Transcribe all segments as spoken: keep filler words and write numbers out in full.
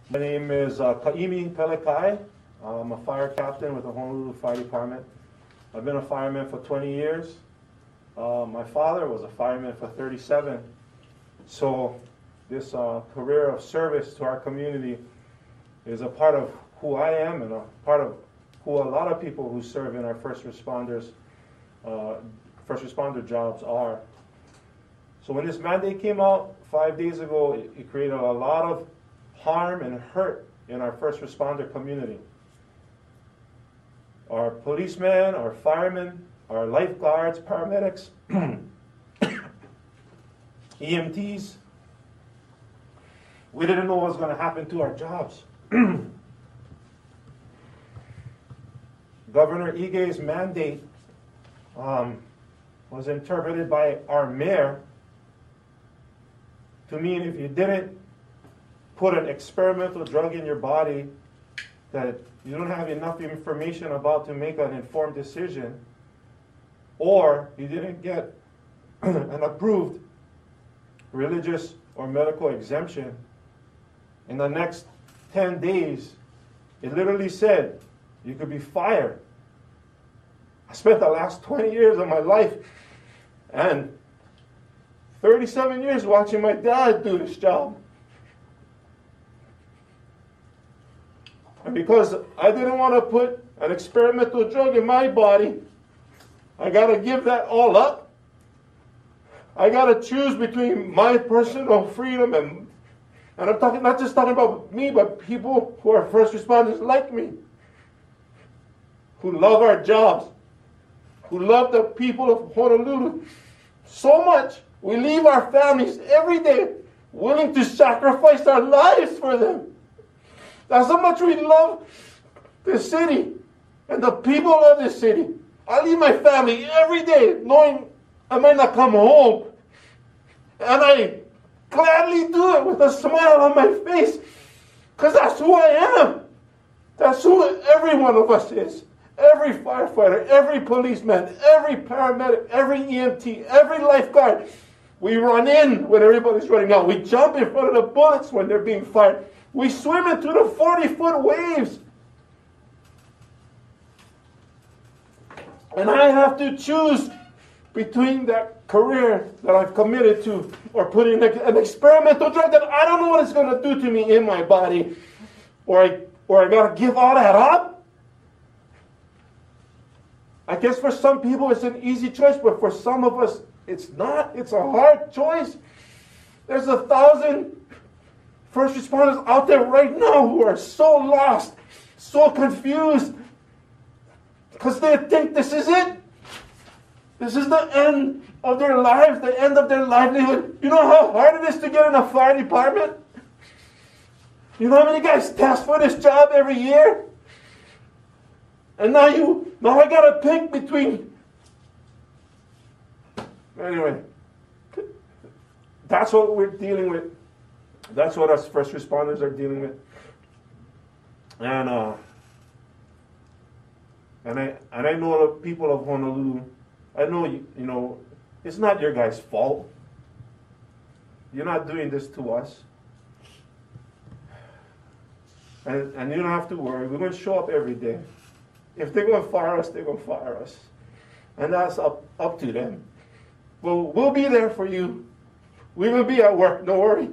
My name is uh, Kaimi Pelekai. I'm a fire captain with the Honolulu Fire Department. I've been a fireman for twenty years. Uh, my father was a fireman for thirty-seven. So this uh, career of service to our community is a part of who I am and a part of who a lot of people who serve in our first responders, uh, first responder jobs are. So when this mandate came out five days ago, it, it created a lot of harm and hurt in our first responder community. Our policemen, our firemen, our lifeguards, paramedics, E M Ts, we didn't know what was going to happen to our jobs. Governor Ige's mandate um, was interpreted by our mayor to mean if you didn't put an experimental drug in your body that you don't have enough information about to make an informed decision, or you didn't get an approved religious or medical exemption, in the next ten days, it literally said you could be fired. I spent the last twenty years of my life and thirty-seven years watching my dad do this job. And because I didn't want to put an experimental drug in my body, I got to give that all up. I got to choose between my personal freedom and, and I'm talking not just talking about me, but people who are first responders like me, who love our jobs, who love the people of Honolulu so much. We leave our families every day willing to sacrifice our lives for them. That's how much we love this city and the people of this city. I leave my family every day knowing I might not come home. And I gladly do it with a smile on my face because that's who I am. That's who every one of us is. Every firefighter, every policeman, every paramedic, every E M T, every lifeguard. We run in when everybody's running out. We jump in front of the bullets when they're being fired. We swim into the forty-foot waves. And I have to choose between that career that I've committed to or putting an experimental drug that I don't know what it's going to do to me in my body, or I, or I got to give all that up. I guess for some people it's an easy choice, but for some of us it's not. It's a hard choice. There's a thousand first responders out there right now who are so lost, so confused, because they think this is it. This is the end of their lives, the end of their livelihood. You know how hard it is to get in a fire department? You know how many guys test for this job every year? And now you, now I got to pick between. Anyway, that's what we're dealing with. That's what us first responders are dealing with. And uh, and I and I know the people of Honolulu. I know you, you know it's not your guys' fault. You're not doing this to us. And and you don't have to worry. We're going to show up every day. If they're going to fire us, they're going to fire us. And that's up, up to them. Well, we'll be there for you. We will be at work, don't worry.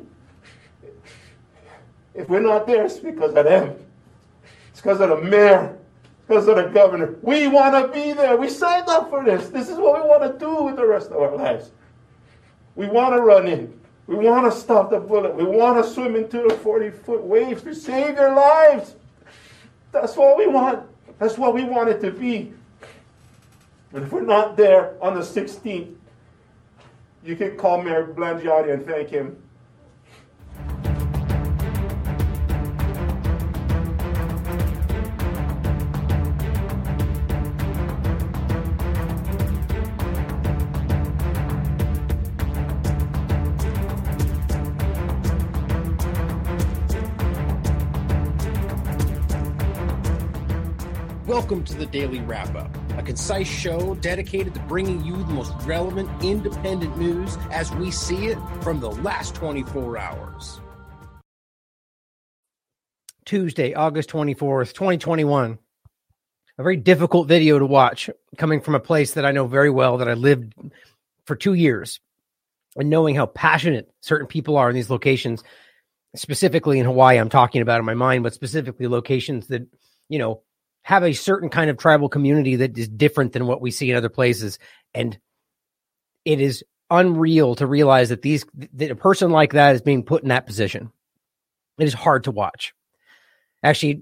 If we're not there, it's because of them. It's because of the mayor. It's because of the governor. We want to be there. We signed up for this. This is what we want to do with the rest of our lives. We want to run in. We want to stop the bullet. We want to swim into the forty-foot waves to save your lives. That's what we want. That's what we want it to be. And if we're not there on the sixteenth, you can call Mayor Blangiardi and thank him. Welcome to the Daily Wrap-Up, a concise show dedicated to bringing you the most relevant independent news as we see it from the last twenty-four hours. Tuesday, August twenty-fourth, twenty twenty-one. A very difficult video to watch, coming from a place that I know very well, that I lived for two years, and knowing how passionate certain people are in these locations, specifically in Hawaii, I'm talking about in my mind, but specifically locations that, you know, have a certain kind of tribal community that is different than what we see in other places. And it is unreal to realize that these, that a person like that is being put in that position. It is hard to watch. Actually,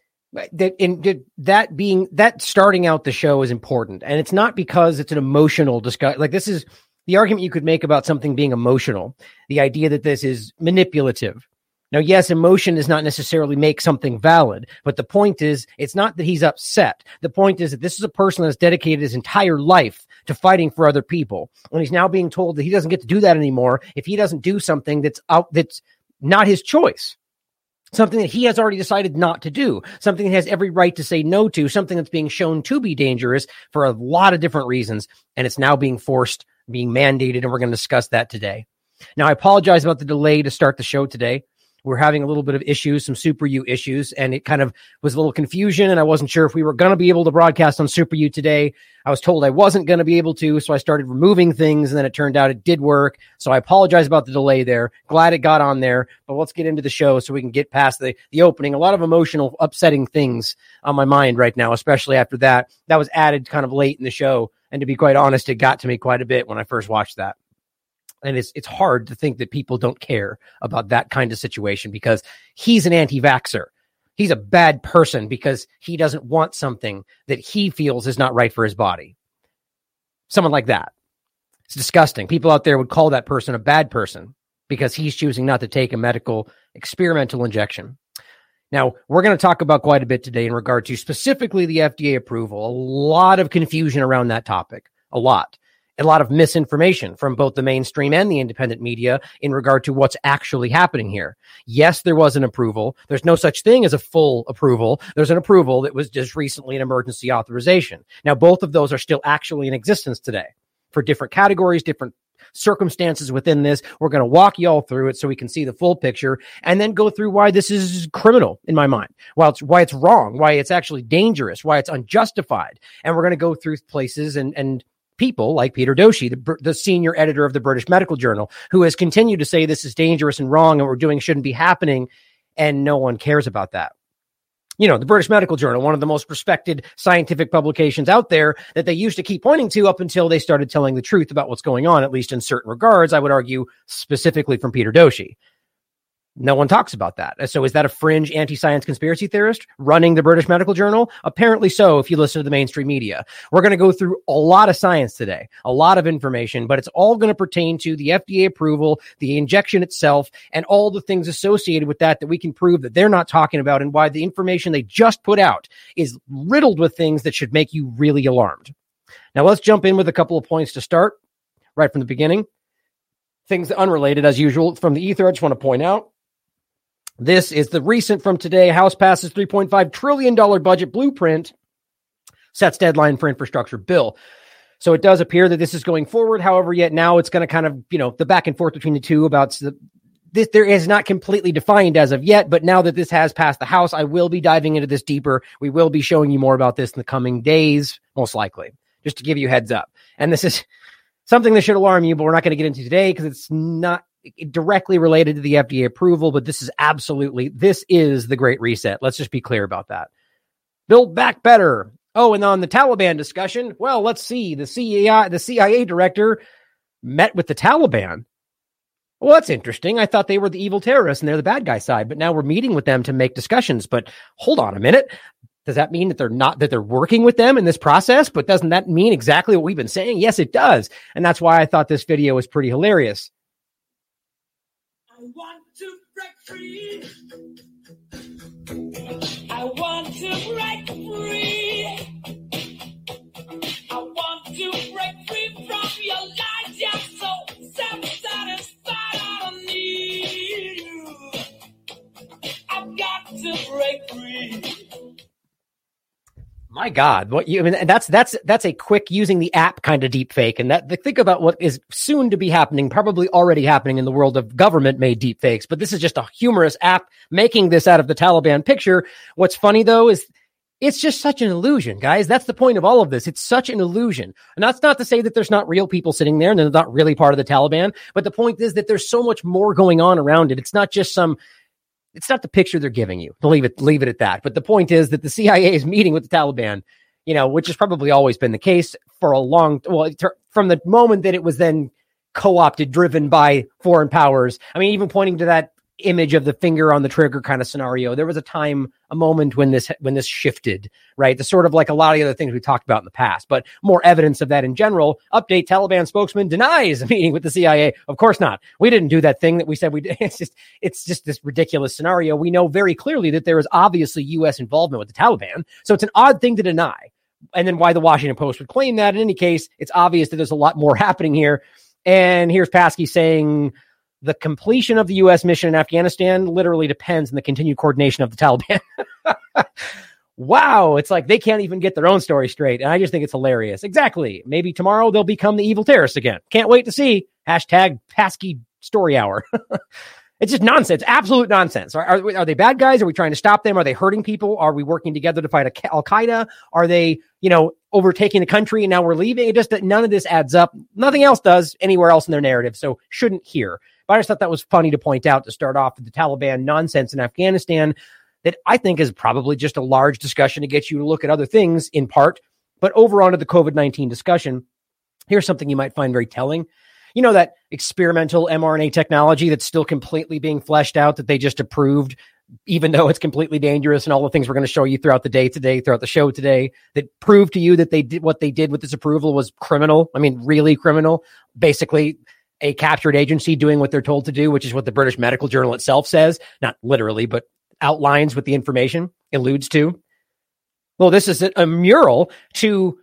that in that being that starting out the show is important, and it's not because it's an emotional discussion. Like, this is the argument you could make about something being emotional. The idea that this is manipulative. Now, yes, emotion does not necessarily make something valid, but the point is, it's not that he's upset. The point is that this is a person that's dedicated his entire life to fighting for other people, and he's now being told that he doesn't get to do that anymore if he doesn't do something that's out that's not his choice. Something that he has already decided not to do, something he has every right to say no to, something that's being shown to be dangerous for a lot of different reasons, and it's now being forced, being mandated, and we're going to discuss that today. Now, I apologize about the delay to start the show today. We're having a little bit of issues, some Super U issues, and it kind of was a little confusion, and I wasn't sure if we were going to be able to broadcast on Super U today. I was told I wasn't going to be able to, so I started removing things, and then it turned out it did work. So I apologize about the delay there. Glad it got on there, but let's get into the show so we can get past the, the opening. A lot of emotional, upsetting things on my mind right now, especially after that. That was added kind of late in the show, and to be quite honest, it got to me quite a bit when I first watched that. And it's it's hard to think that people don't care about that kind of situation, because he's an anti-vaxxer. He's a bad person because he doesn't want something that he feels is not right for his body. Someone like that. It's disgusting. People out there would call that person a bad person because he's choosing not to take a medical experimental injection. Now, we're going to talk about quite a bit today in regard to specifically the F D A approval. A lot of confusion around that topic. A lot. A lot of misinformation from both the mainstream and the independent media in regard to what's actually happening here. Yes, there was an approval. There's no such thing as a full approval. There's an approval that was just recently an emergency authorization. Now, both of those are still actually in existence today for different categories, different circumstances within this. We're going to walk you all through it so we can see the full picture, and then go through why this is criminal in my mind, why it's, why it's wrong, why it's actually dangerous, why it's unjustified. And we're going to go through places and, and, people like Peter Doshi, the, the senior editor of the British Medical Journal, who has continued to say this is dangerous and wrong and what we're doing shouldn't be happening, and no one cares about that. You know, the British Medical Journal, one of the most respected scientific publications out there that they used to keep pointing to up until they started telling the truth about what's going on, at least in certain regards, I would argue, specifically from Peter Doshi. No one talks about that. So is that a fringe anti-science conspiracy theorist running the British Medical Journal? Apparently so, if you listen to the mainstream media. We're going to go through a lot of science today, a lot of information, but it's all going to pertain to the F D A approval, the injection itself, and all the things associated with that that we can prove that they're not talking about, and why the information they just put out is riddled with things that should make you really alarmed. Now let's jump in with a couple of points to start right from the beginning. Things unrelated as usual from the ether. I just want to point out, this is the recent from today. House passes three point five trillion dollars budget blueprint, sets deadline for infrastructure bill. So it does appear that this is going forward. However, yet now it's going to kind of, you know, the back and forth between the two about the, this, there is not completely defined as of yet, but now that this has passed the House, I will be diving into this deeper. We will be showing you more about this in the coming days, most likely, just to give you a heads up. And this is something that should alarm you, but we're not going to get into today because it's not directly related to the F D A approval, but this is absolutely, this is the Great Reset. Let's just be clear about that. Build back better. Oh, and on the Taliban discussion, well, let's see. The C I A, the C I A director met with the Taliban. Well, that's interesting. I thought they were the evil terrorists and they're the bad guy side, but now we're meeting with them to make discussions. But hold on a minute. Does that mean that they're not, that they're working with them in this process? But doesn't that mean exactly what we've been saying? Yes, it does. And that's why I thought this video was pretty hilarious. I want to break free. I want to break free. I want to break free from your lies. You're so self-satisfied. I don't need you. I've got to break free. My God, what you I mean? That's that's that's a quick using the app kind of deep fake, and that think about what is soon to be happening, probably already happening in the world of government-made deep fakes. But this is just a humorous app making this out of the Taliban picture. What's funny though is it's just such an illusion, guys. That's the point of all of this. It's such an illusion, and that's not to say that there's not real people sitting there and they're not really part of the Taliban. But the point is that there's so much more going on around it. It's not just some. It's not the picture they're giving you. Leave it, leave it at that. But the point is that the C I A is meeting with the Taliban, you know, which has probably always been the case for a long, well, from the moment that it was then co-opted, driven by foreign powers. I mean, even pointing to that image of the finger on the trigger kind of scenario, there was a time, a moment when this, when this shifted, right? The sort of like a lot of the other things we talked about in the past, but more evidence of that in general. Update: Taliban spokesman denies a meeting with the C I A. Of course not. We didn't do that thing that we said we did. It's just, it's just this ridiculous scenario. We know very clearly that there is obviously U S involvement with the Taliban. So it's an odd thing to deny. And then why the Washington Post would claim that. In any case, it's obvious that there's a lot more happening here. And here's Paskey saying, the completion of the U S mission in Afghanistan literally depends on the continued coordination of the Taliban. Wow. It's like they can't even get their own story straight. And I just think it's hilarious. Exactly. Maybe tomorrow they'll become the evil terrorists again. Can't wait to see. Hashtag Paskey story hour. It's just nonsense. Absolute nonsense. Are, are, are they bad guys? Are we trying to stop them? Are they hurting people? Are we working together to fight Al Qaeda? Are they, you know, overtaking the country and now we're leaving? It just that none of this adds up. Nothing else does anywhere else in their narrative. So shouldn't hear. But I just thought that was funny to point out to start off with the Taliban nonsense in Afghanistan that I think is probably just a large discussion to get you to look at other things in part. But over onto the COVID nineteen discussion, here's something you might find very telling. You know, that experimental mRNA technology that's still completely being fleshed out that they just approved, even though it's completely dangerous and all the things we're going to show you throughout the day today, throughout the show today, that prove to you that they did what they did with this approval was criminal. I mean, really criminal. Basically, a captured agency doing what they're told to do, which is what the British Medical Journal itself says, not literally, but outlines with the information, alludes to. Well, this is a, a mural to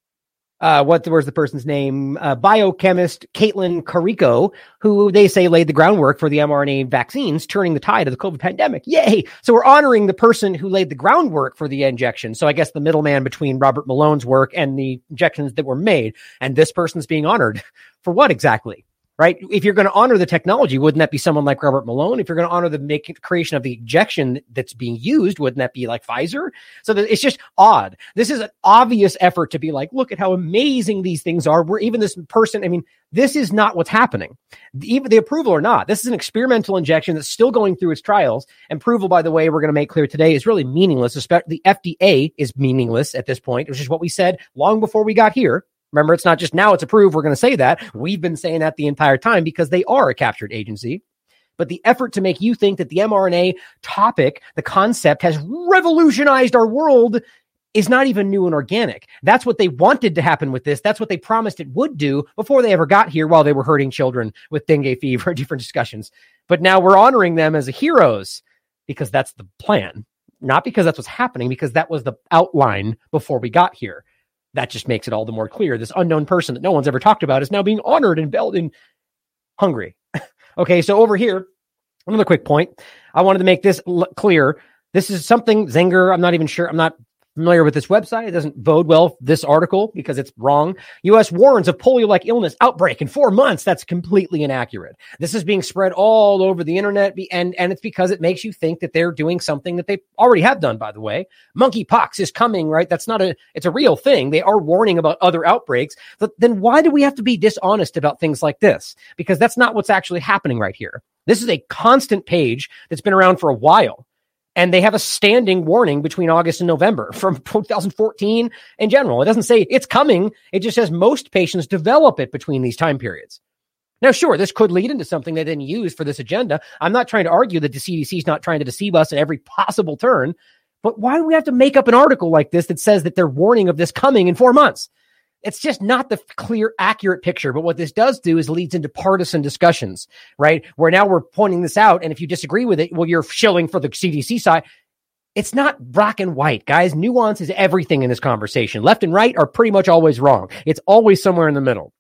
uh, what where's the person's name? Uh, biochemist Caitlin Carico, who they say laid the groundwork for the mRNA vaccines, turning the tide of the COVID pandemic. Yay! So we're honoring the person who laid the groundwork for the injection. So I guess the middleman between Robert Malone's work and the injections that were made. And this person's being honored for what exactly? Right? If you're going to honor the technology, wouldn't that be someone like Robert Malone? If you're going to honor the make, creation of the injection that's being used, wouldn't that be like Pfizer? So that it's just odd. This is an obvious effort to be like, look at how amazing these things are. We're even this person. I mean, this is not what's happening. Even the approval or not, this is an experimental injection that's still going through its trials. And approval, by the way, we're going to make clear today is really meaningless. The F D A is meaningless at this point, which is what we said long before we got here. Remember, it's not just now it's approved. We're going to say that. We've been saying that the entire time because they are a captured agency. But the effort to make you think that the mRNA topic, the concept has revolutionized our world is not even new and organic. That's what they wanted to happen with this. That's what they promised it would do before they ever got here while they were hurting children with dengue fever, different discussions. But now we're honoring them as heroes because that's the plan, not because that's what's happening, because that was the outline before we got here. That just makes it all the more clear. This unknown person that no one's ever talked about is now being honored and belled in Hungary. Okay, so over here, another quick point. I wanted to make this l- clear. This is something Zenger, I'm not even sure, I'm not familiar with this website. It doesn't bode well, this article, because it's wrong. U S warns of polio-like illness outbreak in four months. That's completely inaccurate. This is being spread all over the internet, and, and it's because it makes you think that they're doing something that they already have done, by the way. Monkeypox is coming, right? That's not a, it's a real thing. They are warning about other outbreaks. But then why do we have to be dishonest about things like this? Because that's not what's actually happening right here. This is a constant page that's been around for a while. And they have a standing warning between August and November from two thousand fourteen in general. It doesn't say it's coming. It just says most patients develop it between these time periods. Now, sure, this could lead into something they didn't use for this agenda. I'm not trying to argue that the C D C is not trying to deceive us at every possible turn. But why do we have to make up an article like this that says that they're warning of this coming in four months? It's just not the clear, accurate picture. But what this does do is leads into partisan discussions, right? Where now we're pointing this out. And if you disagree with it, well, you're shilling for the C D C side. It's not black and white, guys. Nuance is everything in this conversation. Left and right are pretty much always wrong. It's always somewhere in the middle.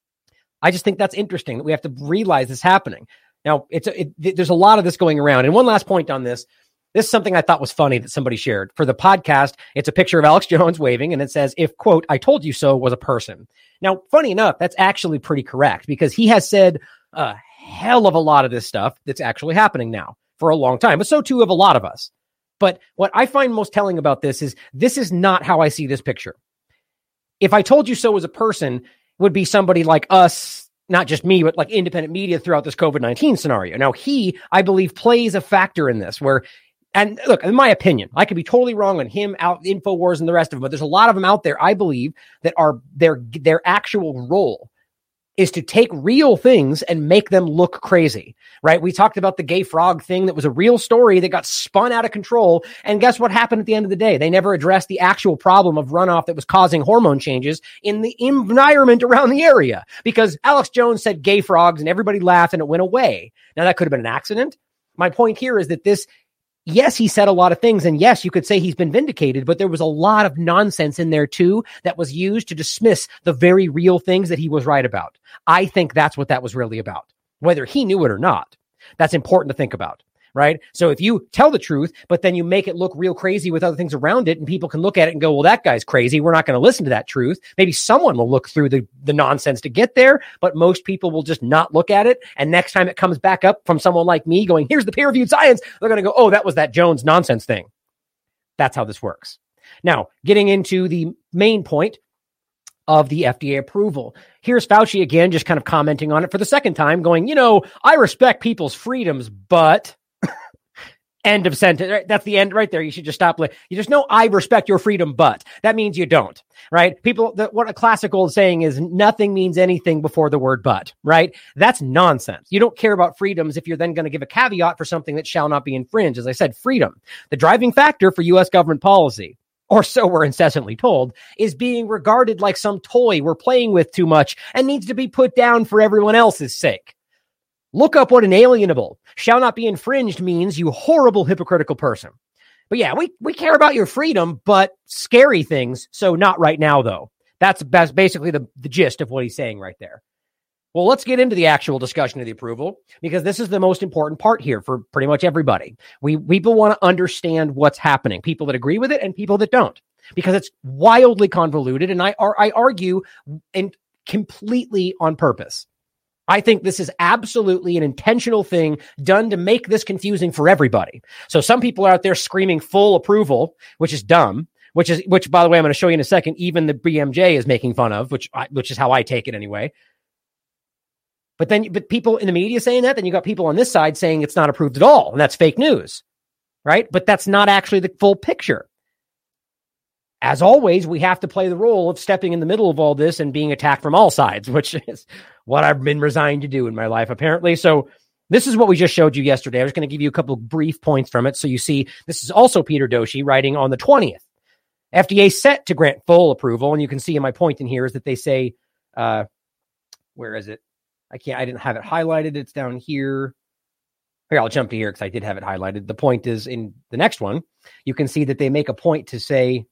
I just think that's interesting that we have to realize this happening. Now, it's a, it, there's a lot of this going around. And one last point on this. This is something I thought was funny that somebody shared. For the podcast, it's a picture of Alex Jones waving, and it says, if, quote, I told you so was a person. Now, funny enough, that's actually pretty correct because he has said a hell of a lot of this stuff that's actually happening now for a long time, but so too have a lot of us. But what I find most telling about this is this is not how I see this picture. If I told you so was a person, would be somebody like us, not just me, but like independent media throughout this COVID nineteen scenario. Now, he, I believe, plays a factor in this where, and look, in my opinion, I could be totally wrong on him, out InfoWars and the rest of them, but there's a lot of them out there, I believe, that are their their actual role is to take real things and make them look crazy, right? We talked about the gay frog thing that was a real story that got spun out of control. And guess what happened at the end of the day? They never addressed the actual problem of runoff that was causing hormone changes in the environment around the area because Alex Jones said gay frogs and everybody laughed and it went away. Now, that could have been an accident. My point here is that this, yes, he said a lot of things, and yes, you could say he's been vindicated, but there was a lot of nonsense in there too that was used to dismiss the very real things that he was right about. I think that's what that was really about, whether he knew it or not. That's important to think about, right? So if you tell the truth, but then you make it look real crazy with other things around it, and people can look at it and go, well, that guy's crazy. We're not going to listen to that truth. Maybe someone will look through the, the nonsense to get there, but most people will just not look at it. And next time it comes back up from someone like me going, here's the peer-reviewed science, they're going to go, oh, that was that Jones nonsense thing. That's how this works. Now, getting into the main point of the F D A approval. Here's Fauci again, just kind of commenting on it for the second time, going, you know, I respect people's freedoms, but... End of sentence. Right? That's the end right there. You should just stop. You just know I respect your freedom, but that means you don't, right? People, the, what a classical saying is nothing means anything before the word but, right? That's nonsense. You don't care about freedoms if you're then going to give a caveat for something that shall not be infringed. As I said, freedom, the driving factor for U S government policy, or so we're incessantly told, is being regarded like some toy we're playing with too much and needs to be put down for everyone else's sake. Look up what inalienable, shall not be infringed means, you horrible hypocritical person. But yeah, we, we care about your freedom, but scary things. So not right now, though. That's, that's basically the, the gist of what he's saying right there. Well, let's get into the actual discussion of the approval, because this is the most important part here for pretty much everybody. We people want to understand what's happening, people that agree with it and people that don't, because it's wildly convoluted. And I, I argue in completely on purpose. I think this is absolutely an intentional thing done to make this confusing for everybody. So some people are out there screaming full approval, which is dumb, which is, which by the way, I'm going to show you in a second, even the B M J is making fun of, which, I, which is how I take it anyway. But then, but people in the media saying that, then you got people on this side saying it's not approved at all. And that's fake news, right? But that's not actually the full picture. As always, we have to play the role of stepping in the middle of all this and being attacked from all sides, which is what I've been resigned to do in my life, apparently. So this is what we just showed you yesterday. I'm just going to give you a couple of brief points from it. So you see, this is also Peter Doshi writing on the twentieth. F D A set to grant full approval. And you can see in my point in here is that they say, uh, where is it? I can't, I didn't have it highlighted. It's down here. Here, I'll jump to here because I did have it highlighted. The point is in the next one, you can see that they make a point to say,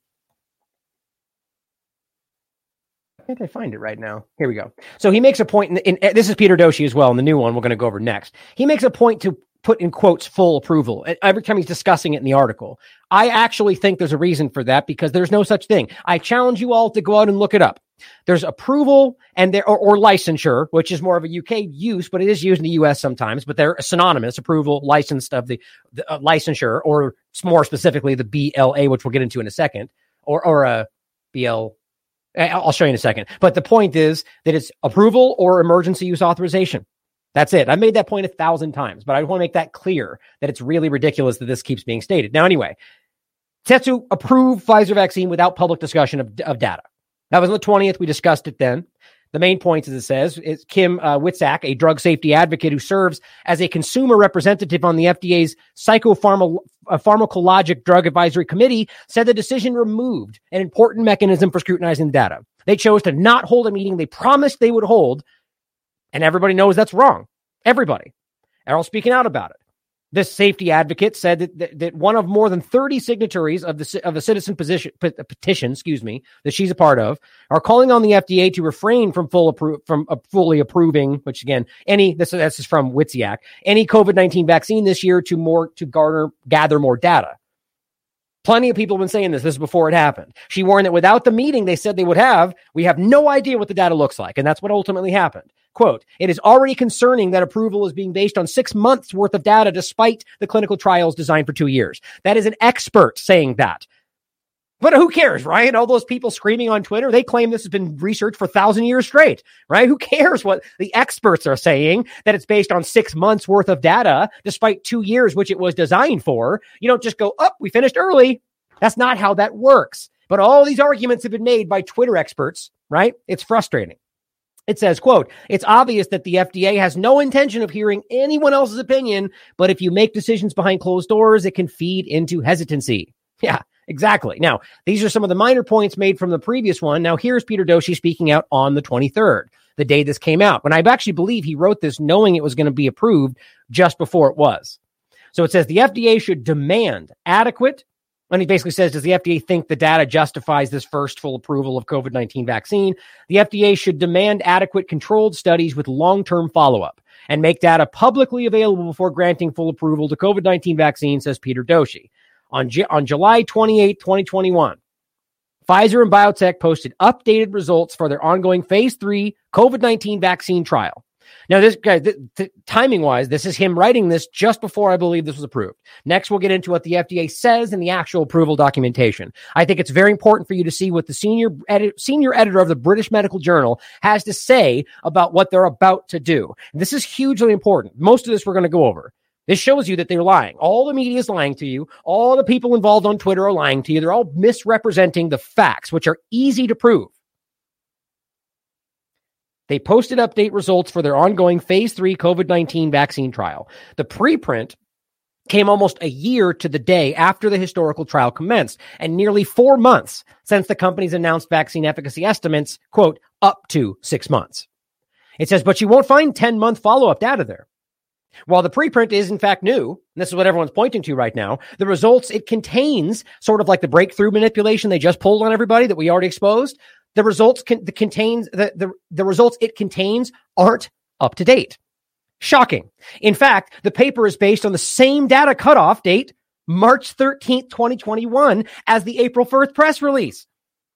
I think I find it right now. Here we go. So he makes a point, in, in, in this is Peter Doshi as well, in the new one we're going to go over next. He makes a point to put in quotes full approval every time he's discussing it in the article. I actually think there's a reason for that because there's no such thing. I challenge you all to go out and look it up. There's approval and there or, or licensure, which is more of a U K use, but it is used in the U S sometimes, but they're synonymous, approval, licensed of the, the uh, licensure, or more specifically the B L A, which we'll get into in a second, or, or a B L. I'll show you in a second. But the point is that it's approval or emergency use authorization. That's it. I've made that point a thousand times, but I want to make that clear that it's really ridiculous that this keeps being stated. Now, anyway, set to approve Pfizer vaccine without public discussion of, of data. That was on the twentieth. We discussed it then. The main point, as it says, is Kim uh, Witzak, a drug safety advocate who serves as a consumer representative on the F D A's Psychopharma- uh, Pharmacologic Drug Advisory Committee, said the decision removed an important mechanism for scrutinizing the data. They chose to not hold a meeting they promised they would hold, and everybody knows that's wrong. Everybody. They're all speaking out about it. This safety advocate said that, that, that one of more than thirty signatories of the of a citizen position, petition, excuse me, that she's a part of, are calling on the F D A to refrain from full appro- from uh, fully approving, which again, any this, this is from Witziak, any COVID nineteen vaccine this year to more to garner gather more data. Plenty of people have been saying this. This is before it happened. She warned that without the meeting they said they would have, we have no idea what the data looks like, and that's what ultimately happened. Quote, it is already concerning that approval is being based on six months worth of data despite the clinical trials designed for two years. That is an expert saying that. But who cares, right? All those people screaming on Twitter, they claim this has been researched for a thousand years straight, right? Who cares what the experts are saying, that it's based on six months worth of data despite two years, which it was designed for. You don't just go, oh, we finished early. That's not how that works. But all these arguments have been made by Twitter experts, right? It's frustrating. It says, quote, it's obvious that the F D A has no intention of hearing anyone else's opinion, but if you make decisions behind closed doors, it can feed into hesitancy. Yeah, exactly. Now, these are some of the minor points made from the previous one. Now, here's Peter Doshi speaking out on the twenty-third, the day this came out, when I actually believe he wrote this knowing it was going to be approved just before it was. So it says the F D A should demand adequate. And he basically says, does the F D A think the data justifies this first full approval of COVID nineteen vaccine? The F D A should demand adequate controlled studies with long-term follow-up and make data publicly available before granting full approval to COVID nineteen vaccine, says Peter Doshi. On, J- on July twenty-eighth, twenty twenty-one, Pfizer and BioNTech posted updated results for their ongoing phase three COVID nineteen vaccine trial. Now, this guy, th- th- timing-wise, this is him writing this just before I believe this was approved. Next, we'll get into what the F D A says in the actual approval documentation. I think it's very important for you to see what the senior edit- senior editor of the British Medical Journal has to say about what they're about to do. This is hugely important. Most of this we're going to go over. This shows you that they're lying. All the media is lying to you. All the people involved on Twitter are lying to you. They're all misrepresenting the facts, which are easy to prove. They posted update results for their ongoing phase three COVID nineteen vaccine trial. The preprint came almost a year to the day after the historical trial commenced, and nearly four months since the company's announced vaccine efficacy estimates, quote, up to six months. It says, but you won't find ten-month follow-up data there. While the preprint is, in fact, new, and this is what everyone's pointing to right now, the results it contains, sort of like the breakthrough manipulation they just pulled on everybody that we already exposed, the results con- the contains the, the, the results it contains aren't up to date. Shocking. In fact, the paper is based on the same data cutoff date, March thirteenth, twenty twenty-one, as the April first press release.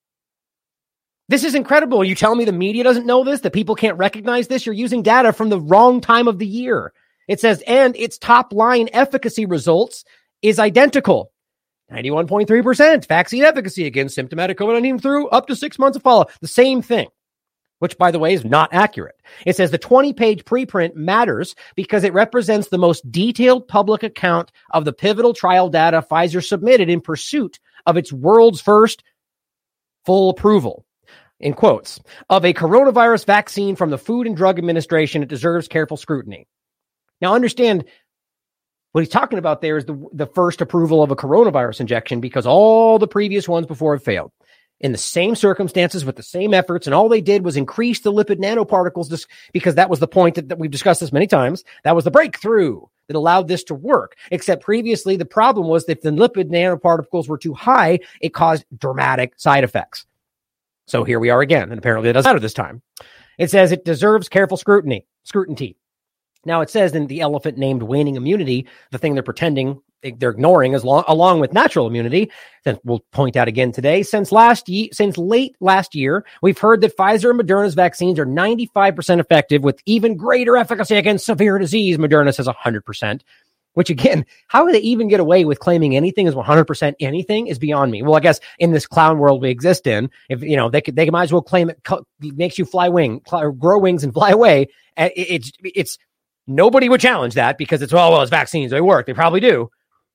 This is incredible. You tell me the media doesn't know this, that people can't recognize this? You're using data from the wrong time of the year. It says, and its top line efficacy results is identical. ninety-one point three percent vaccine efficacy against symptomatic COVID nineteen through up to six months of follow-up. The same thing, which, by the way, is not accurate. It says the twenty-page preprint matters because it represents the most detailed public account of the pivotal trial data Pfizer submitted in pursuit of its world's first full approval, in quotes, of a coronavirus vaccine from the Food and Drug Administration. It deserves careful scrutiny. Now, understand, what he's talking about there is the, the first approval of a coronavirus injection, because all the previous ones before have failed in the same circumstances with the same efforts. And all they did was increase the lipid nanoparticles, just because that was the point that, that we've discussed this many times. That was the breakthrough that allowed this to work. Except previously, the problem was that if the lipid nanoparticles were too high, it caused dramatic side effects. So here we are again. And apparently it doesn't matter this time. It says it deserves careful scrutiny, scrutiny. Now, it says in the elephant named waning immunity, the thing they're pretending they're ignoring is long, along with natural immunity, that we'll point out again today. Since last ye- since late last year, we've heard that Pfizer and Moderna's vaccines are ninety-five percent effective with even greater efficacy against severe disease. Moderna says one hundred percent, which again, how do they even get away with claiming anything is one hundred percent anything is beyond me. Well, I guess in this clown world we exist in, if you know, they could, they might as well claim it co- makes you fly wing, fly, grow wings and fly away. It, it's, it's, Nobody would challenge that because it's, well, well, it's vaccines. They work. They probably do.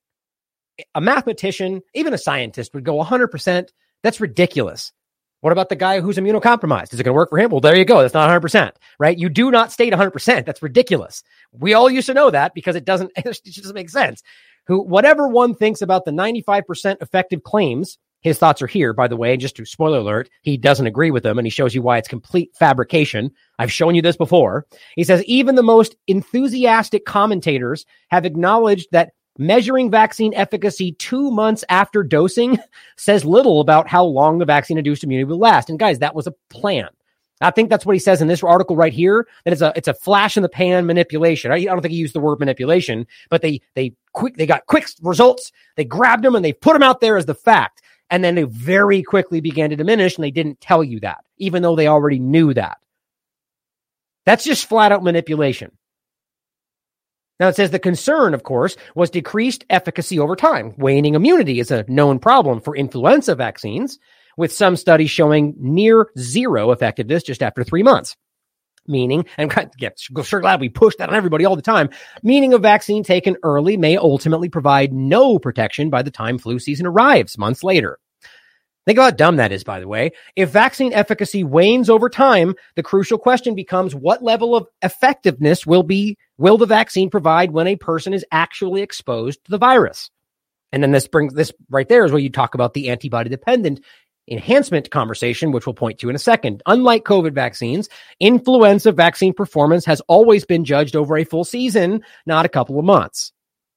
A mathematician, even a scientist, would go one hundred percent. That's ridiculous. What about the guy who's immunocompromised? Is it going to work for him? Well, there you go. That's not one hundred percent, right? You do not state one hundred percent. That's ridiculous. We all used to know that because it doesn't, it just doesn't make sense. Who, whatever one thinks about the ninety-five percent effective claims His thoughts are here, by the way. Just to spoiler alert, he doesn't agree with them, and he shows you why it's complete fabrication. I've shown you this before. He says, even the most enthusiastic commentators have acknowledged that measuring vaccine efficacy two months after dosing says little about how long the vaccine-induced immunity will last. And guys, that was a plan. I think that's what he says in this article right here, that it's a it's a flash in the pan manipulation. I, I don't think he used the word manipulation, but they they quick they got quick results. They grabbed them and they put them out there as the fact. And then they very quickly began to diminish, and they didn't tell you that, even though they already knew that. That's just flat out manipulation. Now, it says the concern, of course, was decreased efficacy over time. Waning immunity is a known problem for influenza vaccines, with some studies showing near zero effectiveness just after three months. Meaning, and yeah, sure glad we push that on everybody all the time, meaning a vaccine taken early may ultimately provide no protection by the time flu season arrives months later. Think about how dumb that is, by the way. If vaccine efficacy wanes over time, the crucial question becomes what level of effectiveness will be will the vaccine provide when a person is actually exposed to the virus? And then this brings this right there is where you talk about the antibody dependent enhancement conversation, which we'll point to in a second. Unlike COVID vaccines, influenza vaccine performance has always been judged over a full season, not a couple of months.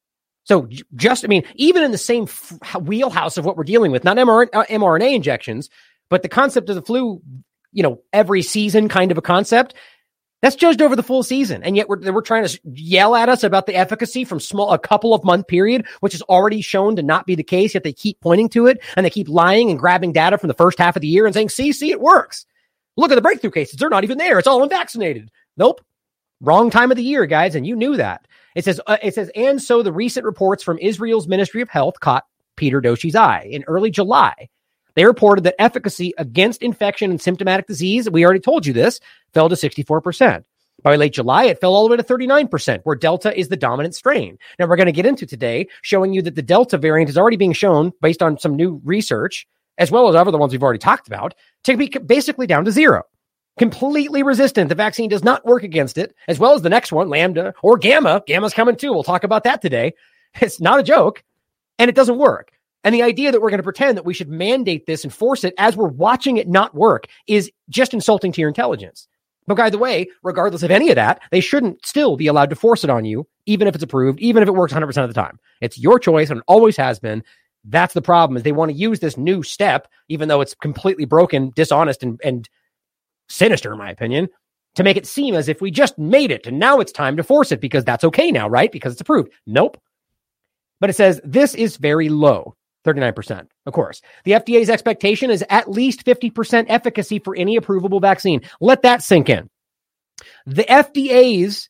So just, I mean, even in the same f- wheelhouse of what we're dealing with, not mRNA injections, but the concept of the flu, you know, every season kind of a concept, that's judged over the full season. And yet we're, we're trying to yell at us about the efficacy from small, a couple of month period, which is already shown to not be the case, yet they keep pointing to it and they keep lying and grabbing data from the first half of the year and saying, see, see, it works. Look at the breakthrough cases. They're not even there. It's all unvaccinated. Nope. Wrong time of the year, guys. And you knew that. It says, uh, it says, and so the recent reports from Israel's Ministry of Health caught Peter Doshie's eye. In early July, they reported that efficacy against infection and symptomatic disease, we already told you this, fell to sixty-four percent. By late July, it fell all the way to thirty-nine percent, where Delta is the dominant strain. Now, we're going to get into today showing you that the Delta variant is already being shown, based on some new research, as well as other the ones we've already talked about, to be basically down to zero. Completely resistant. The vaccine does not work against it, as well as the next one, Lambda or Gamma. Gamma's coming too. We'll talk about that today. It's not a joke, and it doesn't work. And the idea that we're going to pretend that we should mandate this and force it as we're watching it not work is just insulting to your intelligence. But by the way, regardless of any of that, they shouldn't still be allowed to force it on you, even if it's approved, even if it works one hundred percent of the time. It's your choice, and it always has been. That's the problem, is they want to use this new step, even though it's completely broken, dishonest, and, and sinister, in my opinion, to make it seem as if we just made it, and now it's time to force it because that's okay now, right? Because it's approved. Nope. But it says this is very low. thirty-nine percent, of course. The F D A's expectation is at least fifty percent efficacy for any approvable vaccine. Let that sink in. The F D A's...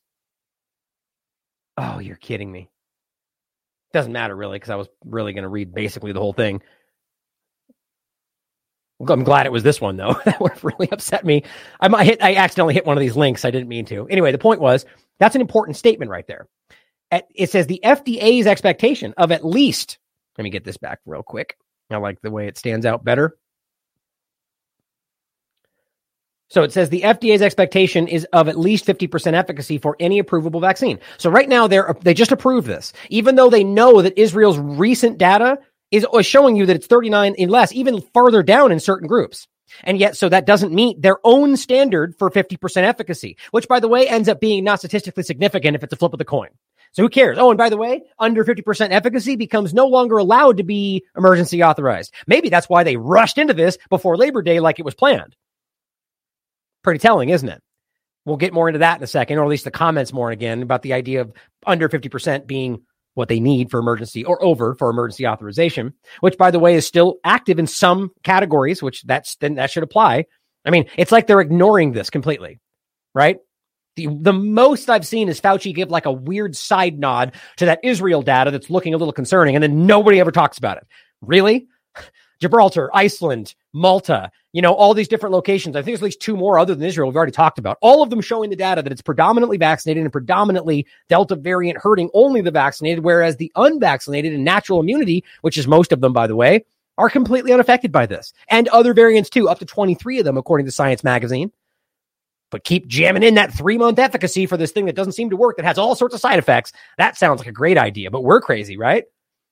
Oh, you're kidding me. Doesn't matter, really, because I was really going to read basically the whole thing. I'm glad it was this one, though. That would have really upset me. I might hit, I accidentally hit one of these links. I didn't mean to. Anyway, the point was, that's an important statement right there. At, it says the F D A's expectation of at least... Let me get this back real quick. I like the way it stands out better. So it says the F D A's expectation is of at least fifty percent efficacy for any approvable vaccine. So right now, they're they just approved this, even though they know that Israel's recent data is showing you that it's thirty-nine and less, even farther down in certain groups. And yet, so that doesn't meet their own standard for fifty percent efficacy, which, by the way, ends up being not statistically significant if it's a flip of the coin. So who cares? Oh, and by the way, under fifty percent efficacy becomes no longer allowed to be emergency authorized. Maybe that's why they rushed into this before Labor Day like it was planned. Pretty telling, isn't it? We'll get more into that in a second, or at least the comments more again about the idea of under fifty percent being what they need for emergency or over for emergency authorization, which, by the way, is still active in some categories, which that's then that should apply. I mean, it's like they're ignoring this completely, right? The, the most I've seen is Fauci give like a weird side nod to that Israel data that's looking a little concerning, and then nobody ever talks about it. Really? Gibraltar, Iceland, Malta, you know, all these different locations. I think there's at least two more other than Israel we've already talked about. All of them showing the data that it's predominantly vaccinated and predominantly Delta variant hurting only the vaccinated, whereas the unvaccinated and natural immunity, which is most of them, by the way, are completely unaffected by this. And other variants too, up to twenty-three of them, according to Science Magazine. But keep jamming in that three-month efficacy for this thing that doesn't seem to work, that has all sorts of side effects. That sounds like a great idea, but we're crazy, right?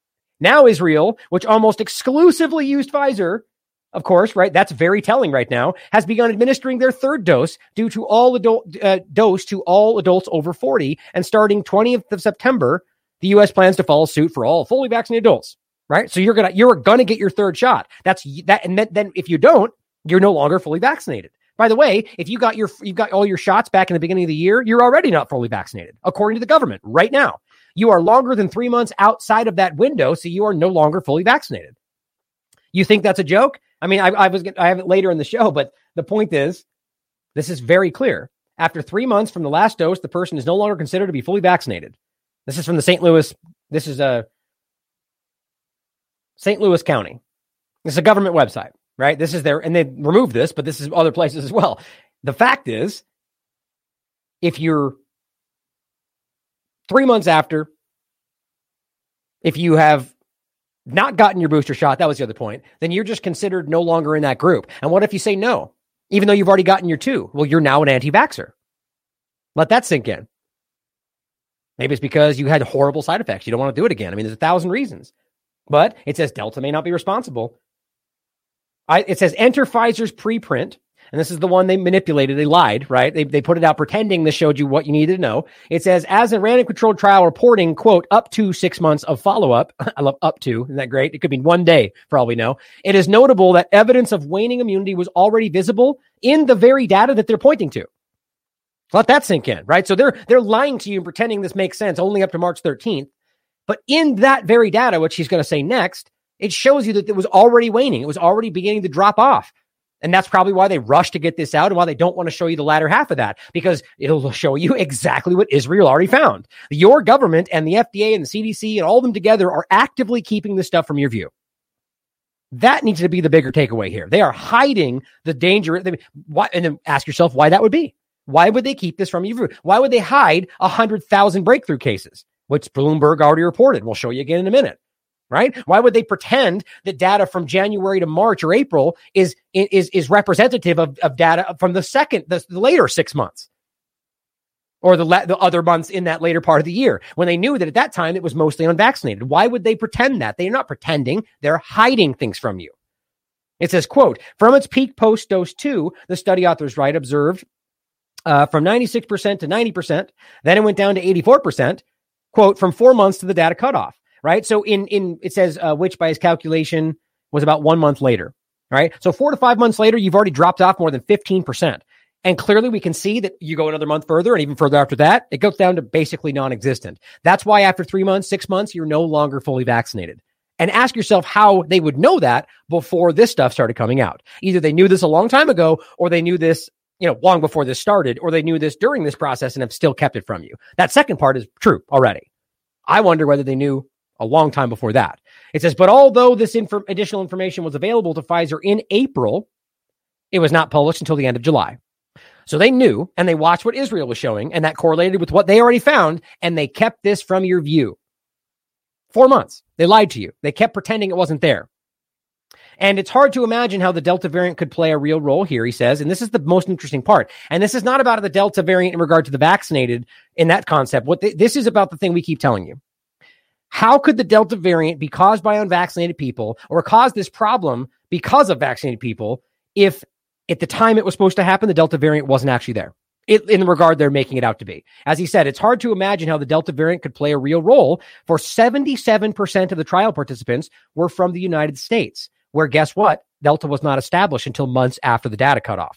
Now Israel, which almost exclusively used Pfizer, of course, right? That's very telling right now, has begun administering their third dose due to all adult uh, dose to all adults over forty. And starting twentieth of September, the U S plans to follow suit for all fully vaccinated adults, right? So you're going to, you're going to get your third shot. That's that. And then, then if you don't, you're no longer fully vaccinated. By the way, if you got your, you got all your shots back in the beginning of the year, you're already not fully vaccinated, according to the government right now. You are longer than three months outside of that window, so you are no longer fully vaccinated. You think that's a joke? I mean, I, I was I have it later in the show, but the point is, this is very clear. After three months from the last dose, the person is no longer considered to be fully vaccinated. This is from the Saint Louis. This is a Saint Louis County. This is a government website, right? This is their, and they removed this, but this is other places as well. The fact is, if you're three months after, if you have not gotten your booster shot, that was the other point, then you're just considered no longer in that group. And what if you say no, even though you've already gotten your two? Well, you're now an anti-vaxxer. Let that sink in. Maybe it's because you had horrible side effects. You don't want to do it again. I mean, there's a thousand reasons. But it says Delta may not be responsible. I, it says enter Pfizer's preprint. And this is the one they manipulated. They lied, right? They they put it out pretending this showed you what you needed to know. It says, as a random controlled trial reporting, quote, up to six months of follow-up. I love up to. Isn't that great? It could be one day for all we know. It is notable that evidence of waning immunity was already visible in the very data that they're pointing to. Let that sink in, right? So they're they're lying to you and pretending this makes sense only up to March thirteenth. But in that very data, which he's going to say next, it shows you that it was already waning. It was already beginning to drop off. And that's probably why they rush to get this out and why they don't want to show you the latter half of that, because it'll show you exactly what Israel already found. Your government and the F D A and the C D C and all of them together are actively keeping this stuff from your view. That needs to be the bigger takeaway here. They are hiding the danger. Why, and then ask yourself why that would be. Why would they keep this from your view? Why would they hide one hundred thousand breakthrough cases, which Bloomberg already reported? We'll show you again in a minute. Right? Why would they pretend that data from January to March or April is is is representative of, of data from the second, the, the later six months or the, la- the other months in that later part of the year when they knew that at that time it was mostly unvaccinated? Why would they pretend that? They're not pretending. They're hiding things from you. It says, quote, from its peak post dose two, the study authors write observed uh, from ninety-six percent to ninety percent. Then it went down to eighty-four percent, quote, from four months to the data cutoff. Right. So in, in, it says, uh, which by his calculation was about one month later. Right. So four to five months later, you've already dropped off more than fifteen percent. And clearly we can see that you go another month further and even further after that, it goes down to basically non-existent. That's why after three months, six months, you're no longer fully vaccinated. And ask yourself how they would know that before this stuff started coming out. Either they knew this a long time ago, or they knew this, you know, long before this started, or they knew this during this process and have still kept it from you. That second part is true already. I wonder whether they knew a long time before that. It says, but although this inf- additional information was available to Pfizer in April, it was not published until the end of July. So they knew, and they watched what Israel was showing, and that correlated with what they already found, and they kept this from your view. Four months. They lied to you. They kept pretending it wasn't there. And it's hard to imagine how the Delta variant could play a real role here, he says. And this is the most interesting part. And this is not about the Delta variant in regard to the vaccinated in that concept. What th- this is about the thing we keep telling you. How could the Delta variant be caused by unvaccinated people or cause this problem because of vaccinated people if at the time it was supposed to happen, the Delta variant wasn't actually there? It, in the regard they're making it out to be. As he said, it's hard to imagine how the Delta variant could play a real role, for seventy-seven percent of the trial participants were from the United States, where guess what? Delta was not established until months after the data cutoff.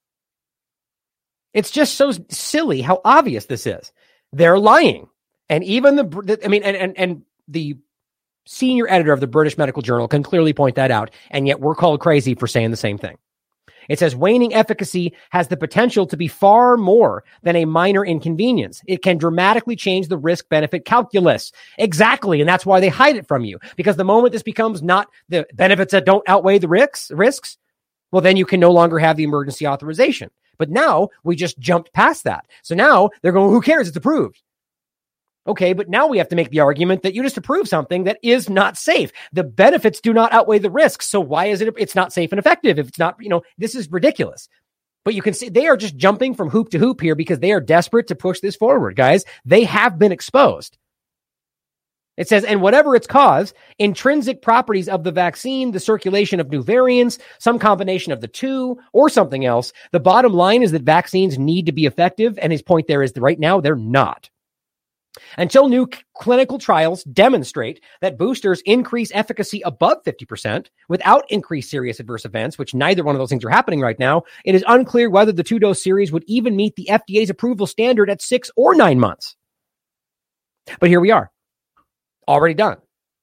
It's just so silly how obvious this is. They're lying. And even the, I mean, and, and, and the senior editor of the British Medical Journal can clearly point that out. And yet we're called crazy for saying the same thing. It says waning efficacy has the potential to be far more than a minor inconvenience. It can dramatically change the risk-benefit calculus. Exactly. And that's why they hide it from you. Because the moment this becomes not the benefits that don't outweigh the risks, risks, well, then you can no longer have the emergency authorization. But now we just jumped past that. So now they're going, who cares? It's approved. Okay, but now we have to make the argument that you just approved something that is not safe. The benefits do not outweigh the risks. So why is it, it's not safe and effective if it's not, you know, this is ridiculous. But you can see they are just jumping from hoop to hoop here because they are desperate to push this forward, guys. They have been exposed. It says, and whatever its cause, intrinsic properties of the vaccine, the circulation of new variants, some combination of the two, or something else, the bottom line is that vaccines need to be effective, and his point there is that right now they're not. Until new c- clinical trials demonstrate that boosters increase efficacy above fifty percent without increased serious adverse events, which neither one of those things are happening right now, it is unclear whether the two-dose series would even meet the F D A's approval standard at six or nine months. But here we are. Already done.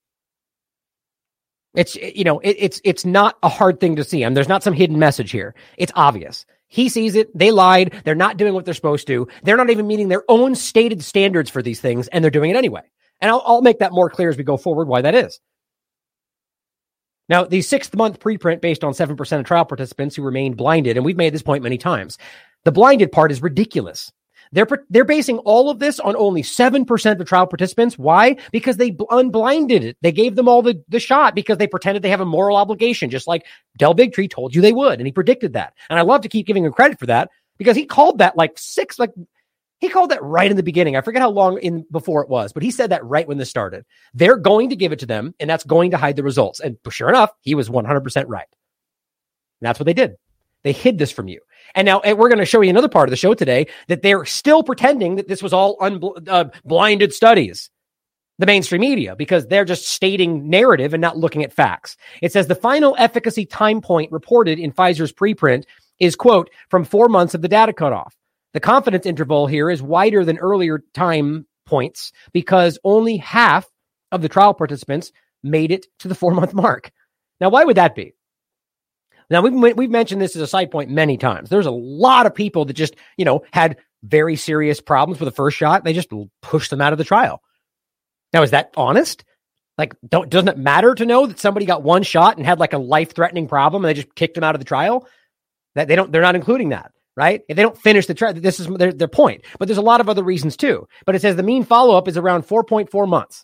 It's, you know, it, it's, it's not a hard thing to see. I mean, there's not some hidden message here. It's obvious. He sees it. They lied. They're not doing what they're supposed to. They're not even meeting their own stated standards for these things, and they're doing it anyway. And I'll, I'll make that more clear as we go forward why that is. Now, the sixth month preprint based on seven percent of trial participants who remained blinded, and we've made this point many times. The blinded part is ridiculous. They're they're basing all of this on only seven percent of trial participants. Why? Because they unblinded it. They gave them all the, the shot because they pretended they have a moral obligation, just like Del Bigtree told you they would. And he predicted that. And I love to keep giving him credit for that because he called that like six, like he called that right in the beginning. I forget how long in before it was, but he said that right when this started. They're going to give it to them, and that's going to hide the results. And sure enough, he was one hundred percent right. And that's what they did. They hid this from you. And now and we're going to show you another part of the show today that they're still pretending that this was all unbl- uh, blinded studies, the mainstream media, because they're just stating narrative and not looking at facts. It says the final efficacy time point reported in Pfizer's preprint is, quote, from four months of the data cutoff. The confidence interval here is wider than earlier time points because only half of the trial participants made it to the four-month mark. Now, why would that be? Now, we've, we've mentioned this as a side point many times. There's a lot of people that just, you know, had very serious problems with the first shot. They just pushed them out of the trial. Now, is that honest? Like, don't, doesn't it matter to know that somebody got one shot and had like a life-threatening problem and they just kicked them out of the trial? That they don't, they're not including that, right? If they don't finish the trial, this is their, their point. But there's a lot of other reasons too. But it says the mean follow-up is around four point four months.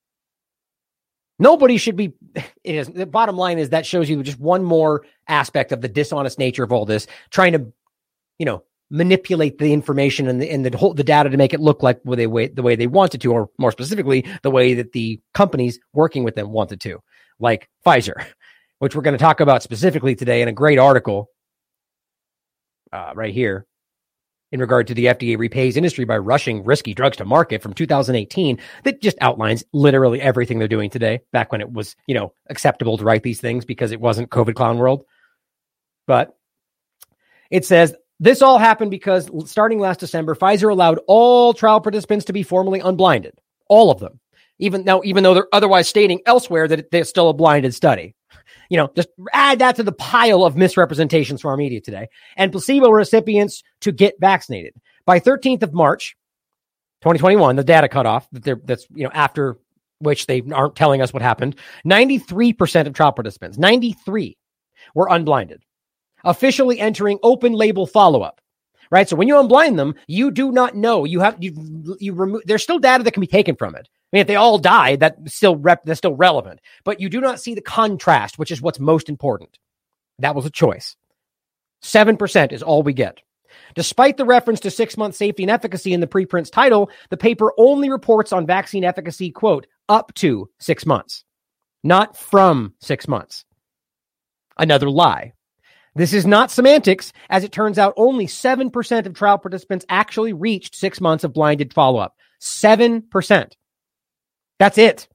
Nobody should be, it is, the bottom line is that shows you just one more aspect of the dishonest nature of all this, trying to, you know, manipulate the information and the, and the whole, the data to make it look like the way, the way they wanted to, or more specifically, the way that the companies working with them wanted to, like Pfizer, which we're going to talk about specifically today in a great article uh, right here. In regard to the F D A repays industry by rushing risky drugs to market from two thousand eighteen, that just outlines literally everything they're doing today, back when it was, you know, acceptable to write these things because it wasn't COVID clown world. But it says this all happened because starting last December, Pfizer allowed all trial participants to be formally unblinded. All of them. Even now, even though they're otherwise stating elsewhere that they're still a blinded study. You know, just add that to the pile of misrepresentations from our media today. And placebo recipients to get vaccinated. By thirteenth of March, twenty twenty-one, the data cutoff, that they're, that's, you know, after which they aren't telling us what happened, ninety-three percent of trial participants, ninety-three, were unblinded, officially entering open label follow-up. Right? So when you unblind them, you do not know. You have, you, you remove, there's still data that can be taken from it. I mean, if they all died, that's still rep, that's still relevant. But you do not see the contrast, which is what's most important. That was a choice. seven percent is all we get. Despite the reference to six-month safety and efficacy in the preprint's title, the paper only reports on vaccine efficacy, quote, up to six months, not from six months. Another lie. This is not semantics. As it turns out, only seven percent of trial participants actually reached six months of blinded follow-up. seven percent. That's it.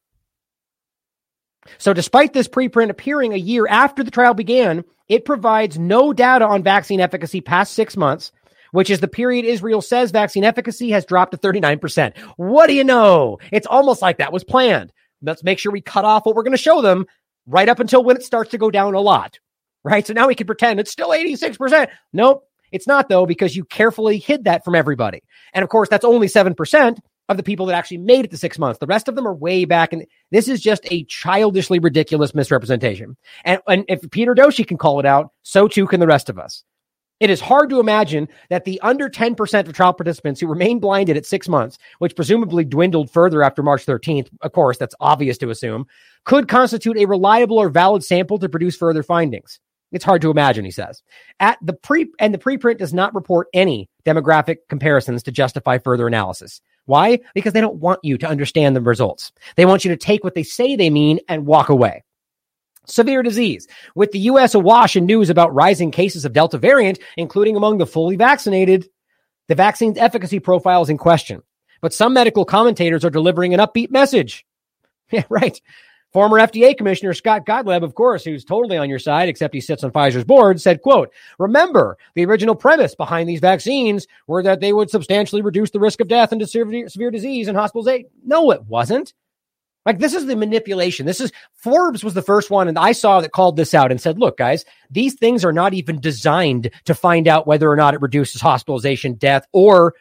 So despite this preprint appearing a year after the trial began, it provides no data on vaccine efficacy past six months, which is the period Israel says vaccine efficacy has dropped to thirty-nine percent. What do you know? It's almost like that was planned. Let's make sure we cut off what we're going to show them right up until when it starts to go down a lot, right? So now we can pretend it's still eighty-six percent. Nope, it's not though, because you carefully hid that from everybody. And of course, that's only seven percent. Of the people that actually made it to six months. The rest of them are way back. And this is just a childishly ridiculous misrepresentation. And, and if Peter Doshi can call it out, so too can the rest of us. It is hard to imagine that the under ten percent of trial participants who remain blinded at six months, which presumably dwindled further after March thirteenth, of course, that's obvious to assume, could constitute a reliable or valid sample to produce further findings. It's hard to imagine, he says. At the pre and the preprint does not report any demographic comparisons to justify further analysis. Why? Because they don't want you to understand the results. They want you to take what they say they mean and walk away. Severe disease. With the U S awash in news about rising cases of Delta variant, including among the fully vaccinated, the vaccine's efficacy profile is in question. But some medical commentators are delivering an upbeat message. Yeah, right. Former F D A Commissioner Scott Gottlieb, of course, who's totally on your side, except he sits on Pfizer's board, said, quote, remember, the original premise behind these vaccines were that they would substantially reduce the risk of death and severe, severe disease and hospitalization. No, it wasn't. Like, this is the manipulation. This is, Forbes was the first one, and I saw that called this out and said, look, guys, these things are not even designed to find out whether or not it reduces hospitalization, death, or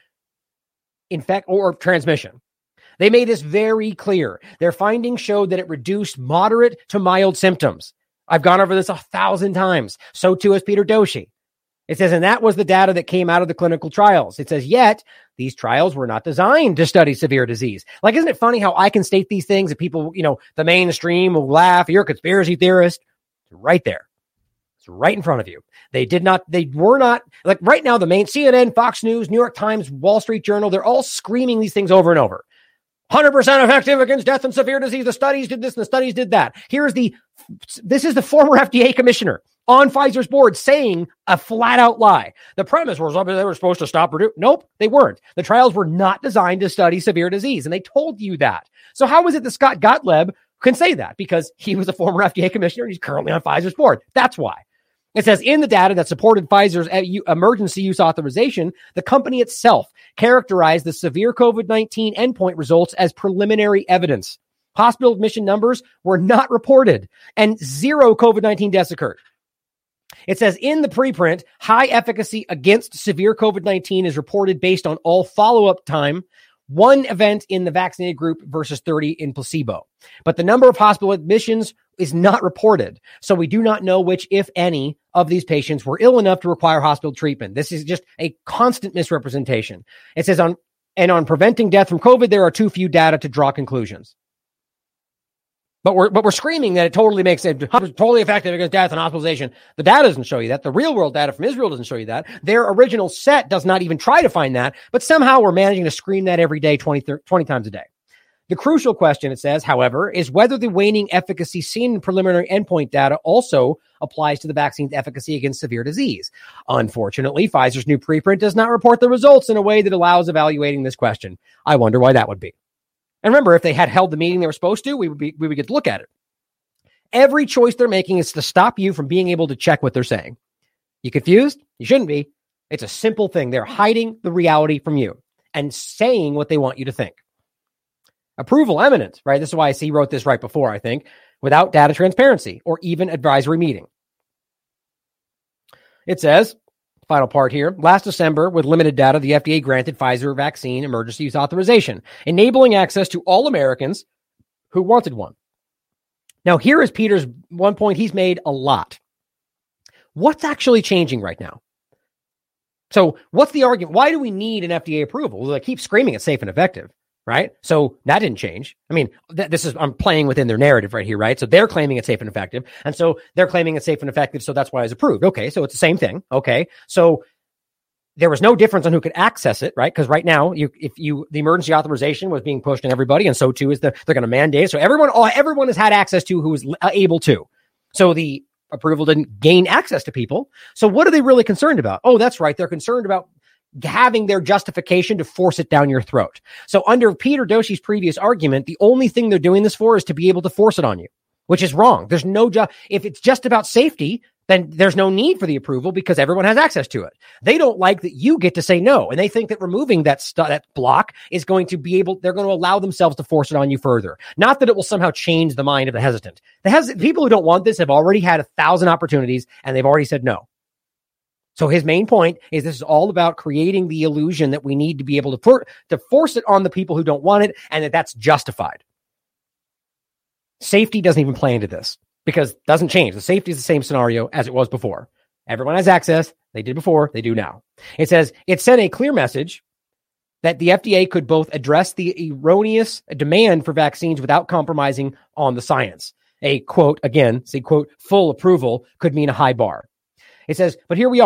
infect or transmission. They made this very clear. Their findings showed that it reduced moderate to mild symptoms. I've gone over this a thousand times. So too has Peter Doshi. It says, and that was the data that came out of the clinical trials. It says, yet these trials were not designed to study severe disease. Like, isn't it funny how I can state these things and people, you know, the mainstream will laugh. You're a conspiracy theorist. It's right there. It's right in front of you. They did not, they were not, like right now, the main C N N, Fox News, New York Times, Wall Street Journal, they're all screaming these things over and over. one hundred percent effective against death and severe disease. The studies did this and the studies did that. Here's the, this is the former F D A commissioner on Pfizer's board saying a flat out lie. The premise was they were supposed to stop. Redu- nope, they weren't. The trials were not designed to study severe disease. And they told you that. So how is it that Scott Gottlieb can say that? Because he was a former F D A commissioner and he's currently on Pfizer's board. That's why. It says in the data that supported Pfizer's emergency use authorization, the company itself characterized the severe COVID nineteen endpoint results as preliminary evidence. Hospital admission numbers were not reported and zero COVID nineteen deaths occurred. It says in the preprint, high efficacy against severe COVID nineteen is reported based on all follow-up time, one event in the vaccinated group versus thirty in placebo. But the number of hospital admissions is not reported. So we do not know which, if any, of these patients were ill enough to require hospital treatment. This is just a constant misrepresentation. It says on, and on preventing death from COVID, there are too few data to draw conclusions. But we're, but we're screaming that it totally makes it totally effective against death and hospitalization. The data doesn't show you that. The real world data from Israel doesn't show you that. Their original set does not even try to find that. But somehow we're managing to scream that every day, twenty, thirty, twenty times a day. The crucial question, it says, however, is whether the waning efficacy seen in preliminary endpoint data also applies to the vaccine's efficacy against severe disease. Unfortunately, Pfizer's new preprint does not report the results in a way that allows evaluating this question. I wonder why that would be. And remember, if they had held the meeting they were supposed to, we would be, we would get to look at it. Every choice they're making is to stop you from being able to check what they're saying. You confused? You shouldn't be. It's a simple thing. They're hiding the reality from you and saying what they want you to think. Approval eminent, right? This is why I see he wrote this right before, I think, without data transparency or even advisory meeting. It says, final part here, last December, with limited data, the F D A granted Pfizer vaccine emergency use authorization, enabling access to all Americans who wanted one. Now, here is Peter's one point he's made a lot. What's actually changing right now? So what's the argument? Why do we need an F D A approval? Well, they keep screaming it's safe and effective. Right? So that didn't change. I mean, th- this is, I'm playing within their narrative right here, right? So they're claiming it's safe and effective. And so they're claiming it's safe and effective. So that's why it's approved. Okay. So it's the same thing. Okay. So there was no difference on who could access it, right? Because right now, you, if you, the emergency authorization was being pushed on everybody. And so too is the, they're going to mandate it. So everyone, all, everyone has had access to who was able to. So the approval didn't gain access to people. So what are they really concerned about? Oh, that's right. They're concerned about having their justification to force it down your throat. So under Peter Doshi's previous argument, the only thing they're doing this for is to be able to force it on you, which is wrong. There's no ju- if it's just about safety, then there's no need for the approval because everyone has access to it. They don't like that you get to say no, and they think that removing that st- that block is going to be able, they're going to allow themselves to force it on you further. Not that it will somehow change the mind of the hesitant. The hes- people who don't want this have already had a thousand opportunities and they've already said no. So his main point is this is all about creating the illusion that we need to be able to, for, to force it on the people who don't want it and that that's justified. Safety doesn't even play into this because it doesn't change. The safety is the same scenario as it was before. Everyone has access. They did before. They do now. It says it sent a clear message that the F D A could both address the erroneous demand for vaccines without compromising on the science. A quote, again, say quote, full approval could mean a high bar. It says, but here we are.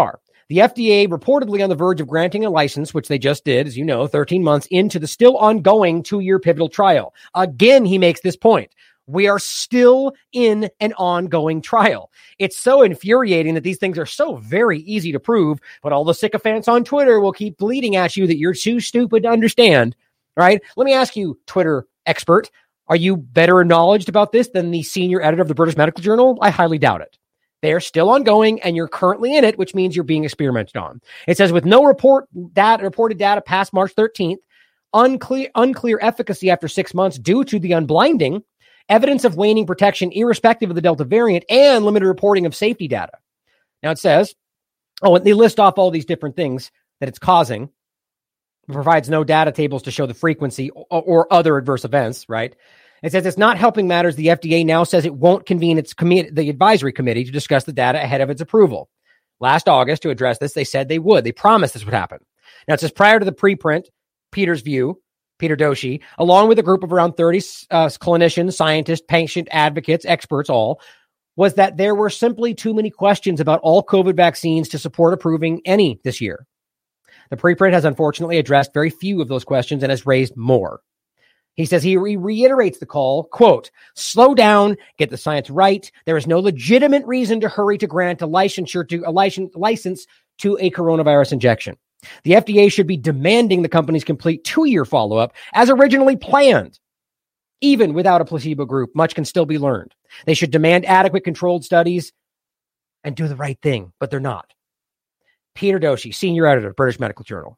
The F D A reportedly on the verge of granting a license, which they just did, as you know, thirteen months into the still ongoing two-year pivotal trial. Again, he makes this point. We are still in an ongoing trial. It's so infuriating that these things are so very easy to prove, but all the sycophants on Twitter will keep bleating at you that you're too stupid to understand, right? Let me ask you, Twitter expert, are you better knowledgeable about this than the senior editor of the British Medical Journal? I highly doubt it. They are still ongoing, and you're currently in it, which means you're being experimented on. It says, with no report data, reported data past March thirteenth, unclear, unclear efficacy after six months due to the unblinding, evidence of waning protection irrespective of the Delta variant, and limited reporting of safety data. Now it says, oh, and they list off all these different things that it's causing. It provides no data tables to show the frequency or, or other adverse events, right? It says it's not helping matters. The F D A now says it won't convene its committee, the advisory committee, to discuss the data ahead of its approval. Last August, to address this, they said they would. They promised this would happen. Now it says prior to the preprint, Peter's view, Peter Doshi, along with a group of around thirty uh, clinicians, scientists, patient advocates, experts, all, was that there were simply too many questions about all COVID vaccines to support approving any this year. The preprint has unfortunately addressed very few of those questions and has raised more. He says he re- reiterates the call, quote, slow down, get the science right. There is no legitimate reason to hurry to grant a licensure to a license, license to a coronavirus injection. The F D A should be demanding the company's complete two-year follow-up as originally planned. Even without a placebo group, much can still be learned. They should demand adequate controlled studies and do the right thing, but they're not. Peter Doshi, senior editor, British Medical Journal.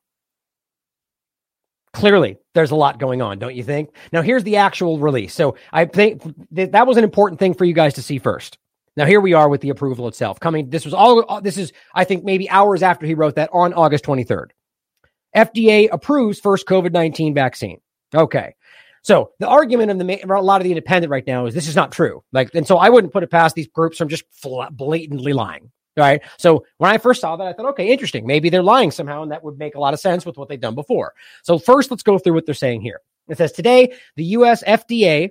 Clearly, there's a lot going on, don't you think? Now, here's the actual release. So I think th- that was an important thing for you guys to see first. Now, here we are with the approval itself. Coming, this was all, this is, I think, maybe hours after he wrote that on August twenty-third. F D A approves first COVID nineteen vaccine. Okay. So the argument of the, a lot of the independent right now is this is not true. Like, and so I wouldn't put it past these groups from just blatantly lying. All right. So when I first saw that, I thought, okay, interesting. Maybe they're lying somehow, and that would make a lot of sense with what they've done before. So first, let's go through what they're saying here. It says today, the U S F D A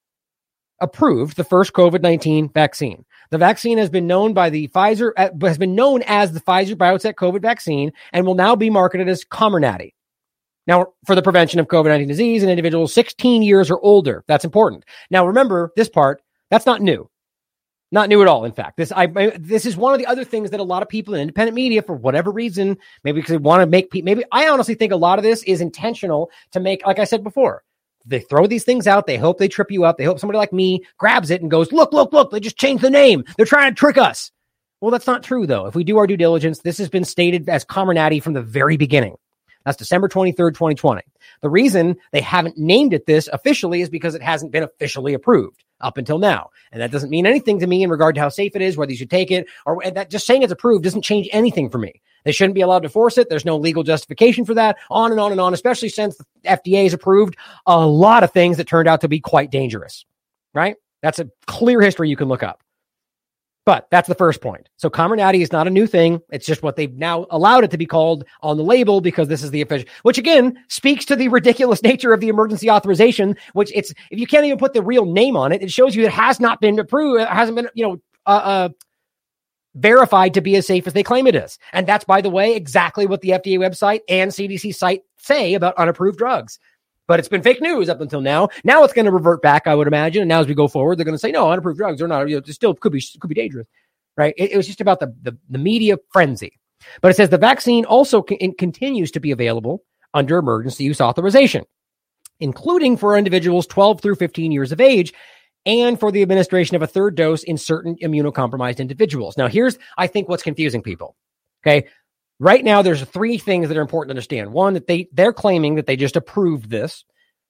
approved the first COVID nineteen vaccine. The vaccine has been known by the Pfizer, uh, has been known as the Pfizer BioNTech COVID vaccine and will now be marketed as Comirnaty. Now, for the prevention of COVID nineteen disease in individuals sixteen years or older. That's important. Now, remember this part, that's not new. Not new at all, in fact. This I, I this is one of the other things that a lot of people in independent media, for whatever reason, maybe because they want to make people, maybe I honestly think a lot of this is intentional to make, like I said before, they throw these things out. They hope they trip you up. They hope somebody like me grabs it and goes, look, look, look, they just changed the name. They're trying to trick us. Well, that's not true, though. If we do our due diligence, this has been stated as Comirnaty from the very beginning. That's December twenty-third, twenty twenty. The reason they haven't named it this officially is because it hasn't been officially approved up until now. And that doesn't mean anything to me in regard to how safe it is, whether you should take it, or that just saying it's approved doesn't change anything for me. They shouldn't be allowed to force it. There's no legal justification for that, on and on and on, especially since the F D A has approved a lot of things that turned out to be quite dangerous, right? That's a clear history you can look up. But that's the first point. So Comirnaty is not a new thing. It's just what they've now allowed it to be called on the label because this is the official, which again speaks to the ridiculous nature of the emergency authorization, which it's, if you can't even put the real name on it, it shows you it has not been approved. It hasn't been, you know, uh, uh, verified to be as safe as they claim it is. And that's, by the way, exactly what the F D A website and C D C site say about unapproved drugs. But it's been fake news up until now. Now it's going to revert back, I would imagine. And now as we go forward, they're going to say, no, unapproved drugs are not, you know, it still could be, could be dangerous, right? It, it was just about the, the, the media frenzy. But it says the vaccine also con- continues to be available under emergency use authorization, including for individuals twelve through fifteen years of age, and for the administration of a third dose in certain immunocompromised individuals. Now, here's, I think, what's confusing people. Okay. Right now, there's three things that are important to understand. One, that they, they're claiming that they just approved this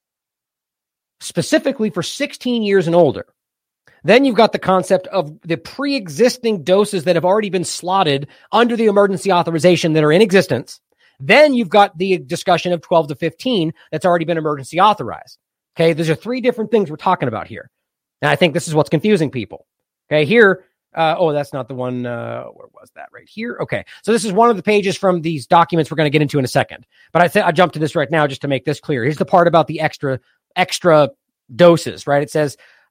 specifically for sixteen years and older. Then you've got the concept of the pre-existing doses that have already been slotted under the emergency authorization that are in existence. Then you've got the discussion of twelve to fifteen that's already been emergency authorized. Okay, those are three different things we're talking about here. And I think this is what's confusing people. Okay, here, uh, oh, that's not the one. Uh, where was that? Right here. Okay, so this is one of the pages from these documents we're going to get into in a second. But I think I jumped to this right now just to make this clear. Here's the part about the extra extra doses, right? It says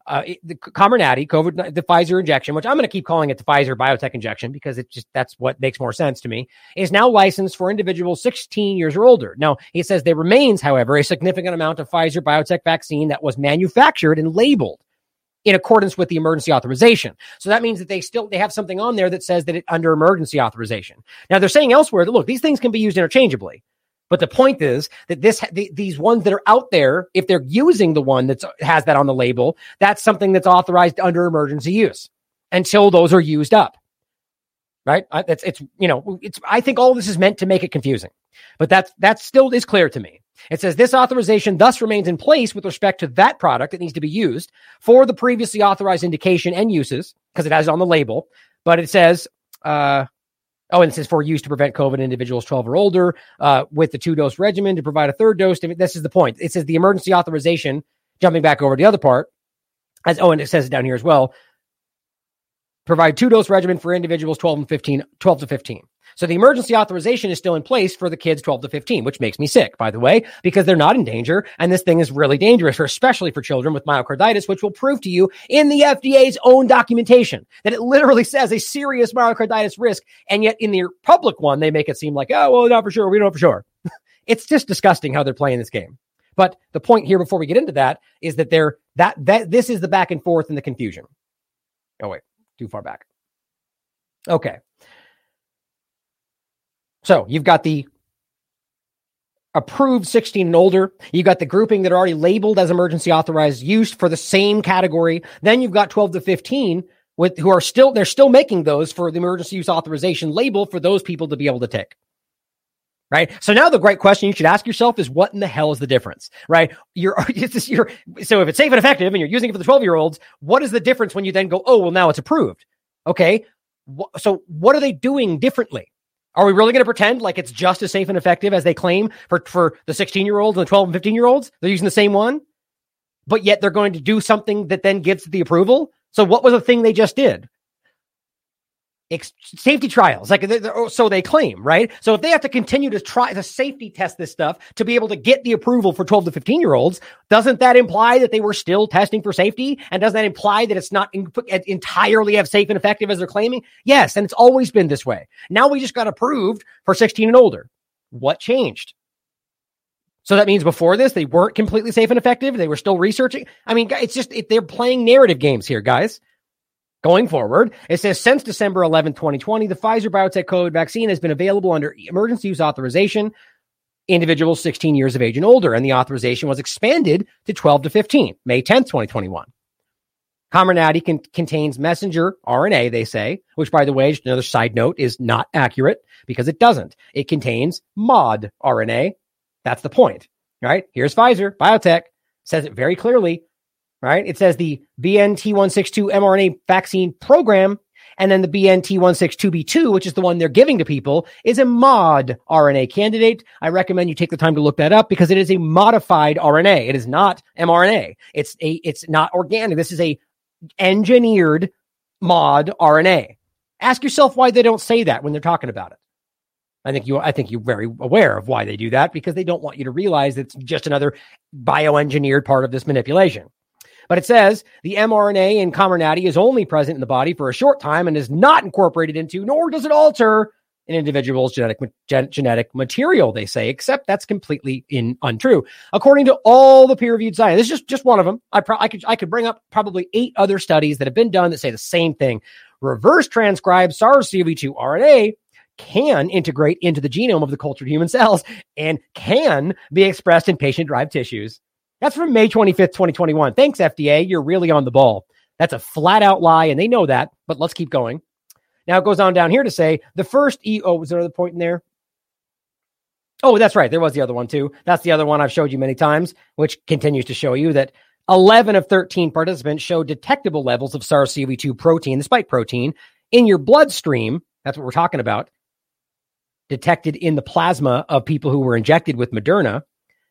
uh, it, the Comirnaty, COVID, the Pfizer injection, which I'm going to keep calling it the Pfizer biotech injection because it just, that's what makes more sense to me, is now licensed for individuals sixteen years or older. Now, he says there remains, however, a significant amount of Pfizer biotech vaccine that was manufactured and labeled in accordance with the emergency authorization. So that means that they still, they have something on there that says that it under emergency authorization. Now they're saying elsewhere that, look, these things can be used interchangeably. But the point is that this, the, these ones that are out there, if they're using the one that has that on the label, that's something that's authorized under emergency use until those are used up. Right? It's, it's, you know, it's, I think all this is meant to make it confusing, but that's, that still is clear to me. It says this authorization thus remains in place with respect to that product that needs to be used for the previously authorized indication and uses, because it has it on the label, but it says, uh, oh, and it says for use to prevent COVID in individuals twelve or older, uh, with the two-dose regimen to provide a third dose. This is the point. It says the emergency authorization, jumping back over to the other part, as oh, and it says it down here as well, provide two-dose regimen for individuals twelve and fifteen, twelve to fifteen. So the emergency authorization is still in place for the kids twelve to fifteen, which makes me sick, by the way, because they're not in danger. And this thing is really dangerous, for, especially for children with myocarditis, which will prove to you in the F D A's own documentation that it literally says a serious myocarditis risk. And yet in the public one, they make it seem like, oh, well, not for sure. We don't know for sure. It's just disgusting how they're playing this game. But the point here, before we get into that, is that they're that, that this is the back and forth and the confusion. Oh, wait, too far back. Okay. So you've got the approved sixteen and older. You've got the grouping that are already labeled as emergency authorized use for the same category. Then you've got twelve to fifteen with who are still, they're still making those for the emergency use authorization label for those people to be able to take. Right. So now the great question you should ask yourself is, what in the hell is the difference? Right. You're, it's, you're, so if it's safe and effective and you're using it for the twelve year olds, what is the difference when you then go, oh, well, now it's approved? Okay. So what are they doing differently? Are we really going to pretend like it's just as safe and effective as they claim for, for the sixteen-year-olds and the twelve and fifteen-year-olds? They're using the same one, but yet they're going to do something that then gives the approval. So what was the thing they just did? Ex- safety trials, like so they claim, right? So if they have to continue to try to safety test this stuff to be able to get the approval for twelve to fifteen-year-olds, doesn't that imply that they were still testing for safety? And doesn't that imply that it's not in, entirely as safe and effective as they're claiming? Yes, and it's always been this way. Now we just got approved for sixteen and older. What changed? So that means before this, they weren't completely safe and effective. They were still researching. I mean, it's just, it, they're playing narrative games here, guys. Going forward, it says since December eleventh, twenty twenty, the Pfizer BioNTech COVID vaccine has been available under emergency use authorization, individuals sixteen years of age and older, and the authorization was expanded to twelve to fifteen, May tenth, twenty twenty-one. Comirnaty con- contains messenger R N A, they say, which, by the way, just another side note, is not accurate because it doesn't. It contains mod R N A. That's the point, right? Here's Pfizer, BioNTech, says it very clearly. Right? It says the B N T one sixty-two mRNA vaccine program, and then the B N T one sixty-two B two, which is the one they're giving to people, is a mod R N A candidate. I recommend you take the time to look that up because it is a modified R N A. It is not mRNA. It's a, it's not organic. This is a engineered mod R N A. Ask yourself why they don't say that when they're talking about it. I think you, I think you're very aware of why they do that, because they don't want you to realize it's just another bioengineered part of this manipulation. But it says the mRNA in Comirnaty is only present in the body for a short time and is not incorporated into, nor does it alter an individual's genetic gen, genetic material, they say, except that's completely in, untrue. According to all the peer-reviewed science, this is just, just one of them. I, pro, I, could, I could bring up probably eight other studies that have been done that say the same thing. Reverse transcribed SARS-C o V two R N A can integrate into the genome of the cultured human cells and can be expressed in patient-derived tissues. That's from May twenty-fifth, twenty twenty-one. Thanks, F D A. You're really on the ball. That's a flat out lie, and they know that, but let's keep going. Now it goes on down here to say the first E. Oh, was there another point in there? Oh, that's right. There was the other one too. That's the other one I've showed you many times, which continues to show you that eleven of thirteen participants showed detectable levels of SARS-C o V two protein, the spike protein, in your bloodstream. That's what we're talking about. Detected in the plasma of people who were injected with Moderna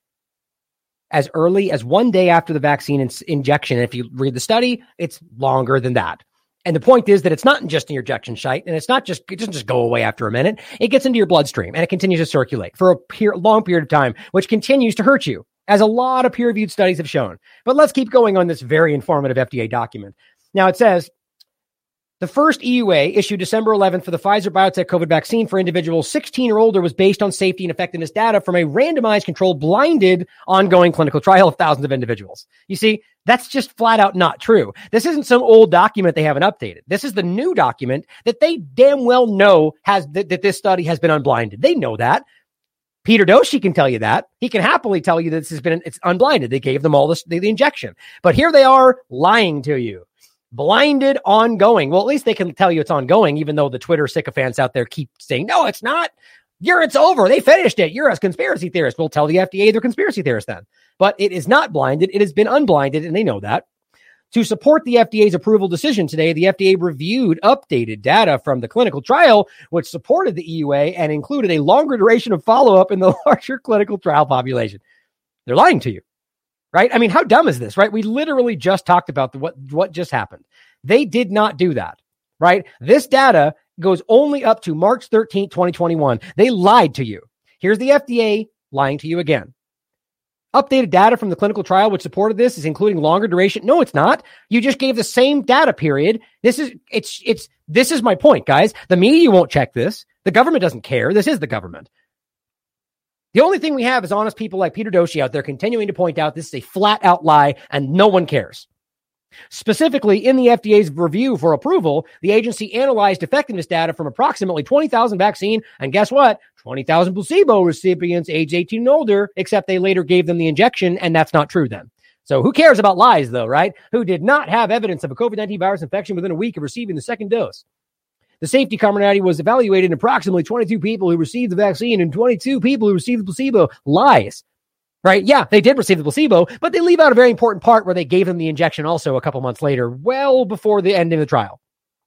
as early as one day after the vaccine in- injection. And if you read the study, it's longer than that. And the point is that it's not just in your injection site, and it's not just, it doesn't just go away after a minute. It gets into your bloodstream and it continues to circulate for a per- long period of time, which continues to hurt you. as a lot of peer-reviewed studies have shown. But let's keep going on this very informative F D A document. Now it says, the first E U A issued December eleventh for the Pfizer-BioNTech COVID vaccine for individuals sixteen or older was based on safety and effectiveness data from a randomized, controlled, blinded, ongoing clinical trial of thousands of individuals. You see, that's just flat out not true. This isn't some old document they haven't updated. This is the new document that they damn well know has th- that this study has been unblinded. They know that. Peter Doshi can tell you that. He can happily tell you that this has been, it's unblinded. They gave them all this, the, the injection. But here they are lying to you. Blinded, ongoing. Well, at least they can tell you it's ongoing, even though the Twitter sycophants out there keep saying, no, it's not. You're, it's over. They finished it. You're a conspiracy theorist. We'll tell the F D A they're conspiracy theorists then. But it is not blinded. It has been unblinded, and they know that. To support the F D A's approval decision today, the F D A reviewed updated data from the clinical trial, which supported the E U A and included a longer duration of follow-up in the larger clinical trial population. They're lying to you, right? I mean, how dumb is this, right? We literally just talked about the, what, what just happened. They did not do that, right? This data goes only up to March thirteenth, twenty twenty-one. They lied to you. Here's the F D A lying to you again. Updated data from the clinical trial which supported this is including longer duration. No, it's not. You just gave the same data period. This is, it's, it's, this is my point, guys. The media won't check this. The government doesn't care. This is the government. The only thing we have is honest people like Peter Doshi out there continuing to point out this is a flat out lie and no one cares. Specifically, in the F D A's review for approval, the agency analyzed effectiveness data from approximately twenty thousand vaccine, and guess what? twenty thousand placebo recipients age eighteen and older, except they later gave them the injection, and that's not true then. So who cares about lies, though, right? Who did not have evidence of a COVID nineteen virus infection within a week of receiving the second dose. The safety commonality was evaluated in approximately twenty-two people who received the vaccine and twenty-two people who received the placebo. Lies. Right? Yeah, they did receive the placebo, but they leave out a very important part where they gave them the injection also a couple months later, well before the end of the trial.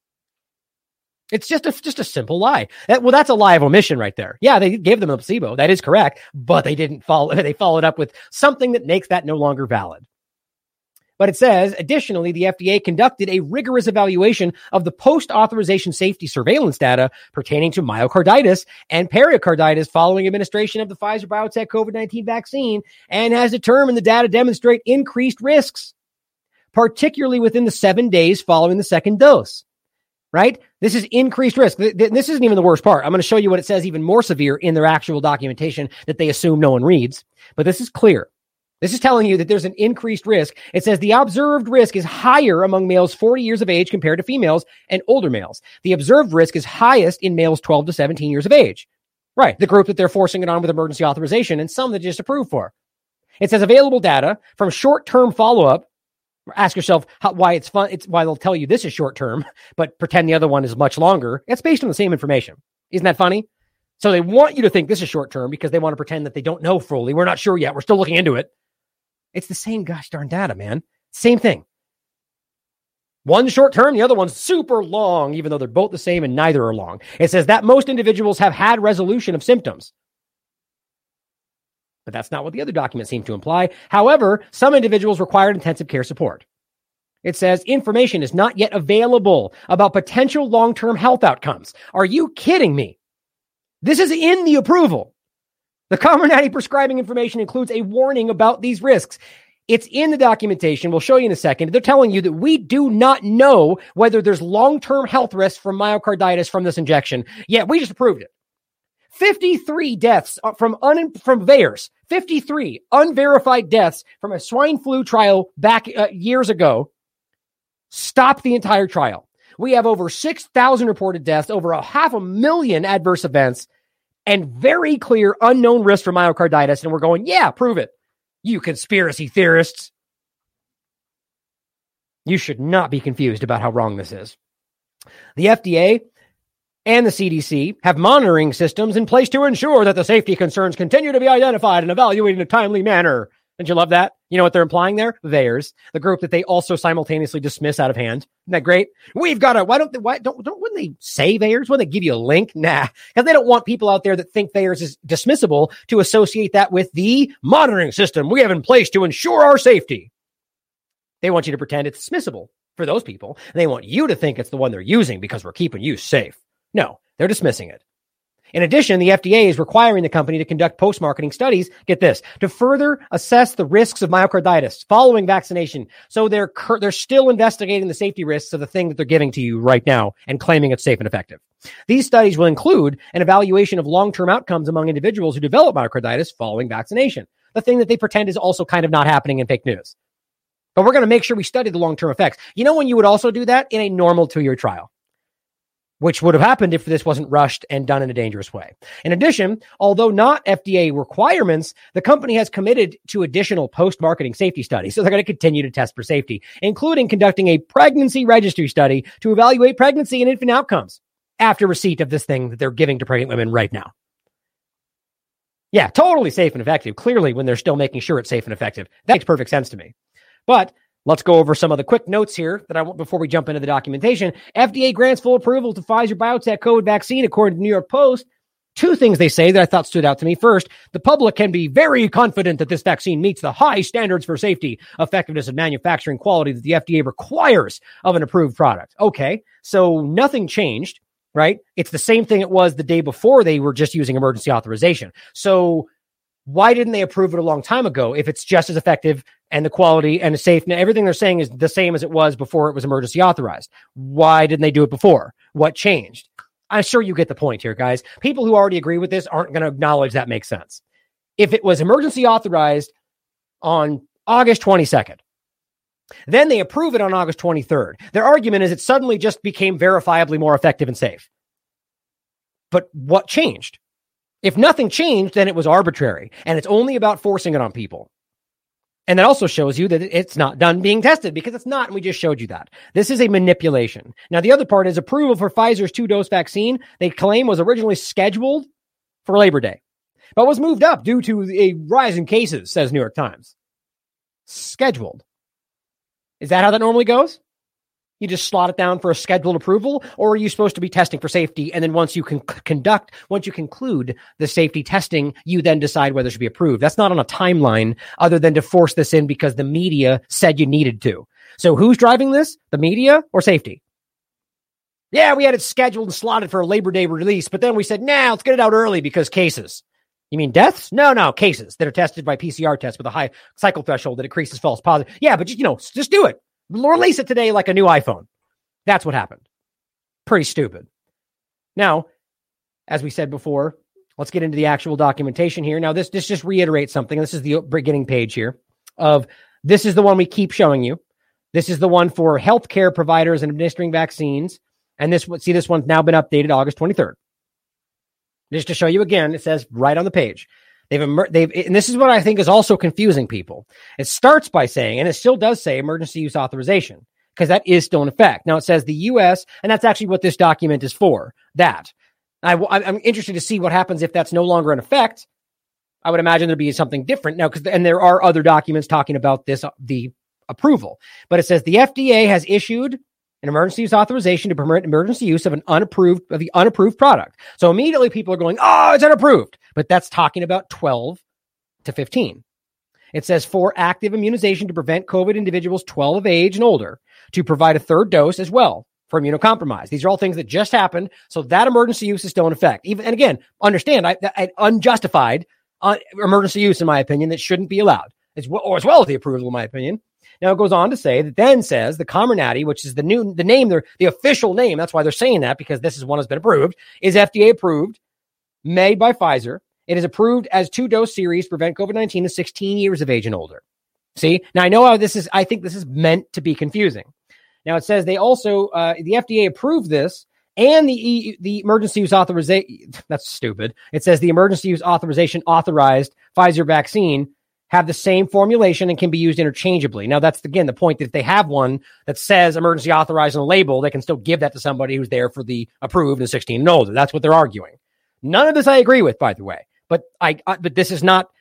It's just a, just a simple lie. That, well, that's a lie of omission right there. Yeah, they gave them a placebo. That is correct, but they didn't follow, they followed up with something that makes that no longer valid. But it says, additionally, the F D A conducted a rigorous evaluation of the post-authorization safety surveillance data pertaining to myocarditis and pericarditis following administration of the Pfizer-BioNTech COVID nineteen vaccine and has determined the data demonstrate increased risks, particularly within the seven days following the second dose. Right? This is increased risk. This isn't even the worst part. I'm going to show you what it says even more severe in their actual documentation that they assume no one reads. But this is clear. This is telling you that there's an increased risk. It says the observed risk is higher among males forty years of age compared to females and older males. The observed risk is highest in males twelve to seventeen years of age. Right. The group that they're forcing it on with emergency authorization and some that just approved for. It says available data from short-term follow-up. Ask yourself how, why it's fun. It's why they'll tell you this is short-term, but pretend the other one is much longer. It's based on the same information. Isn't that funny? So they want you to think this is short-term because they want to pretend that they don't know fully. We're not sure yet. We're still looking into it. It's the same gosh darn data, man. Same thing. One's short term, the other one's super long, even though they're both the same and neither are long. It says that most individuals have had resolution of symptoms. But that's not what the other documents seem to imply. However, some individuals required intensive care support. It says information is not yet available about potential long-term health outcomes. Are you kidding me? This is in the approval. The Comirnaty prescribing information includes a warning about these risks. It's in the documentation. We'll show you in a second. They're telling you that we do not know whether there's long-term health risks from myocarditis from this injection. Yet we just approved it. fifty-three deaths from un- from V A E R S. fifty-three unverified deaths from a swine flu trial back uh, years ago. Stop the entire trial. We have over six thousand reported deaths, over a half a million adverse events, and very clear unknown risk for myocarditis. And we're going, yeah, prove it. You conspiracy theorists. You should not be confused about how wrong this is. The F D A and the C D C have monitoring systems in place to ensure that the safety concerns continue to be identified and evaluated in a timely manner. Didn't you love that? You know what they're implying there? V A E R S, the group that they also simultaneously dismiss out of hand. Isn't that great? We've got to, why don't they, why don't, don't, wouldn't they say V A E R S? Wouldn't they give you a link? Nah, because they don't want people out there that think V A E R S is dismissible to associate that with the monitoring system we have in place to ensure our safety. They want you to pretend it's dismissible for those people. And they want you to think it's the one they're using because we're keeping you safe. No, they're dismissing it. In addition, the F D A is requiring the company to conduct post-marketing studies, get this, to further assess the risks of myocarditis following vaccination. So they're cur- they're still investigating the safety risks of the thing that they're giving to you right now and claiming it's safe and effective. These studies will include an evaluation of long-term outcomes among individuals who develop myocarditis following vaccination, the thing that they pretend is also kind of not happening in fake news. But we're going to make sure we study the long-term effects. You know when you would also do that? In a normal two-year trial, which would have happened if this wasn't rushed and done in a dangerous way. In addition, although not F D A requirements, the company has committed to additional post-marketing safety studies. So they're going to continue to test for safety, including conducting a pregnancy registry study to evaluate pregnancy and infant outcomes after receipt of this thing that they're giving to pregnant women right now. Yeah, totally safe and effective. Clearly, when they're still making sure it's safe and effective. That makes perfect sense to me. But let's go over some of the quick notes here that I want before we jump into the documentation. F D A grants full approval to Pfizer BioNTech COVID vaccine, according to the New York Post. Two things they say that I thought stood out to me. First, the public can be very confident that this vaccine meets the high standards for safety, effectiveness, and manufacturing quality that the F D A requires of an approved product. Okay, so nothing changed, right? It's the same thing it was the day before they were just using emergency authorization. So why didn't they approve it a long time ago if it's just as effective and the quality and the safe? Now, everything they're saying is the same as it was before it was emergency authorized. Why didn't they do it before? What changed? I'm sure you get the point here, guys. People who already agree with this aren't going to acknowledge that makes sense. If it was emergency authorized on August twenty-second, then they approve it on August twenty-third. Their argument is it suddenly just became verifiably more effective and safe. But what changed? If nothing changed, then it was arbitrary, and it's only about forcing it on people. And that also shows you that it's not done being tested, because it's not, and we just showed you that. This is a manipulation. Now, the other part is approval for Pfizer's two-dose vaccine, they claim was originally scheduled for Labor Day, but was moved up due to a rise in cases, says New York Times. Scheduled. Is that how that normally goes? You just slot it down for a scheduled approval, or are you supposed to be testing for safety? And then once you can conduct, once you conclude the safety testing, you then decide whether it should be approved. That's not on a timeline other than to force this in because the media said you needed to. So who's driving this? The media or safety? Yeah, we had it scheduled and slotted for a Labor Day release, but then we said, nah, let's get it out early because cases. You mean deaths? No, no, cases that are tested by P C R tests with a high cycle threshold that increases false positive. Yeah, but you know, just do it. Release it today like a new iPhone. That's what happened. Pretty stupid. Now, as we said before, let's get into the actual documentation here. Now, this, this just reiterates something. This is the beginning page here of this is the one we keep showing you. This is the one for healthcare providers and administering vaccines. And this, see, this one's now been updated August twenty-third. Just to show you again, it says right on the page. They've, emer- they've, and this is what I think is also confusing people. It starts by saying, and it still does say emergency use authorization, because that is still in effect. Now it says the U S, and that's actually what this document is for, that. I, I'm interested to see what happens if that's no longer in effect. I would imagine there'd be something different now, because, and there are other documents talking about this, the approval, but it says the F D A has issued an emergency use authorization to permit emergency use of an unapproved, of the unapproved product. So immediately people are going, oh, it's unapproved. But that's talking about twelve to fifteen. It says for active immunization to prevent COVID individuals twelve of age and older, to provide a third dose as well for immunocompromised. These are all things that just happened. So that emergency use is still in effect. Even, and again, understand, I, I unjustified uh, emergency use, in my opinion, that shouldn't be allowed, as well, or as well as the approval, in my opinion. Now it goes on to say that then says the Comirnaty, which is the new, the name, the, the official name, that's why they're saying that, because this is one that's been approved, is F D A approved, made by Pfizer. It is approved as two-dose series to prevent COVID nineteen to sixteen years of age and older. See? Now I know how this is, I think this is meant to be confusing. Now it says they also, uh, the F D A approved this and the e, the emergency use authorization, that's stupid. It says the emergency use authorization authorized Pfizer vaccine have the same formulation and can be used interchangeably. Now, that's, again, the point that if they have one that says emergency authorized on the label, they can still give that to somebody who's there for the approved and sixteen and older. That's what they're arguing. None of this I agree with, by the way. But I, I but this is not,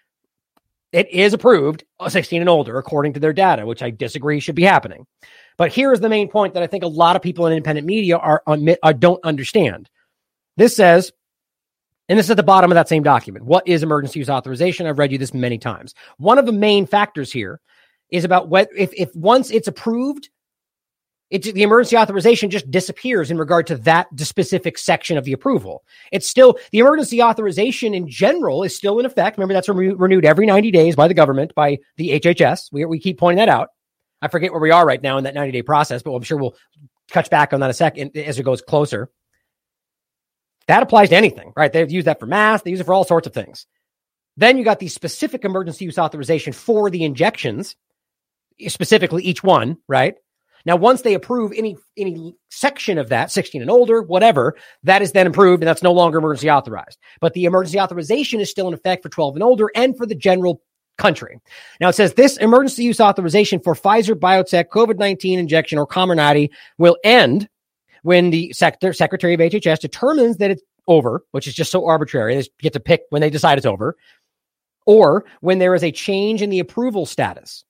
it is approved sixteen and older, according to their data, which I disagree should be happening. But here is the main point that I think a lot of people in independent media are, are don't understand. This says, and this is at the bottom of that same document, what is emergency use authorization? I've read you this many times. One of the main factors here is about what if, if once it's approved, It, the emergency authorization just disappears in regard to that specific section of the approval. It's still, the emergency authorization in general is still in effect. Remember, that's re- renewed every ninety days by the government, by the H H S. We, we keep pointing that out. I forget where we are right now in that ninety-day process, but I'm sure we'll touch back on that a second as it goes closer. That applies to anything, right? They use that for masks. They use it for all sorts of things. Then you got the specific emergency use authorization for the injections, specifically each one, right? Now, once they approve any any section of that, sixteen and older, whatever, that is then approved, and that's no longer emergency authorized. But the emergency authorization is still in effect for twelve and older and for the general country. Now, it says this emergency use authorization for Pfizer BioNTech COVID nineteen injection or Comirnaty will end when the sector, Secretary of H H S determines that it's over, which is just so arbitrary. They get to pick when they decide it's over, or when there is a change in the approval status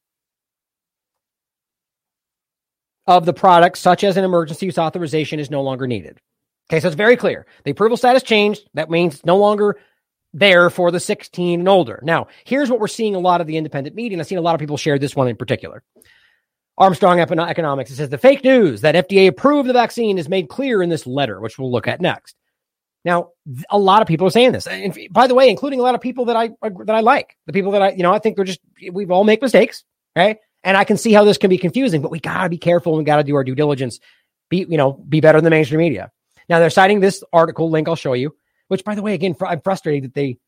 of the product, such as an emergency use authorization is no longer needed. Okay, so it's very clear. The approval status changed. That means it's no longer there for the sixteen and older. Now, here's what we're seeing a lot of the independent media, and I've seen a lot of people share this one in particular. Armstrong Economics, it says the fake news that F D A approved the vaccine is made clear in this letter, which we'll look at next. Now, a lot of people are saying this. And by the way, including a lot of people that I that I like, the people that I, you know, I think they're just, we all make mistakes, right? And I can see how this can be confusing, but we got to be careful and we got to do our due diligence, be, you know, be better than the mainstream media. Now, they're citing this article link I'll show you, which, by the way, again, fr- I'm frustrated that they,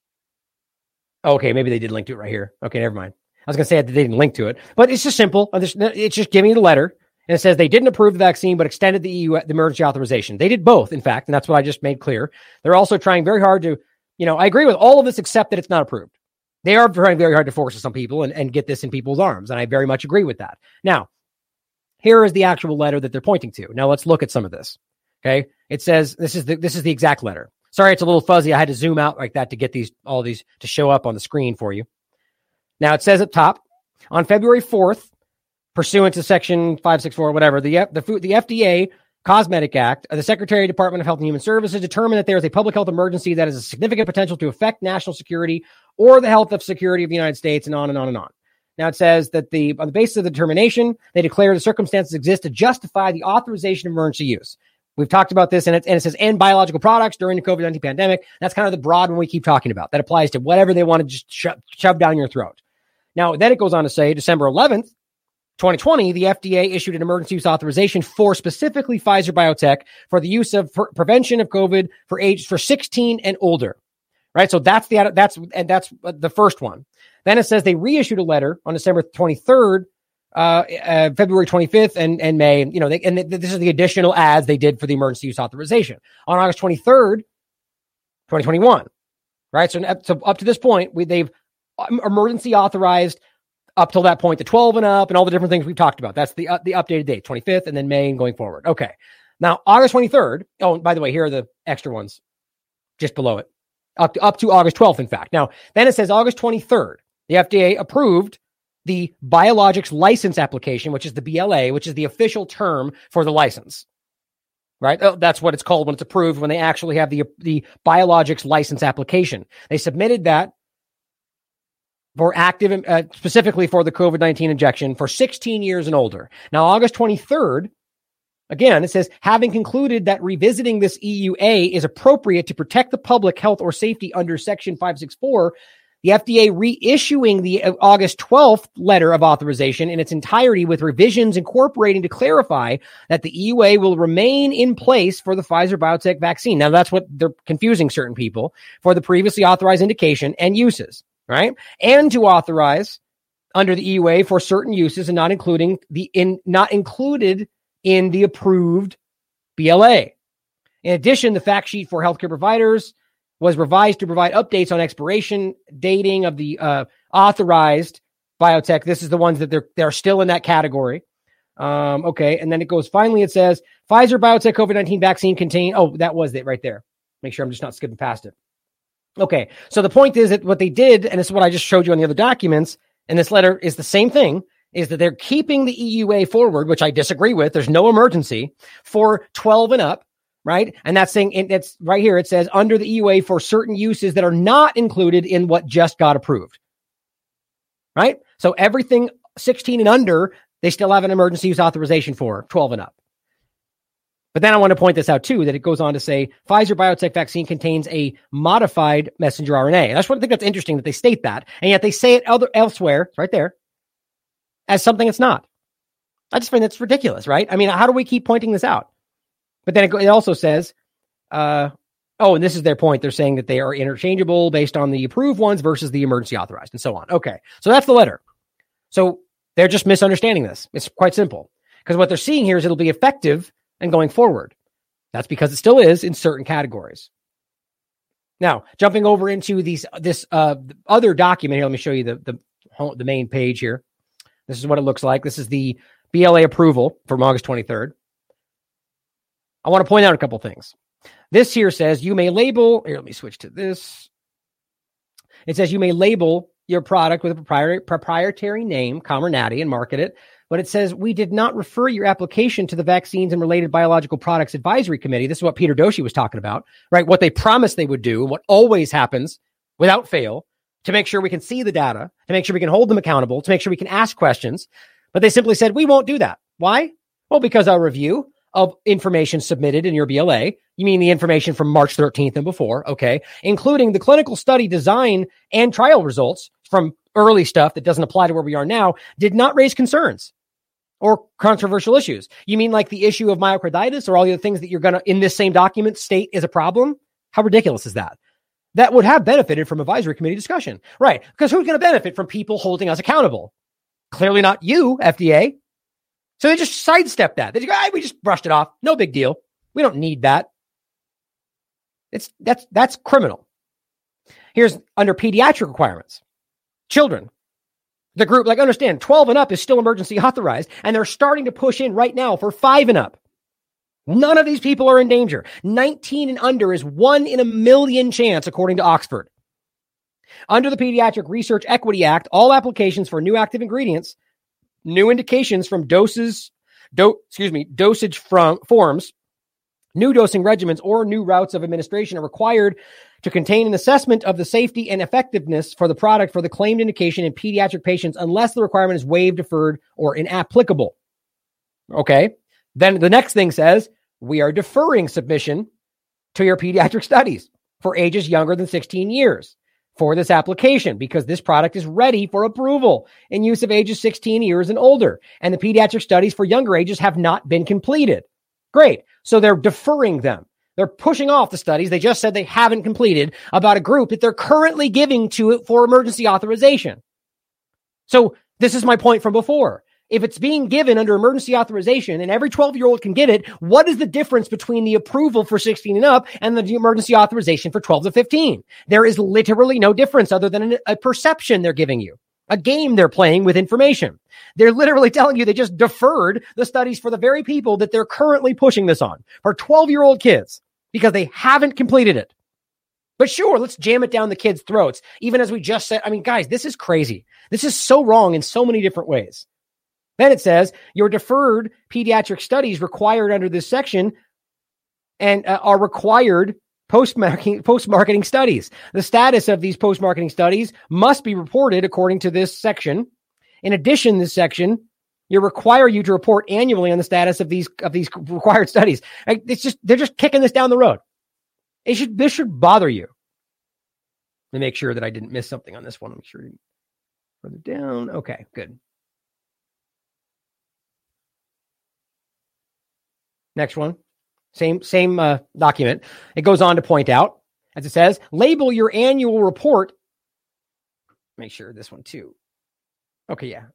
oh, okay, maybe they did link to it right here. Okay, never mind. I was going to say that they didn't link to it, but it's just simple. It's just giving you the letter, and it says they didn't approve the vaccine, but extended the E U the emergency authorization. They did both, in fact, and that's what I just made clear. They're also trying very hard to, you know, I agree with all of this except that it's not approved. They are trying very hard to force some people and, and get this in people's arms, and I very much agree with that. Now, here is the actual letter that they're pointing to. Now, let's look at some of this. Okay, it says this is the this is the exact letter. Sorry, it's a little fuzzy. I had to zoom out like that to get these all these to show up on the screen for you. Now, it says up top, on February fourth, pursuant to Section five sixty-four, whatever, the the food, the F D A Cosmetic Act, the Secretary of Department of Health and Human Services determined that there is a public health emergency that has a significant potential to affect national security or the health of security of the United States, and on and on and on. Now, it says that the on the basis of the determination, they declare the circumstances exist to justify the authorization of emergency use. We've talked about this, and it, and it says, and biological products during the COVID nineteen pandemic. That's kind of the broad one we keep talking about. That applies to whatever they want to just sho- shove down your throat. Now, then it goes on to say, December eleventh, twenty twenty, the F D A issued an emergency use authorization for specifically Pfizer BioNTech for the use of for prevention of COVID for age for sixteen and older. Right? So that's the that's and that's the first one. Then it says they reissued a letter on December twenty-third, uh, uh, February twenty-fifth, and, and May. You know, they, and this is the additional ads they did for the emergency use authorization on August twenty-third, twenty twenty-one. Right? So, so up to this point, we, they've emergency authorized up till that point, the twelve and up and all the different things we've talked about. That's the uh, the updated date, twenty-fifth, and then May and going forward. Okay. Now, August twenty-third. Oh, by the way, here are the extra ones just below it. Up to, up to August twelfth, in fact. Now, then it says August twenty-third, the F D A approved the Biologics License Application, which is the B L A, which is the official term for the license. Right? Oh, that's what it's called when it's approved, when they actually have the, the Biologics License Application. They submitted that for active, uh, specifically for the COVID nineteen injection for sixteen years and older. Now, August twenty-third, again, it says, having concluded that revisiting this E U A is appropriate to protect the public health or safety under Section five sixty-four, the F D A reissuing the August twelfth letter of authorization in its entirety with revisions incorporating to clarify that the E U A will remain in place for the Pfizer BioNTech vaccine. Now, that's what they're confusing certain people for the previously authorized indication and uses. Right? And to authorize under the E U A for certain uses and not including the in not included in the approved B L A. In addition, the fact sheet for healthcare providers was revised to provide updates on expiration dating of the uh, authorized biotech. This is the ones that they're they're still in that category. Um, okay, and then it goes. Finally, it says Pfizer BioNTech COVID nineteen vaccine contain. Oh, that was it right there. Make sure I'm just not skipping past it. Okay, so the point is that what they did, and this is what I just showed you on the other documents, and this letter is the same thing, is that they're keeping the E U A forward, which I disagree with. There's no emergency for twelve and up, right? And that's saying, it's right here, it says under the E U A for certain uses that are not included in what just got approved, right? So everything sixteen and under, they still have an emergency use authorization for twelve and up. But then I want to point this out too, that it goes on to say Pfizer BioNTech vaccine contains a modified messenger R N A. And that's one thing that's interesting, that they state that, and yet they say it other, elsewhere, it's right there, as something it's not. I just find that's ridiculous, right? I mean, how do we keep pointing this out? But then it, it also says, uh, oh, and this is their point. They're saying that they are interchangeable based on the approved ones versus the emergency authorized and so on. Okay, so that's the letter. So they're just misunderstanding this. It's quite simple, because what they're seeing here is it'll be effective and going forward. That's because it still is in certain categories. Now, jumping over into these this uh, other document here, let me show you the, the the main page here. This is what it looks like. This is the B L A approval from August twenty-third. I want to point out a couple things. This here says you may label, here, let me switch to this. It says you may label your product with a proprietary, proprietary name, Comirnaty, and market it. But it says, we did not refer your application to the Vaccines and Related Biological Products Advisory Committee. This is what Peter Doshi was talking about, right? What they promised they would do, what always happens without fail, to make sure we can see the data, to make sure we can hold them accountable, to make sure we can ask questions. But they simply said, we won't do that. Why? Well, because our review of information submitted in your B L A, you mean the information from March thirteenth and before, okay, including the clinical study design and trial results from early stuff that doesn't apply to where we are now, did not raise concerns or controversial issues. You mean like the issue of myocarditis or all the other things that you're going to, in this same document, state is a problem? How ridiculous is that? That would have benefited from advisory committee discussion, right? Because who's going to benefit from people holding us accountable? Clearly not you, F D A. So they just sidestepped that. They just go, ah, we just brushed it off. No big deal. We don't need that. It's that's that's criminal. Here's under pediatric requirements. Children. The group, like, understand, twelve and up is still emergency authorized, and they're starting to push in right now for five and up. None of these people are in danger. nineteen and under is one in a million chance, according to Oxford. Under the Pediatric Research Equity Act, all applications for new active ingredients, new indications from doses, do, excuse me, dosage from forms, new dosing regimens, or new routes of administration are required to contain an assessment of the safety and effectiveness for the product for the claimed indication in pediatric patients unless the requirement is waived, deferred, or inapplicable. Okay. Then the next thing says, we are deferring submission to your pediatric studies for ages younger than sixteen years for this application because this product is ready for approval in use of ages sixteen years and older. And the pediatric studies for younger ages have not been completed. Great. So they're deferring them. They're pushing off the studies they just said they haven't completed about a group that they're currently giving to it for emergency authorization. So this is my point from before. If it's being given under emergency authorization and every twelve-year-old can get it, what is the difference between the approval for sixteen and up and the emergency authorization for twelve to fifteen? There is literally no difference other than a perception they're giving you, a game they're playing with information. They're literally telling you they just deferred the studies for the very people that they're currently pushing this on, for twelve-year-old kids, because they haven't completed it. But sure, let's jam it down the kids' throats, even as we just said. I mean, guys, this is crazy. This is so wrong in so many different ways. Then it says your deferred pediatric studies required under this section and uh, are required post-marketing, post-marketing studies. The status of these post-marketing studies must be reported according to this section. In addition, this section, you require you to report annually on the status of these of these required studies. It's just they're just kicking this down the road. It should this should bother you. Let me make sure that I didn't miss something on this one. Make sure further down. Okay, good. Next one, same same uh, document. It goes on to point out, as it says, label your annual report. Make sure this one too. Okay, yeah.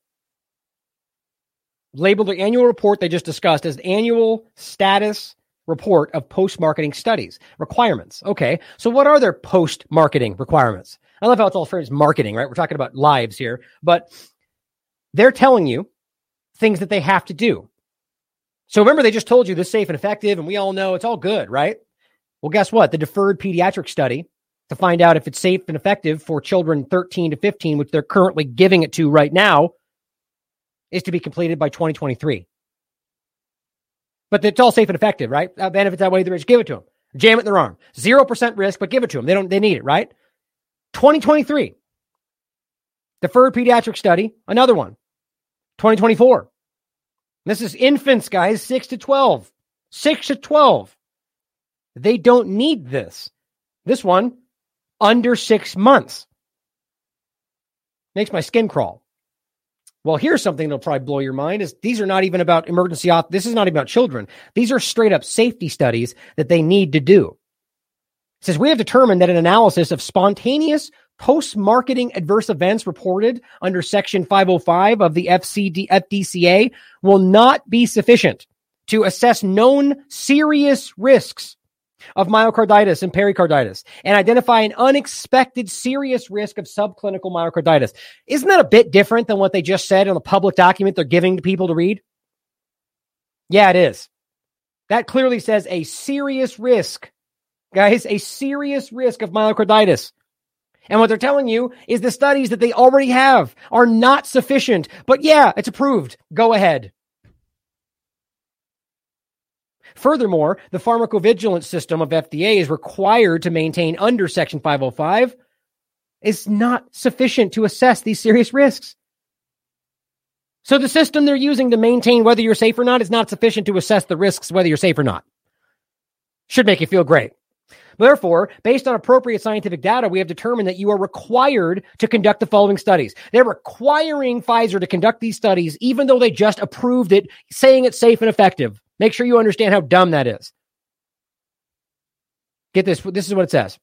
Label the annual report they just discussed as annual status report of post-marketing studies requirements. Okay, so what are their post-marketing requirements? I love how it's all framed as marketing, right? We're talking about lives here, but they're telling you things that they have to do. So remember, they just told you this is safe and effective, and we all know it's all good, right? Well, guess what? The deferred pediatric study to find out if it's safe and effective for children thirteen to fifteen, which they're currently giving it to right now, is to be completed by twenty twenty-three. But it's all safe and effective, right? Uh, and if it's that way, they just give it to them. Jam it in their arm. Zero percent risk, but give it to them. They don't. They need it, right? twenty twenty-three. Deferred pediatric study, another one. twenty twenty-four. This is infants, guys, six to twelve. six to twelve. They don't need this. This one, under six months. Makes my skin crawl. Well, here's something that'll probably blow your mind is these are not even about emergency auth. This is not even about children. These are straight up safety studies that they need to do. It says we have determined that an analysis of spontaneous post-marketing adverse events reported under Section five oh five of the F C D, F D C A will not be sufficient to assess known serious risks of myocarditis and pericarditis and identify an unexpected serious risk of subclinical myocarditis. Isn't that a bit different than what they just said in the public document they're giving to people to read? Yeah, it is. That clearly says a serious risk, guys, a serious risk of myocarditis. And what they're telling you is the studies that they already have are not sufficient. But yeah, it's approved. Go ahead. Furthermore, the pharmacovigilance system of F D A is required to maintain under Section five oh five is not sufficient to assess these serious risks. So the system they're using to maintain whether you're safe or not is not sufficient to assess the risks whether you're safe or not. Should make you feel great. Therefore, based on appropriate scientific data, we have determined that you are required to conduct the following studies. They're requiring Pfizer to conduct these studies, even though they just approved it, saying it's safe and effective. Make sure you understand how dumb that is. Get this. This is what it says.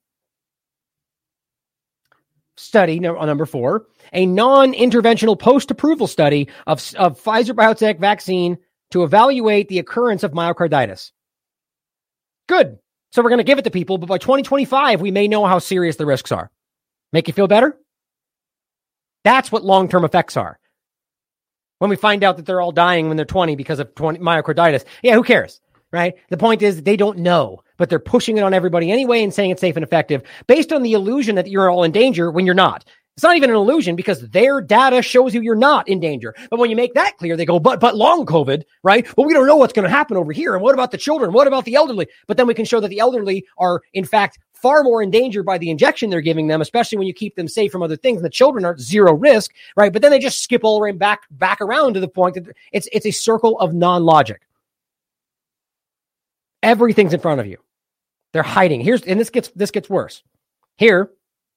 Study no, number four, a non-interventional post-approval study of, of Pfizer-BioNTech vaccine to evaluate the occurrence of myocarditis. Good. So we're going to give it to people, but by twenty twenty-five, we may know how serious the risks are. Make you feel better? That's what long-term effects are. When we find out that they're all dying when they're twenty because of twenty myocarditis. Yeah, who cares, right? The point is they don't know, but they're pushing it on everybody anyway and saying it's safe and effective based on the illusion that you're all in danger when you're not. It's not even an illusion because their data shows you you're not in danger. But when you make that clear, they go, but but long COVID, right? Well, we don't know what's going to happen over here. And what about the children? What about the elderly? But then we can show that the elderly are, in fact, far more in danger by the injection they're giving them, especially when you keep them safe from other things. And the children are zero risk, right? But then they just skip all the way back, back around to the point that it's, it's a circle of non-logic. Everything's in front of you. They're hiding. Here's, and this gets, this gets worse. Here,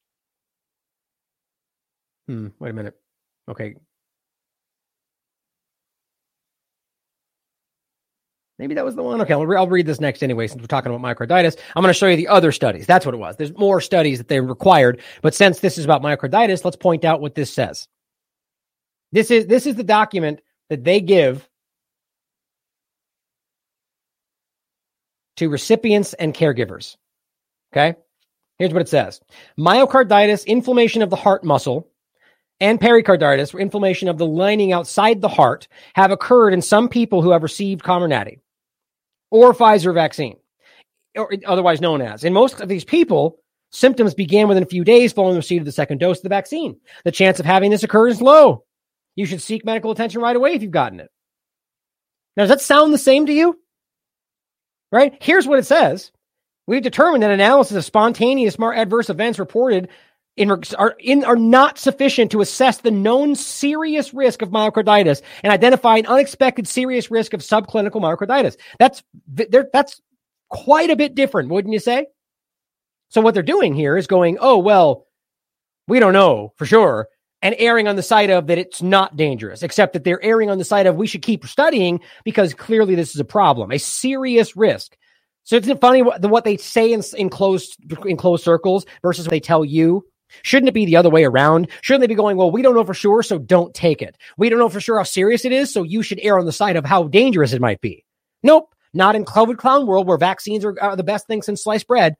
Hmm, wait a minute. Okay. Maybe that was the one. Okay, I'll, re- I'll read this next anyway, since we're talking about myocarditis. I'm going to show you the other studies. That's what it was. There's more studies that they required, but since this is about myocarditis, let's point out what this says. This is this is the document that they give to recipients and caregivers. Okay? Here's what it says. Myocarditis, inflammation of the heart muscle, and pericarditis, inflammation of the lining outside the heart, have occurred in some people who have received Comirnaty or Pfizer vaccine, or otherwise known as. In most of these people, symptoms began within a few days following the receipt of the second dose of the vaccine. The chance of having this occur is low. You should seek medical attention right away if you've gotten it. Now, does that sound the same to you? Right? Here's what it says. We've determined that analysis of spontaneous adverse events reported In, are, in, are not sufficient to assess the known serious risk of myocarditis and identify an unexpected serious risk of subclinical myocarditis. That's that's quite a bit different, wouldn't you say? So what they're doing here is going, oh, well, we don't know for sure, and erring on the side of that it's not dangerous, except that they're erring on the side of we should keep studying because clearly this is a problem, a serious risk. So isn't it funny what, what they say in, in, closed, in closed circles versus what they tell you? Shouldn't it be the other way around? Shouldn't they be going, well, we don't know for sure, so don't take it. We don't know for sure how serious it is, so you should err on the side of how dangerous it might be. Nope, not in COVID clown world where vaccines are, are the best thing since sliced bread.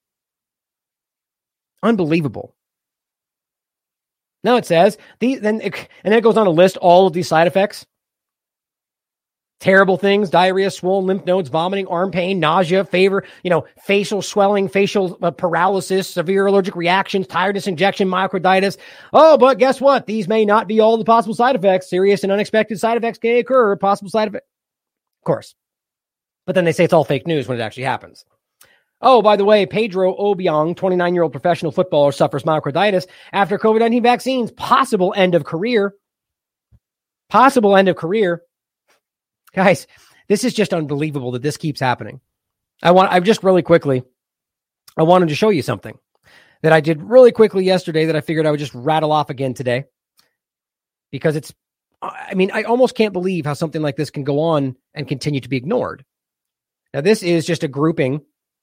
Unbelievable. Now it says, these, then it, and then it goes on to list all of these side effects. Terrible things, diarrhea, swollen lymph nodes, vomiting, arm pain, nausea, fever, you know, facial swelling, facial uh, paralysis, severe allergic reactions, tiredness, injection, myocarditis. Oh, but guess what? These may not be all the possible side effects. Serious and unexpected side effects can occur. Possible side effect. Of course. But then they say it's all fake news when it actually happens. Oh, by the way, Pedro Obiang, twenty-nine-year-old professional footballer, suffers myocarditis after COVID nineteen vaccines. Possible end of career. Possible end of career. Guys, this is just unbelievable that this keeps happening. I want, I just really quickly, I wanted to show you something that I did really quickly yesterday that I figured I would just rattle off again today. Because it's, I mean, I almost can't believe how something like this can go on and continue to be ignored. Now, this is just a grouping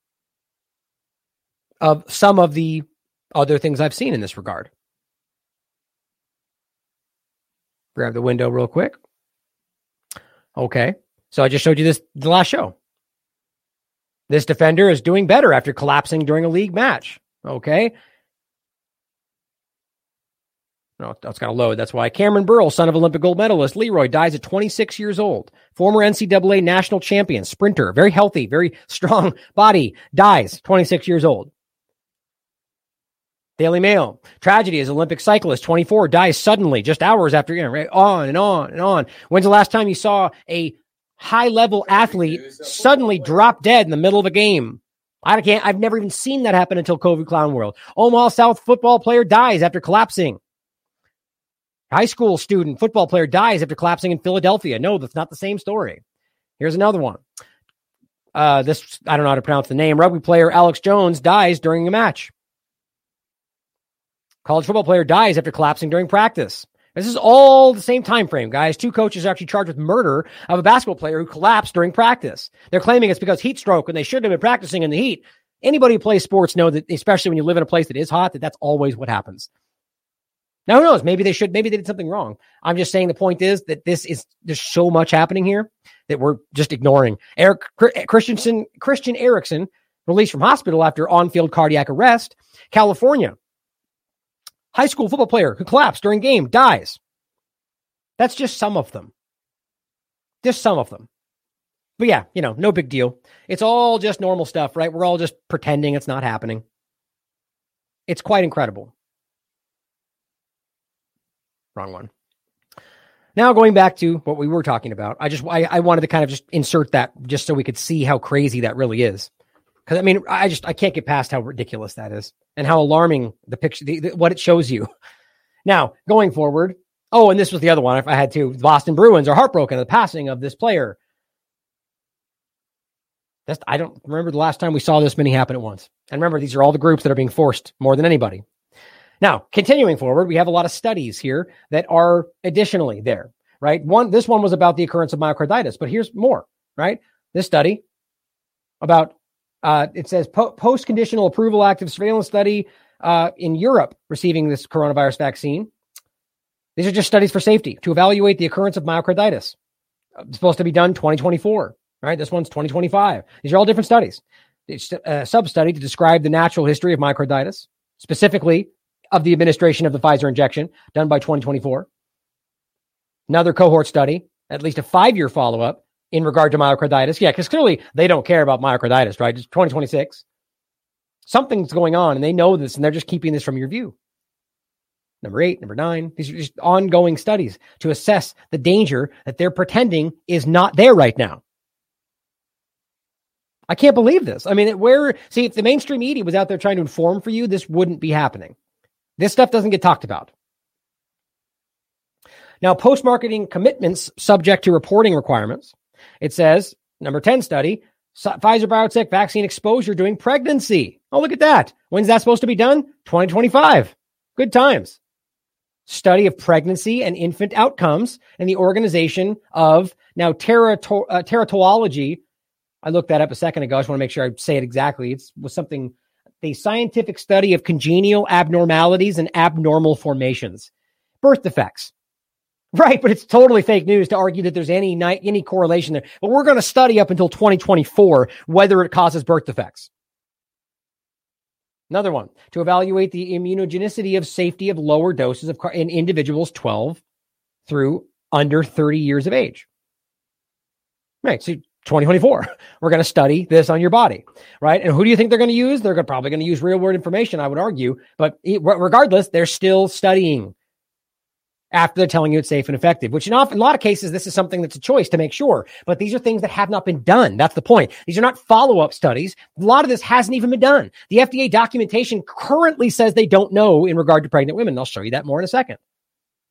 of some of the other things I've seen in this regard. Grab the window real quick. Okay. So I just showed you this the last show. This defender is doing better after collapsing during a league match. Okay. No, that's got to load. That's why. Cameron Burrell, son of Olympic gold medalist Leroy, dies at twenty-six years old. Former N C double A national champion, sprinter, very healthy, very strong body, dies twenty-six years old. Daily Mail, tragedy as Olympic cyclist, twenty-four, dies suddenly just hours after, you know, right? On and on and on. When's the last time you saw a high-level athlete suddenly drop dead in the middle of a game? I can't, I've never even seen that happen until COVID Clown World. Omaha South football player dies after collapsing. High school student football player dies after collapsing in Philadelphia. No, that's not the same story. Here's another one. Uh, this, I don't know how to pronounce the name. Rugby player Alex Jones dies during a match. College football player dies after collapsing during practice. This is all the same time frame, guys. Two coaches are actually charged with murder of a basketball player who collapsed during practice. They're claiming it's because heat stroke and they shouldn't have been practicing in the heat. Anybody who plays sports know that, especially when you live in a place that is hot, that that's always what happens. Now, who knows? Maybe they should, maybe they did something wrong. I'm just saying the point is that this is, there's so much happening here that we're just ignoring. Eric Christensen, Christian Eriksen, released from hospital after on-field cardiac arrest. California, high school football player who collapsed during game, dies. That's just some of them. Just some of them. But yeah, you know, no big deal. It's all just normal stuff, right? We're all just pretending it's not happening. It's quite incredible. Wrong one. Now going back to what we were talking about, I just I, I wanted to kind of just insert that just so we could see how crazy that really is. Because I mean, I just I can't get past how ridiculous that is and how alarming the picture, the, the, what it shows you. Now going forward, oh, and this was the other one. If I had to, the Boston Bruins are heartbroken at the passing of this player. That's I don't remember the last time we saw this many happen at once. And remember, these are all the groups that are being forced more than anybody. Now, continuing forward, we have a lot of studies here that are additionally there, right? One, this one was about the occurrence of myocarditis, but here's more, right? This study about, uh, it says po- post-conditional approval active surveillance study uh, in Europe receiving this coronavirus vaccine. These are just studies for safety to evaluate the occurrence of myocarditis. It's supposed to be done twenty twenty-four, right? This one's twenty twenty-five. These are all different studies. It's a sub-study to describe the natural history of myocarditis, specifically of the administration of the Pfizer injection, done by twenty twenty-four. Another cohort study, at least a five-year follow-up in regard to myocarditis. Yeah, because clearly they don't care about myocarditis, right? It's twenty twenty-six. Something's going on, and they know this, and they're just keeping this from your view. Number eight, number nine, these are just ongoing studies to assess the danger that they're pretending is not there right now. I can't believe this. I mean, where, see, if the mainstream media was out there trying to inform for you, this wouldn't be happening. This stuff doesn't get talked about. Now, post-marketing commitments subject to reporting requirements. It says, number ten study, Pfizer-BioNTech vaccine exposure during pregnancy. Oh, look at that. When's that supposed to be done? twenty twenty-five. Good times. Study of pregnancy and infant outcomes and the organization of, now, terato- uh, teratology. I looked that up a second ago. I just want to make sure I say it exactly. It was something... the scientific study of congenital abnormalities and abnormal formations. Birth defects. Right, but it's totally fake news to argue that there's any any correlation there. But we're going to study up until twenty twenty-four whether it causes birth defects. Another one, to evaluate the immunogenicity of safety of lower doses of car- in individuals twelve through under thirty years of age. Right, so twenty twenty-four. We're going to study this on your body, right? And who do you think they're going to use? They're probably going to use real world information, I would argue. But regardless, they're still studying after they're telling you it's safe and effective, which in, often, in a lot of cases, this is something that's a choice to make sure. But these are things that have not been done. That's the point. These are not follow-up studies. A lot of this hasn't even been done. The F D A documentation currently says they don't know in regard to pregnant women. I'll show you that more in a second.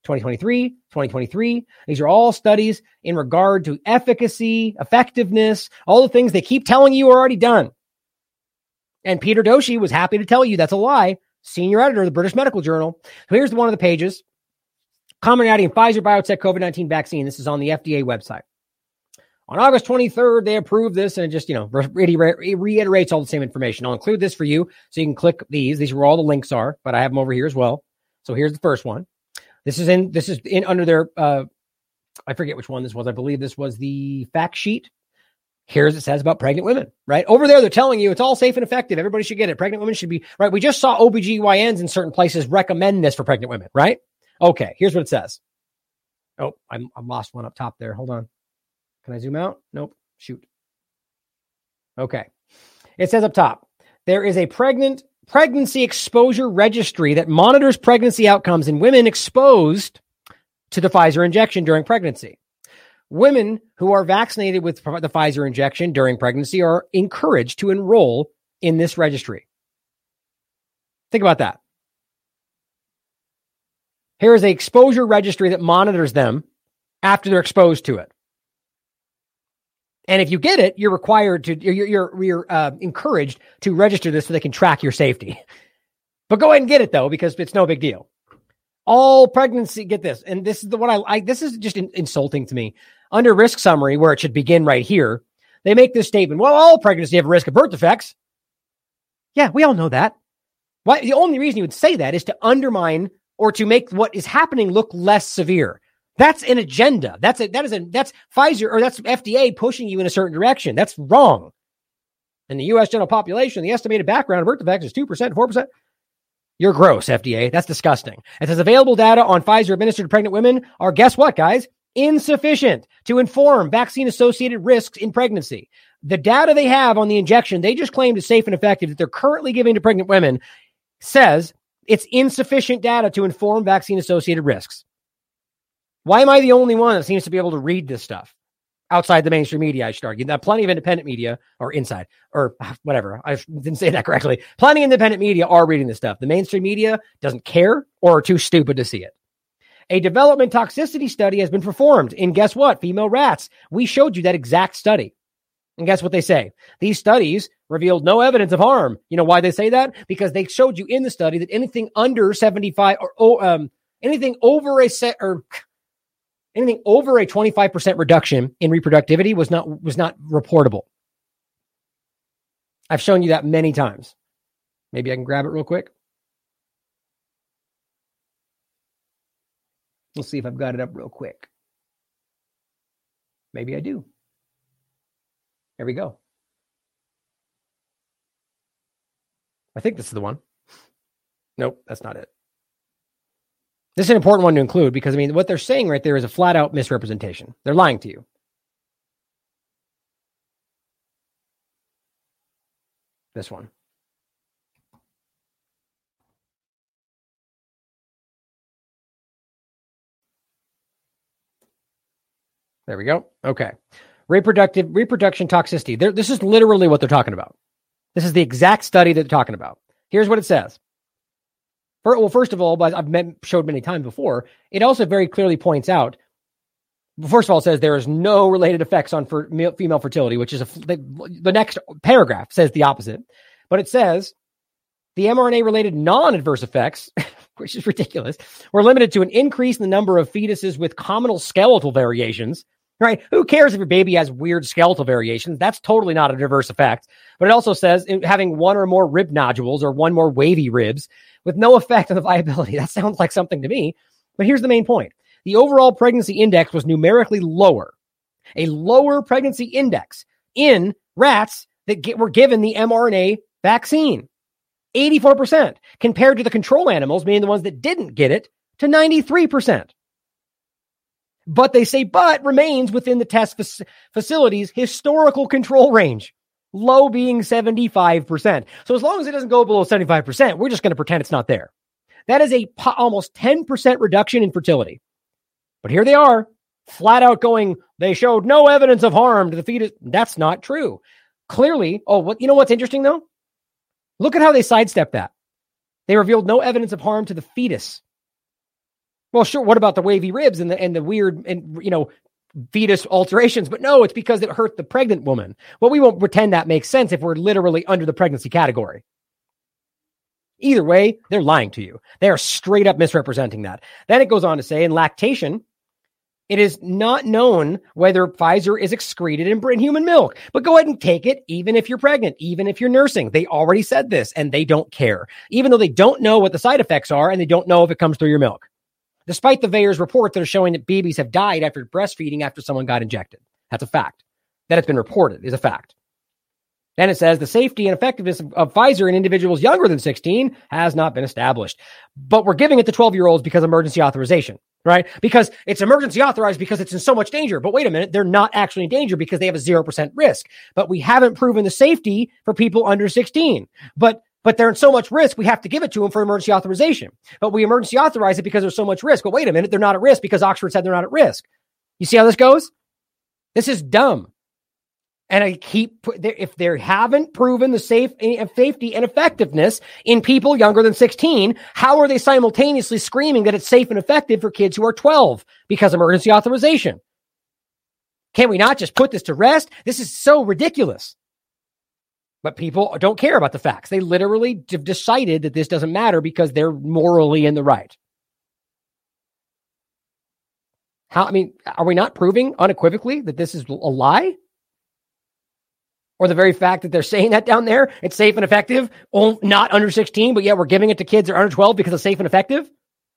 twenty twenty-three, twenty twenty-three. These are all studies in regard to efficacy, effectiveness, all the things they keep telling you are already done. And Peter Doshi was happy to tell you that's a lie. Senior editor of the British Medical Journal. So here's one of the pages. Commonality in Pfizer BioNTech COVID nineteen vaccine. This is on the F D A website. On August twenty-third, they approved this, and it just, you know, re- reiterates all the same information. I'll include this for you, so you can click these. These are where all the links are, but I have them over here as well. So here's the first one. This is in, this is in under their, uh, I forget which one this was. I believe this was the fact sheet. Here's it says about pregnant women, right? Over there, they're telling you it's all safe and effective. Everybody should get it. Pregnant women should be, right? We just saw O B G Y Ns in certain places recommend this for pregnant women, right? Okay, here's what it says. Oh, I, I lost one up top there. Hold on. Can I zoom out? Nope. Shoot. Okay. It says up top, there is a pregnant pregnancy exposure registry that monitors pregnancy outcomes in women exposed to the Pfizer injection during pregnancy. Women who are vaccinated with the Pfizer injection during pregnancy are encouraged to enroll in this registry. Think about that. Here is an exposure registry that monitors them after they're exposed to it. And if you get it, you're required to, you're, you're, you're uh, encouraged to register this so they can track your safety. But go ahead and get it, though, because it's no big deal. All pregnancy, get this, and this is the one I like. This is just in, insulting to me. Under risk summary, where it should begin right here, they make this statement: well, all pregnancy have a risk of birth defects. Yeah, we all know that. Why? The only reason you would say that is to undermine or to make what is happening look less severe. That's an agenda. That's a, that is a, that's Pfizer or that's F D A pushing you in a certain direction. That's wrong. In the U S general population, the estimated background of birth defects is two percent, four percent. You're gross, F D A. That's disgusting. It says available data on Pfizer administered to pregnant women are, guess what, guys? Insufficient to inform vaccine-associated risks in pregnancy. The data they have on the injection, they just claimed is safe and effective that they're currently giving to pregnant women, says it's insufficient data to inform vaccine-associated risks. Why am I the only one that seems to be able to read this stuff outside the mainstream media? I should argue. Now, plenty of independent media, or inside, or whatever. I didn't say that correctly. Plenty of independent media are reading this stuff. The mainstream media doesn't care or are too stupid to see it. A development toxicity study has been performed in, guess what, female rats. We showed you that exact study. And guess what they say? These studies revealed no evidence of harm. You know why they say that? Because they showed you in the study that anything under seventy-five or um, anything over a set or anything over a twenty-five percent reduction in reproductivity was not was not reportable. I've shown you that many times. Maybe I can grab it real quick. Let's see if I've got it up real quick. Maybe I do. There we go. I think this is the one. Nope, that's not it. This is an important one to include because, I mean, what they're saying right there is a flat out misrepresentation. They're lying to you. This one. There we go. Okay. Reproductive reproduction toxicity. They're, this is literally what they're talking about. This is the exact study that they're talking about. Here's what it says. For, well, first of all, but I've met, showed many times before, it also very clearly points out, first of all, it says there is no related effects on for, male, female fertility, which is a, the, the next paragraph says the opposite. But it says the mRNA-related non-adverse effects, which is ridiculous, were limited to an increase in the number of fetuses with communal skeletal variations. Right? Who cares if your baby has weird skeletal variations? That's totally not a diverse effect. But it also says having one or more rib nodules or one more wavy ribs with no effect on the viability. That sounds like something to me. But here's the main point. The overall pregnancy index was numerically lower. A lower pregnancy index in rats that get, were given the mRNA vaccine. eighty-four percent compared to the control animals, meaning the ones that didn't get it, to ninety-three percent. But they say, but remains within the test fac- facility's historical control range, low being seventy-five percent. So as long as it doesn't go below seventy-five percent, we're just going to pretend it's not there. That is a po- almost ten percent reduction in fertility. But here they are, flat out going, they showed no evidence of harm to the fetus. That's not true. Clearly, oh, what you know what's interesting though? Look at how they sidestep that. They revealed no evidence of harm to the fetus. Well, sure. What about the wavy ribs and the and the weird and you know fetus alterations? But no, it's because it hurt the pregnant woman. Well, we won't pretend that makes sense if we're literally under the pregnancy category. Either way, they're lying to you. They are straight up misrepresenting that. Then it goes on to say in lactation, it is not known whether Pfizer is excreted in, in human milk, but go ahead and take it even if you're pregnant, even if you're nursing. They already said this and they don't care, even though they don't know what the side effects are and they don't know if it comes through your milk. Despite the V A E R S report that are showing that babies have died after breastfeeding after someone got injected. That's a fact. That it's been reported is a fact. Then it says the safety and effectiveness of, of Pfizer in individuals younger than sixteen has not been established. But we're giving it to twelve-year-olds because of emergency authorization, right? Because it's emergency authorized because it's in so much danger. But wait a minute, they're not actually in danger because they have a zero percent risk. But we haven't proven the safety for people under sixteen. But but they're in so much risk, we have to give it to them for emergency authorization. But we emergency authorize it because there's so much risk. But wait a minute, they're not at risk because Oxford said they're not at risk. You see how this goes? This is dumb. And I keep, if they haven't proven the safe safety and effectiveness in people younger than sixteen, how are they simultaneously screaming that it's safe and effective for kids who are twelve because emergency authorization? Can we not just put this to rest? This is so ridiculous. But people don't care about the facts. They literally have decided that this doesn't matter because they're morally in the right. How, I mean, are we not proving unequivocally that this is a lie? Or the very fact that they're saying that down there, it's safe and effective, not under sixteen, but yet we're giving it to kids that are under twelve because it's safe and effective?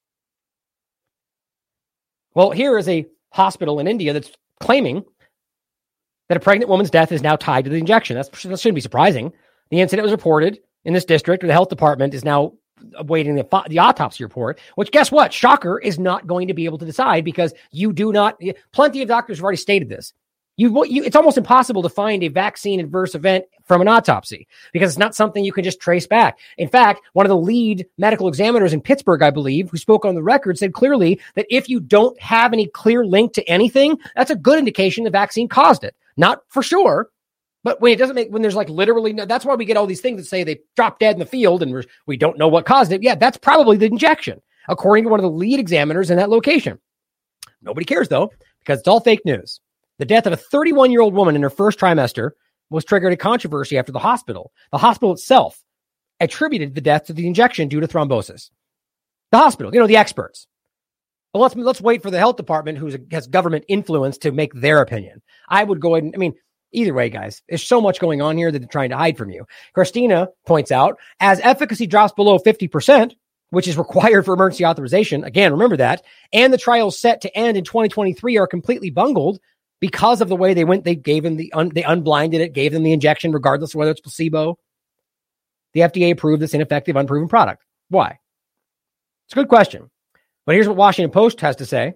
Well, here is a hospital in India that's claiming that a pregnant woman's death is now tied to the injection. That's, that shouldn't be surprising. The incident was reported in this district, where the health department is now awaiting the, the autopsy report, which, guess what? Shocker, is not going to be able to decide because you do not, plenty of doctors have already stated this. You, you, it's almost impossible to find a vaccine adverse event from an autopsy because it's not something you can just trace back. In fact, one of the lead medical examiners in Pittsburgh, I believe, who spoke on the record, said clearly that if you don't have any clear link to anything, that's a good indication the vaccine caused it. Not for sure, but when it doesn't make, when there's like literally, no, that's why we get all these things that say they dropped dead in the field and we're, we don't know what caused it. Yeah, that's probably the injection, according to one of the lead examiners in that location. Nobody cares though, because it's all fake news. The death of a thirty-one-year-old woman in her first trimester was triggered a controversy after the hospital. The hospital itself attributed the death to the injection due to thrombosis. The hospital, you know, the experts. But let's let's wait for the health department, who has government influence, to make their opinion. I would go ahead and, I mean, either way, guys, there's so much going on here that they're trying to hide from you. Christina points out, as efficacy drops below fifty percent, which is required for emergency authorization, again, remember that, and the trials set to end in twenty twenty-three are completely bungled, because of the way they went, they gave them the, un, they unblinded it, gave them the injection, regardless of whether it's placebo. The F D A approved this ineffective, unproven product. Why? It's a good question. But here's what Washington Post has to say.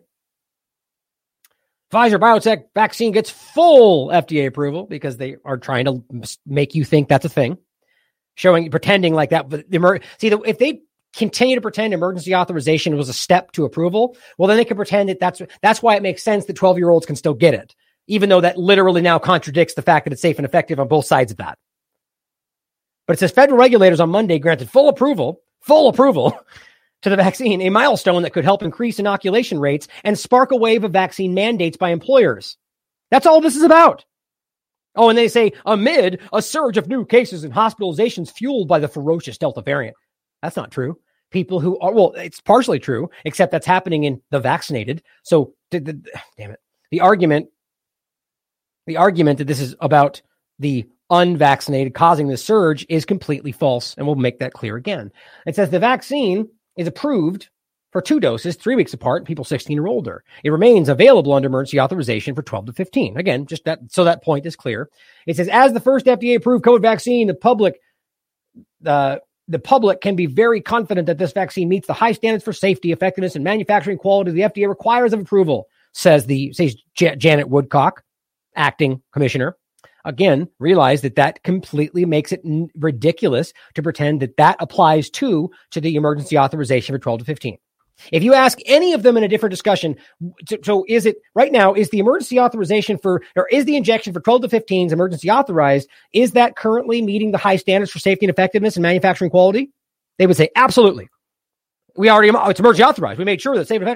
Pfizer BioNTech vaccine gets full F D A approval because they are trying to make you think that's a thing. Showing, pretending like that. But the, see, the, if they continue to pretend emergency authorization was a step to approval, well, then they can pretend that that's, that's why it makes sense that twelve-year-olds can still get it, even though that literally now contradicts the fact that it's safe and effective on both sides of that. But it says federal regulators on Monday granted full approval, full approval to the vaccine, a milestone that could help increase inoculation rates and spark a wave of vaccine mandates by employers. That's all this is about. Oh, and they say amid a surge of new cases and hospitalizations fueled by the ferocious Delta variant. That's not true. People who are, well, it's partially true, except that's happening in the vaccinated. So, the, the, damn it. The argument, the argument that this is about the unvaccinated causing the surge is completely false. And we'll make that clear again. It says the vaccine is approved for two doses, three weeks apart, in people sixteen or older. It remains available under emergency authorization for twelve to fifteen. Again, just that, so that point is clear. It says, as the first F D A approved COVID vaccine, the public, uh, the public can be very confident that this vaccine meets the high standards for safety, effectiveness, and manufacturing quality the F D A requires of approval, says the says J- Janet Woodcock, acting commissioner. Again, realize that that completely makes it n- ridiculous to pretend that that applies to, to the emergency authorization for twelve to fifteen. If you ask any of them in a different discussion, so, so is it right now, is the emergency authorization for, or is the injection for twelve to fifteens emergency authorized? Is that currently meeting the high standards for safety and effectiveness and manufacturing quality? They would say, absolutely. We already, it's emergency authorized. We made sure that safe and effective.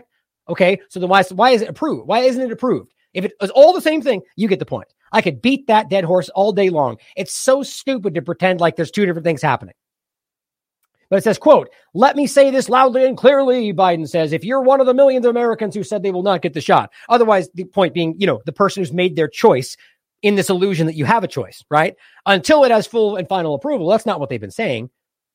Okay, so then why, why is it approved? Why isn't it approved? If it is all the same thing, you get the point. I could beat that dead horse all day long. It's so stupid to pretend like there's two different things happening. But it says, quote, let me say this loudly and clearly, Biden says, if you're one of the millions of Americans who said they will not get the shot. Otherwise, the point being, you know, the person who's made their choice in this illusion that you have a choice, right? Until it has full and final approval. That's not what they've been saying.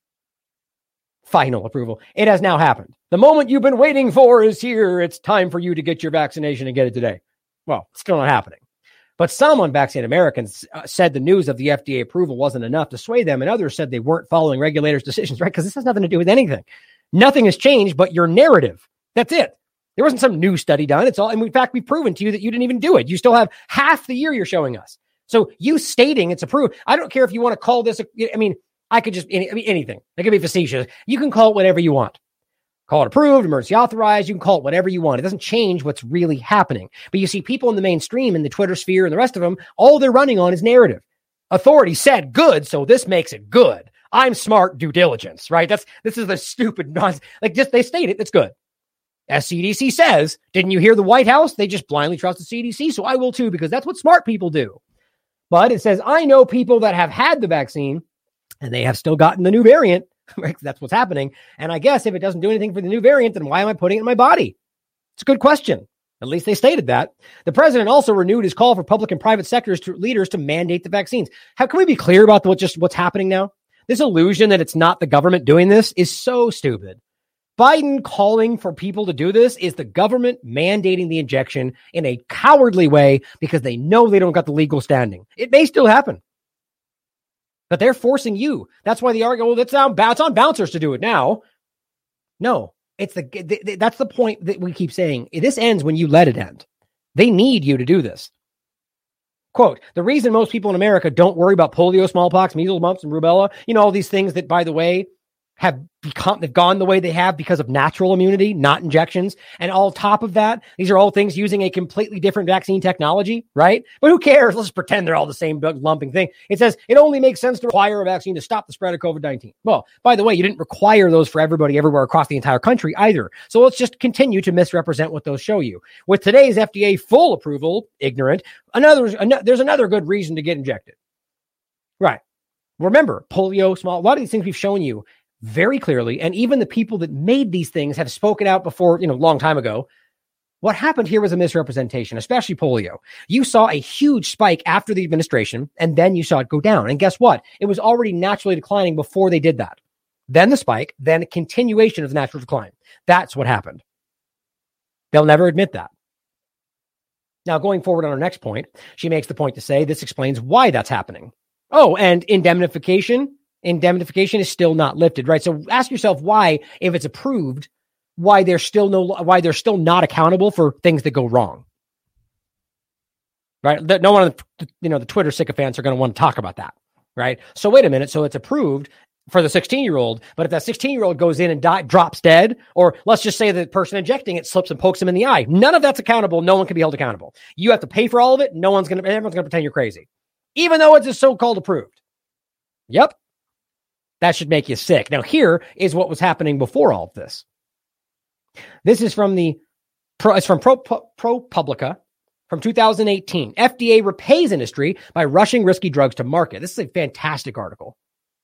Final approval. It has now happened. The moment you've been waiting for is here. It's time for you to get your vaccination and get it today. Well, it's still not happening. But some unvaccinated Americans uh, said the news of the F D A approval wasn't enough to sway them, and others said they weren't following regulators' decisions, right? Because this has nothing to do with anything. Nothing has changed but your narrative. That's it. There wasn't some new study done. It's all, and in fact, we've proven to you that you didn't even do it. You still have half the year you're showing us. So you stating it's approved. I don't care if you want to call this, a, I mean, I could just, I mean, anything. It could be facetious. You can call it whatever you want. Call it approved, emergency authorized. You can call it whatever you want. It doesn't change what's really happening. But you see people in the mainstream, in the Twitter sphere and the rest of them, all they're running on is narrative. Authority said good, so this makes it good. I'm smart, due diligence, right? That's, this is the stupid nonsense. Like just, they state it, it's good. As C D C says, didn't you hear the White House? They just blindly trust the C D C, so I will too, because that's what smart people do. But it says, I know people that have had the vaccine and they have still gotten the new variant. Right? That's what's happening. And I guess if it doesn't do anything for the new variant, then why am I putting it in my body? It's a good question. At least they stated that. The president also renewed his call for public and private sectors to leaders to mandate the vaccines. How can we be clear about what just what's happening now? This illusion that it's not the government doing this is so stupid. Biden calling for people to do this is the government mandating the injection in a cowardly way because they know they don't got the legal standing. It may still happen. But they're forcing you. That's why the argument, well, it's on, it's on bouncers to do it now. No, it's the, the that's the point that we keep saying. This ends when you let it end. They need you to do this. Quote, the reason most people in America don't worry about polio, smallpox, measles, mumps, and rubella, you know, all these things that, by the way, have become, they've gone the way they have because of natural immunity, not injections. And all top of that, these are all things using a completely different vaccine technology, right? But who cares? Let's pretend they're all the same lumping thing. It says it only makes sense to require a vaccine to stop the spread of COVID nineteen. Well, by the way, you didn't require those for everybody everywhere across the entire country either. So let's just continue to misrepresent what those show you. With today's F D A full approval, ignorant, another, another there's another good reason to get injected. Right. Remember, polio, small, a lot of these things we've shown you very clearly, and even the people that made these things have spoken out before, you know, a long time ago. What happened here was a misrepresentation, especially polio. You saw a huge spike after the administration, and then you saw it go down. And guess what? It was already naturally declining before they did that. Then the spike, then a continuation of the natural decline. That's what happened. They'll never admit that. Now, going forward on our next point, she makes the point to say this explains why that's happening. Oh, and indemnification. Indemnification is still not lifted, right? So ask yourself why, if it's approved, why they're still no, why they're still not accountable for things that go wrong, right? No one, you know, the Twitter sycophants are going to want to talk about that, right? So wait a minute. So it's approved for the sixteen-year-old, but if that sixteen-year-old goes in and die, drops dead, or let's just say the person injecting it slips and pokes him in the eye, none of that's accountable. No one can be held accountable. You have to pay for all of it. No one's going to, everyone's going to pretend you're crazy, even though it's a so-called approved. Yep. That should make you sick. Now, here is what was happening before all of this. This is from the, it's from Pro, ProPublica from two thousand eighteen. F D A repays industry by rushing risky drugs to market. This is a fantastic article.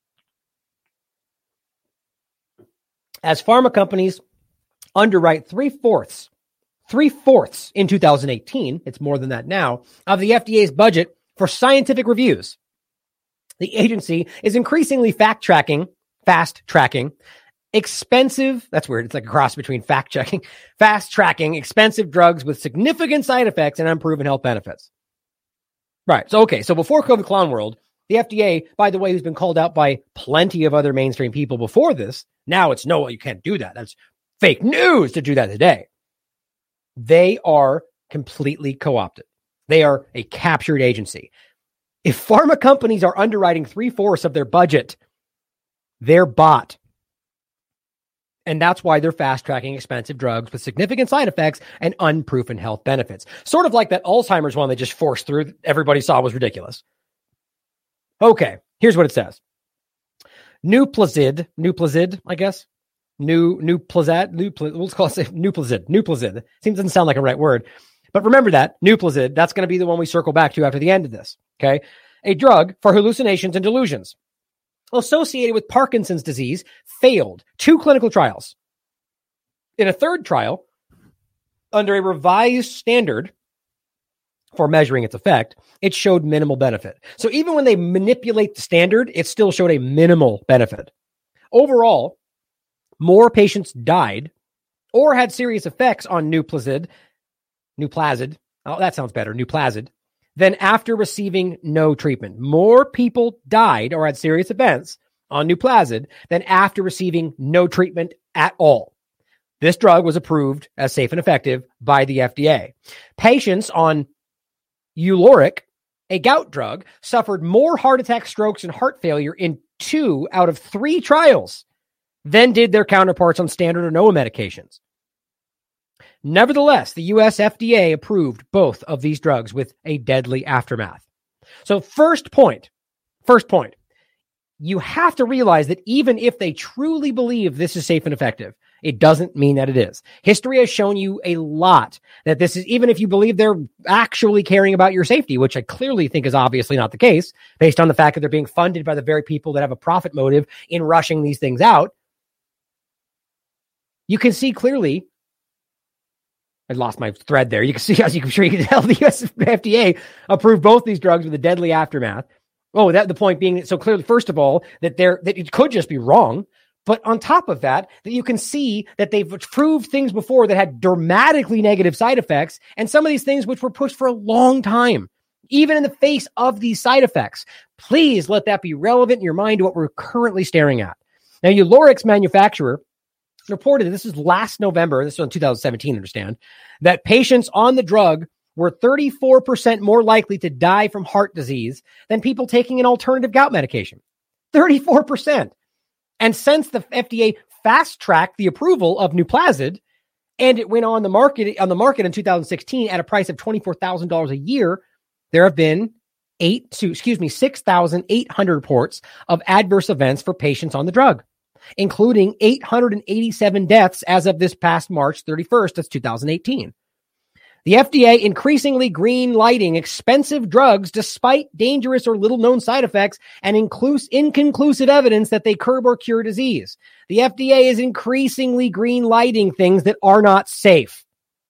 As pharma companies underwrite three-fourths, three-fourths in two thousand eighteen, it's more than that now, of the F D A's budget for scientific reviews. The agency is increasingly fact-tracking, fast-tracking, expensive, that's weird, it's like a cross between fact-checking, fast-tracking expensive drugs with significant side effects and unproven health benefits. Right, so okay, so before COVID Clown World, the F D A, by the way, who's been called out by plenty of other mainstream people before this, now it's no, you can't do that. That's fake news to do that today. They are completely co-opted. They are a captured agency. If pharma companies are underwriting three-fourths of their budget, they're bought. And that's why they're fast-tracking expensive drugs with significant side effects and unproven health benefits. Sort of like that Alzheimer's one they just forced through, everybody saw was ridiculous. Okay, here's what it says. Nuplazid, Nuplazid, I guess, New, new Nuplazid, Nupl, let's call it Nuplazid, Nuplazid. Seems doesn't sound like a right word, but remember that Nuplazid, that's going to be the one we circle back to after the end of this. Okay. A drug for hallucinations and delusions associated with Parkinson's disease failed two clinical trials. In a third trial, under a revised standard for measuring its effect, it showed minimal benefit. So even when they manipulate the standard, it still showed a minimal benefit. Overall, more patients died or had serious effects on Nuplazid, Nuplazid, oh, that sounds better, Nuplazid, than after receiving no treatment. More people died or had serious events on Nuplazid than after receiving no treatment at all. This drug was approved as safe and effective by the F D A. Patients on Uloric, a gout drug, suffered more heart attacks, strokes, and heart failure in two out of three trials than did their counterparts on standard or N O A medications. Nevertheless, the U S F D A approved both of these drugs with a deadly aftermath. So first point, first point, you have to realize that even if they truly believe this is safe and effective, it doesn't mean that it is. History has shown you a lot that this is, even if you believe they're actually caring about your safety, which I clearly think is obviously not the case, based on the fact that they're being funded by the very people that have a profit motive in rushing these things out. You can see clearly, I lost my thread there. You can see, as you can sure you can tell, the U S F D A approved both these drugs with a deadly aftermath. Oh, that the point being that so clearly, first of all, that they're that it could just be wrong. But on top of that, that you can see that they've proved things before that had dramatically negative side effects, and some of these things which were pushed for a long time, even in the face of these side effects. Please let that be relevant in your mind to what we're currently staring at. Now, Uloric's manufacturer reported, this is last November, this was in two thousand seventeen, understand, that patients on the drug were thirty-four percent more likely to die from heart disease than people taking an alternative gout medication. thirty-four percent. And since the F D A fast-tracked the approval of Nuplazid, and it went on the market on the market in two thousand sixteen at a price of twenty-four thousand dollars a year, there have been eight, excuse me, six thousand eight hundred reports of adverse events for patients on the drug, including eight hundred eighty-seven deaths as of this past March thirty-first, that's two thousand eighteen. The F D A increasingly green lighting expensive drugs despite dangerous or little known side effects and inclus- inconclusive evidence that they curb or cure disease. The F D A is increasingly green lighting things that are not safe.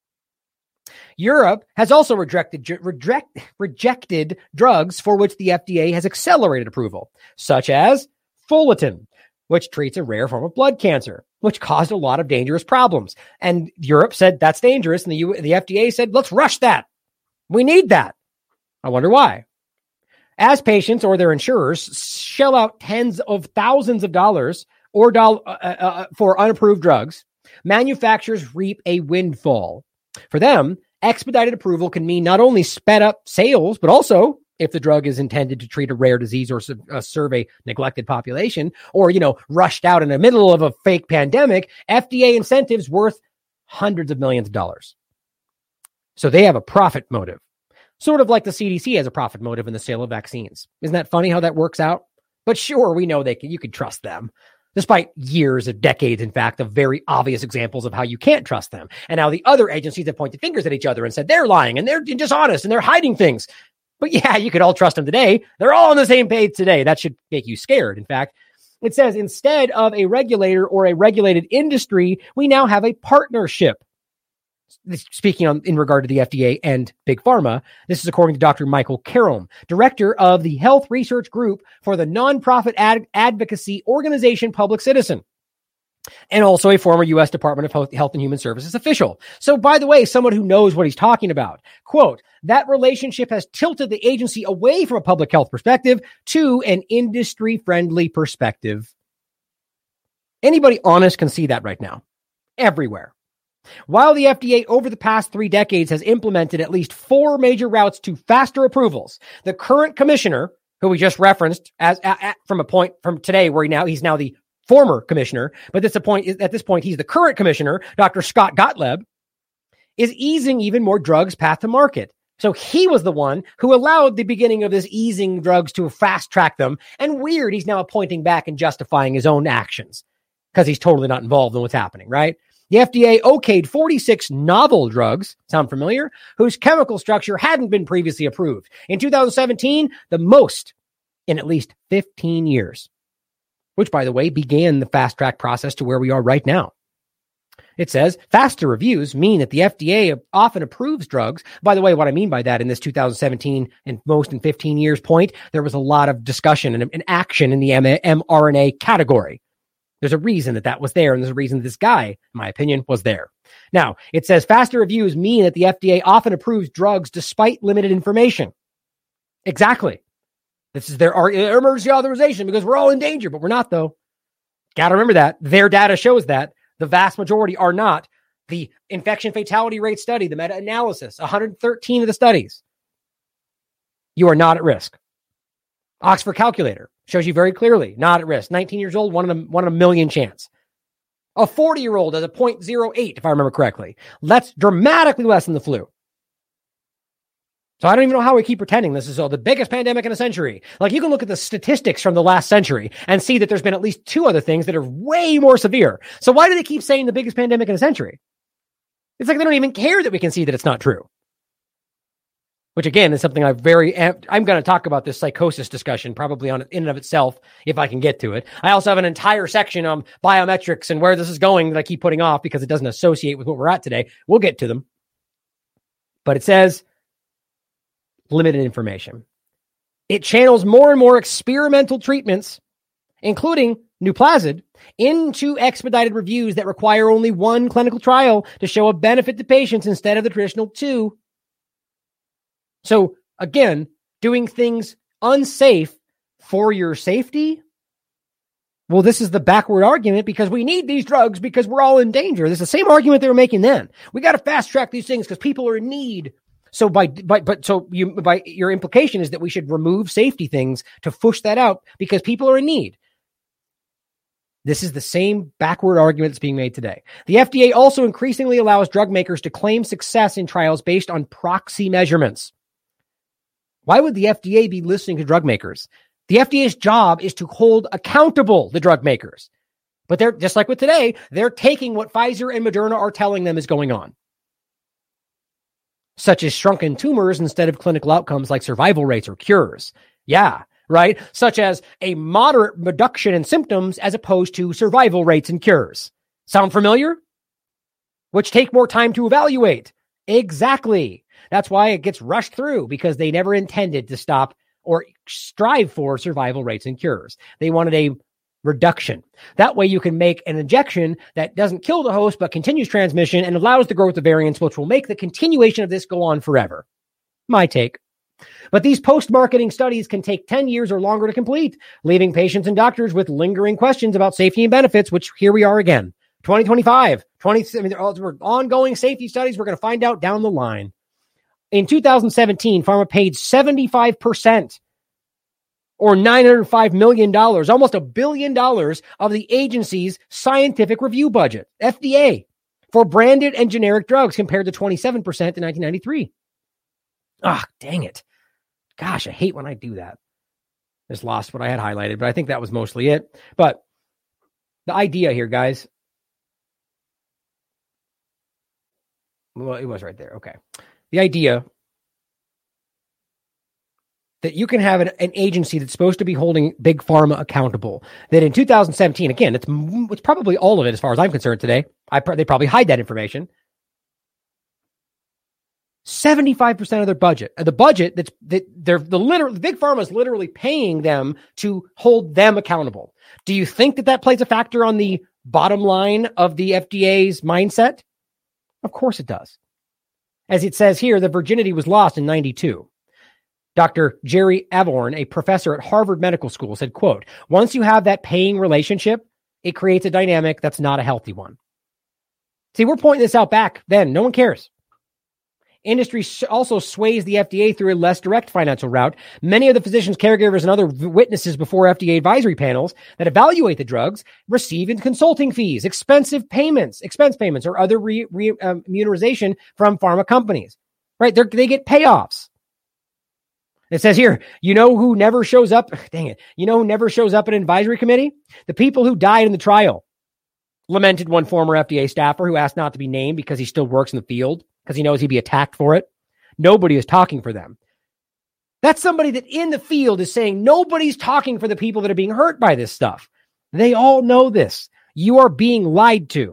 Europe has also rejected, reject, rejected drugs for which the F D A has accelerated approval, such as Follitin, which treats a rare form of blood cancer, which caused a lot of dangerous problems. And Europe said that's dangerous, and the, U- the F D A said, let's rush that. We need that. I wonder why. As patients or their insurers shell out tens of thousands of dollars or doll- uh, uh, for unapproved drugs, manufacturers reap a windfall. For them, expedited approval can mean not only sped up sales, but also, if the drug is intended to treat a rare disease or uh, serve a neglected population, or, you know, rushed out in the middle of a fake pandemic, F D A incentives worth hundreds of millions of dollars. So they have a profit motive, sort of like the C D C has a profit motive in the sale of vaccines. Isn't that funny how that works out? But sure, we know they can, you can trust them, despite years of decades, in fact, of very obvious examples of how you can't trust them. And now the other agencies have pointed fingers at each other and said they're lying and they're dishonest and they're hiding things. But yeah, you could all trust them today. They're all on the same page today. That should make you scared. In fact, it says instead of a regulator or a regulated industry, we now have a partnership. Speaking on, in regard to the F D A and Big Pharma, this is according to Doctor Michael Carroll, director of the Health Research Group for the nonprofit ad- advocacy organization Public Citizen, and also a former U S Department of Health and Human Services official. So, by the way, someone who knows what he's talking about. Quote, that relationship has tilted the agency away from a public health perspective to an industry-friendly perspective. Anybody honest can see that right now, everywhere. While the F D A over the past three decades has implemented at least four major routes to faster approvals, the current commissioner, who we just referenced as a, a, from a point from today where he now he's now the former commissioner, but this point at this point he's the current commissioner, Doctor Scott Gottlieb, is easing even more drugs path to market. So he was the one who allowed the beginning of this easing drugs to fast track them. And weird, he's now pointing back and justifying his own actions. because he's totally not involved in what's happening, right? The F D A okayed forty-six novel drugs, sound familiar, whose chemical structure hadn't been previously approved. In two thousand seventeen, the most in at least fifteen years, which, by the way, began the fast track process to where we are right now. It says faster reviews mean that the F D A often approves drugs. By the way, what I mean by that in this two thousand seventeen and most in fifteen years point, there was a lot of discussion and, and action in the mRNA category. There's a reason that that was there, and there's a reason that this guy, in my opinion, was there. Now, it says faster reviews mean that the F D A often approves drugs despite limited information. Exactly. This is their emergency authorization because we're all in danger, but we're not, though. Got to remember that. Their data shows that. The vast majority are not. The infection fatality rate study, the meta-analysis, one hundred thirteen of the studies, you are not at risk. Oxford Calculator shows you very clearly, not at risk. nineteen years old, one in a, one in a million chance. A forty-year-old at a zero point zero eight, if I remember correctly. That's dramatically less than the flu. So I don't even know how we keep pretending this is oh, the biggest pandemic in a century. Like, you can look at the statistics from the last century and see that there's been at least two other things that are way more severe. So why do they keep saying the biggest pandemic in a century? It's like they don't even care that we can see that it's not true. Which, again, is something I very, I'm going to talk about this psychosis discussion probably on in and of itself if I can get to it. I also have an entire section on biometrics and where this is going that I keep putting off because it doesn't associate with what we're at today. We'll get to them. But it says limited information. It channels more and more experimental treatments, including Nuplazid, into expedited reviews that require only one clinical trial to show a benefit to patients instead of the traditional two. So, again, doing things unsafe for your safety. Well, this is the backward argument because we need these drugs because we're all in danger. This is the same argument they were making then. We got to fast track these things because people are in need. So by, by, but so you, by your implication is that we should remove safety things to push that out because people are in need. This is the same backward argument that's being made today. The F D A also increasingly allows drug makers to claim success in trials based on proxy measurements. Why would the F D A be listening to drug makers? The F D A's job is to hold accountable the drug makers. But they're just like with today, they're taking what Pfizer and Moderna are telling them is going on, such as shrunken tumors instead of clinical outcomes like survival rates or cures. Yeah, right? Such as a moderate reduction in symptoms as opposed to survival rates and cures. Sound familiar? Which take more time to evaluate. Exactly. That's why it gets rushed through because they never intended to stop or strive for survival rates and cures. They wanted a reduction. That way you can make an injection that doesn't kill the host but continues transmission and allows the growth of variants, which will make the continuation of this go on forever. My take. But these post-marketing studies can take ten years or longer to complete, leaving patients and doctors with lingering questions about safety and benefits, which here we are again. twenty twenty-five, twenty, I mean, they're all, they're ongoing safety studies we're going to find out down the line. In two thousand seventeen, pharma paid seventy-five percent or nine hundred five million dollars, almost a billion dollars of the agency's scientific review budget, F D A, for branded and generic drugs compared to twenty-seven percent in nineteen ninety-three. Ah, dang it. Gosh, I hate when I do that. Just lost what I had highlighted, but I think that was mostly it. But the idea here, guys. Well, it was right there. Okay. The idea that you can have an, an agency that's supposed to be holding big pharma accountable, that in two thousand seventeen, again, it's, it's probably all of it as far as I'm concerned today. I They probably hide that information. seventy-five percent of their budget, the budget that's that they're the literal the big pharma is literally paying them to hold them accountable. Do you think that that plays a factor on the bottom line of the F D A's mindset? Of course it does. As it says here, the virginity was lost in ninety-two. Doctor Jerry Avorn, a professor at Harvard Medical School, said, quote, once you have that paying relationship, it creates a dynamic that's not a healthy one. See, we're pointing this out back then. No one cares. Industry also sways the F D A through a less direct financial route. Many of the physicians, caregivers, and other witnesses before F D A advisory panels that evaluate the drugs receive in consulting fees, expensive payments, expense payments, or other re, re, um, remuneration from pharma companies. Right? They're, they get payoffs. It says here, you know who never shows up? Dang it. You know who never shows up at an advisory committee? The people who died in the trial. lamented one former F D A staffer who asked not to be named because he still works in the field because he knows he'd be attacked for it. Nobody is talking for them. That's somebody that in the field is saying nobody's talking for the people that are being hurt by this stuff. They all know this. You are being lied to.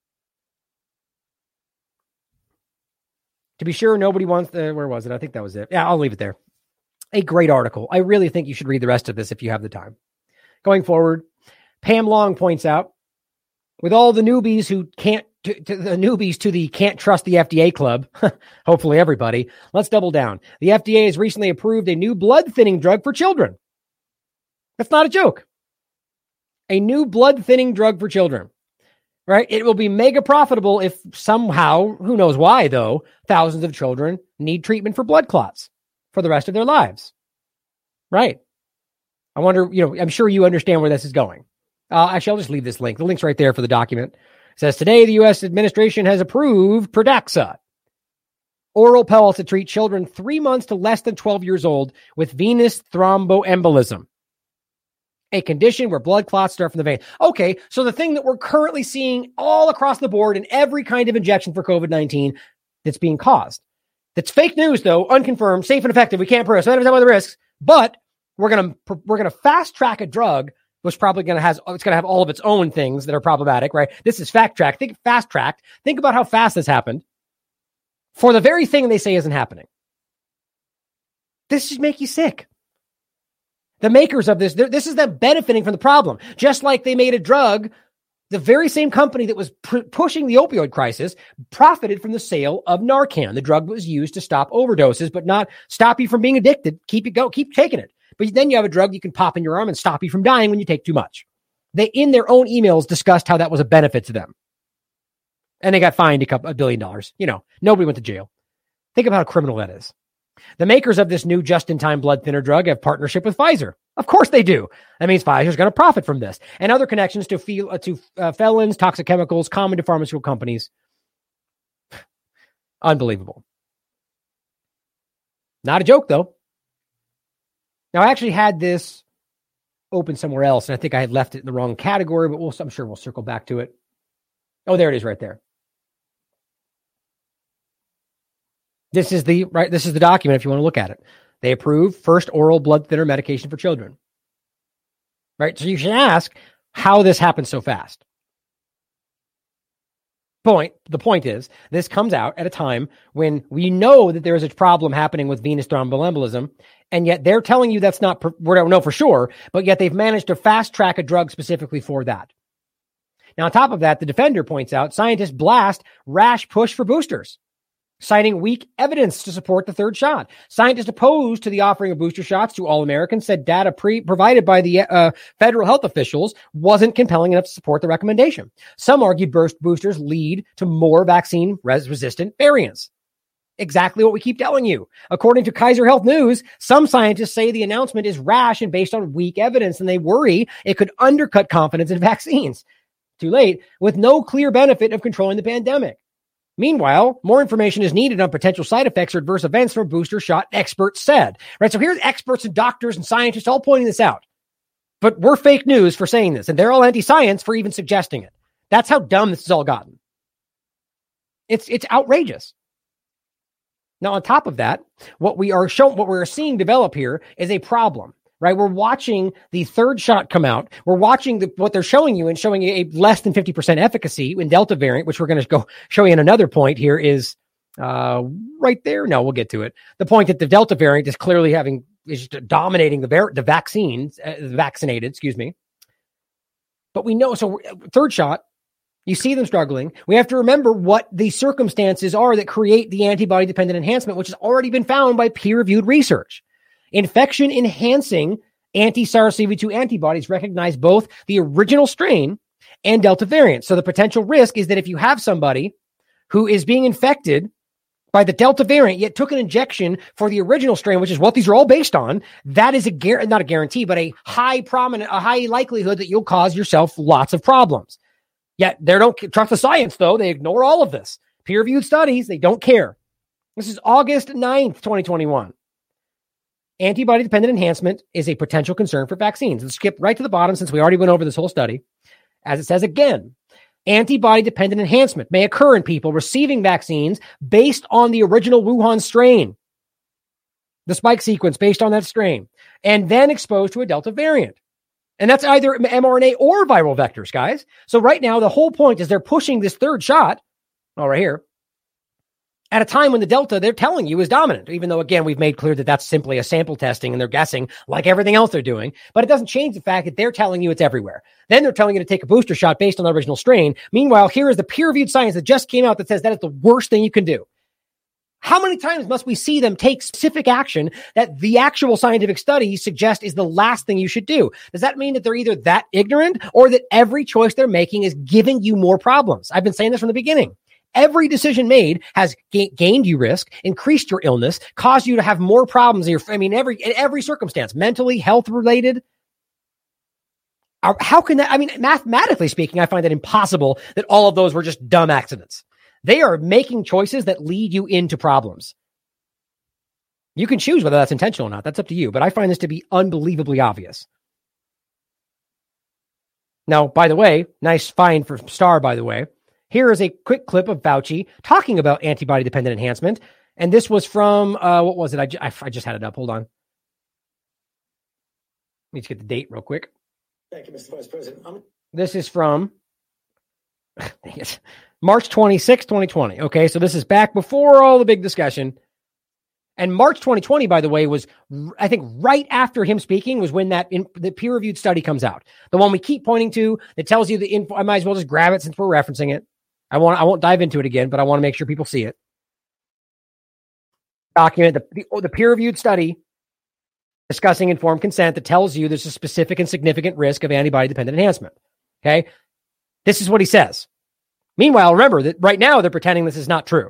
To be sure, nobody wants the, where was it? I think that was it. Yeah, I'll leave it there. A great article. I really think you should read the rest of this if you have the time. Going forward, Pam Long points out, with all the newbies who can't, to, to the newbies to the can't trust the F D A club, hopefully everybody, let's double down. The F D A has recently approved a new blood thinning drug for children. That's not a joke. A new blood thinning drug for children, right? It will be mega profitable if somehow, who knows why though, thousands of children need treatment for blood clots for the rest of their lives, right? I wonder, you know, I'm sure you understand where this is going. Uh, actually, I'll just leave this link. The link's right there for the document. It says, today, the U S administration has approved Pradaxa, oral pills to treat children three months to less than twelve years old with venous thromboembolism, a condition where blood clots start from the vein. Okay, so the thing that we're currently seeing all across the board in every kind of injection for COVID nineteen that's being caused. That's fake news, though, unconfirmed, safe and effective. We can't prove it. So that doesn't have the risks, but we're going to we're going to fast track a drug which probably going to has it's going to have all of its own things that are problematic, right? This is fact track. Think fast tracked. Think about how fast this happened for the very thing they say isn't happening. This should make you sick. The makers of this, this is them benefiting from the problem. Just like they made a drug, the very same company that was pr- pushing the opioid crisis profited from the sale of Narcan. The drug was used to stop overdoses, but not stop you from being addicted. Keep it go, keep taking it. But then you have a drug you can pop in your arm and stop you from dying when you take too much. They, in their own emails, discussed how that was a benefit to them. And they got fined a couple a billion dollars. You know, nobody went to jail. Think about how criminal that is. The makers of this new just-in-time blood thinner drug have partnership with Pfizer. Of course they do. That means Pfizer's going to profit from this. And other connections to, fe- uh, to uh, felons, toxic chemicals, common to pharmaceutical companies. Unbelievable. Not a joke, though. Now, I actually had this open somewhere else, and I think I had left it in the wrong category, but we'll, I'm sure we'll circle back to it. Oh, there it is right there. This is the right. This is the document if you want to look at it. They approve first oral blood thinner medication for children. Right? So you should ask how this happened so fast. Point. The point is, this comes out at a time when we know that there is a problem happening with venous thromboembolism, and yet they're telling you that's not, we don't know for sure, but yet they've managed to fast track a drug specifically for that. Now, on top of that, the Defender points out scientists blast rash push for boosters, citing weak evidence to support the third shot. Scientists opposed to the offering of booster shots to all Americans said data pre- provided by the uh, federal health officials wasn't compelling enough to support the recommendation. Some argued burst boosters lead to more vaccine res- resistant variants. Exactly what we keep telling you. According to Kaiser Health News, some scientists say the announcement is rash and based on weak evidence, and they worry it could undercut confidence in vaccines. Too late, with no clear benefit of controlling the pandemic. Meanwhile, more information is needed on potential side effects or adverse events from booster shot, experts said. Right, so here's experts and doctors and scientists all pointing this out. But we're fake news for saying this, and they're all anti-science for even suggesting it. That's how dumb this has all gotten. It's it's outrageous. Now, on top of that, what we are showing, what we're seeing develop here is a problem. Right, we're watching the third shot come out. We're watching the, what they're showing you and showing a less than fifty percent efficacy in Delta variant, which we're going to go show you in another point here is uh, right there. No, we'll get to it. The point that the Delta variant is clearly having is dominating the var- the vaccines, uh, the vaccinated, excuse me. But we know, so third shot, you see them struggling. We have to remember what the circumstances are that create the antibody dependent enhancement, which has already been found by peer reviewed research. Infection-enhancing anti-SARS C o V two antibodies recognize both the original strain and Delta variant. So the potential risk is that if you have somebody who is being infected by the Delta variant, yet took an injection for the original strain, which is what these are all based on, that is a gar- not a guarantee, but a high prominent, a high likelihood that you'll cause yourself lots of problems. Yet they don't trust the science, though. They ignore all of this. Peer-reviewed studies, they don't care. This is August ninth, twenty twenty-one. Antibody-dependent enhancement is a potential concern for vaccines. Let's skip right to the bottom since we already went over this whole study. As it says again, antibody-dependent enhancement may occur in people receiving vaccines based on the original Wuhan strain, the spike sequence based on that strain, and then exposed to a Delta variant. And that's either mRNA or viral vectors, guys. So right now, the whole point is they're pushing this third shot, oh, right here, at a time when the Delta, they're telling you, is dominant, even though, again, we've made clear that that's simply a sample testing and they're guessing like everything else they're doing. But it doesn't change the fact that they're telling you it's everywhere. Then they're telling you to take a booster shot based on the original strain. Meanwhile, here is the peer-reviewed science that just came out that says that is the worst thing you can do. How many times must we see them take specific action that the actual scientific studies suggest is the last thing you should do? Does that mean that they're either that ignorant or that every choice they're making is giving you more problems? I've been saying this from the beginning. Every decision made has ga- gained you risk, increased your illness, caused you to have more problems in your, I mean, every, in every circumstance, mentally, health related. How can that, I mean, mathematically speaking, I find it impossible that all of those were just dumb accidents. They are making choices that lead you into problems. You can choose whether that's intentional or not. That's up to you. But I find this to be unbelievably obvious. Now, by the way, nice find for Star, by the way. Here is a quick clip of Fauci talking about antibody-dependent enhancement. And this was from, uh, what was it? I, j- I, I just had it up. Hold on. Need to get the date real quick. Thank you, Mister Vice President. I'm- this is from dang it, March twenty-sixth, twenty twenty. Okay, so this is back before all the big discussion. And March twenty twenty, by the way, was, I think, right after him speaking was when that in, the peer-reviewed study comes out. The one we keep pointing to that tells you the info. I might as well just grab it since we're referencing it. I want I won't dive into it again, but I want to make sure people see it. Document the, the, the peer-reviewed study discussing informed consent that tells you there's a specific and significant risk of antibody-dependent enhancement. Okay? This is what he says. Meanwhile, remember that right now they're pretending this is not true.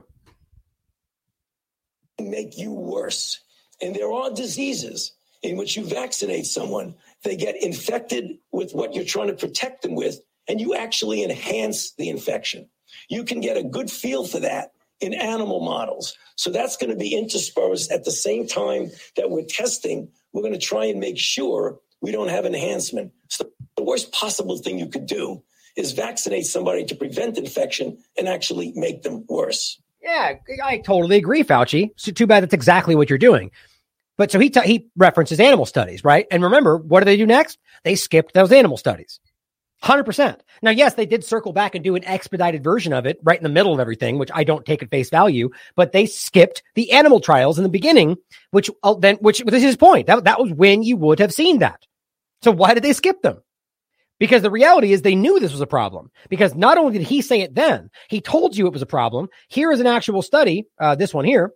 Make you worse. And there are diseases in which you vaccinate someone, they get infected with what you're trying to protect them with, and you actually enhance the infection. You can get a good feel for that in animal models. So that's going to be interspersed at the same time that we're testing. We're going to try and make sure we don't have enhancement. So the worst possible thing you could do is vaccinate somebody to prevent infection and actually make them worse. Yeah, I totally agree, Fauci. So too bad that's exactly what you're doing. But so he t- he references animal studies, right? And remember, what do they do next? They skipped those animal studies. one hundred percent. Now, yes, they did circle back and do an expedited version of it right in the middle of everything, which I don't take at face value, but they skipped the animal trials in the beginning, which uh, then, which this is his point. That, that was when you would have seen that. So why did they skip them? Because the reality is they knew this was a problem. Because not only did he say it then, he told you it was a problem. Here is an actual study, uh, this one here.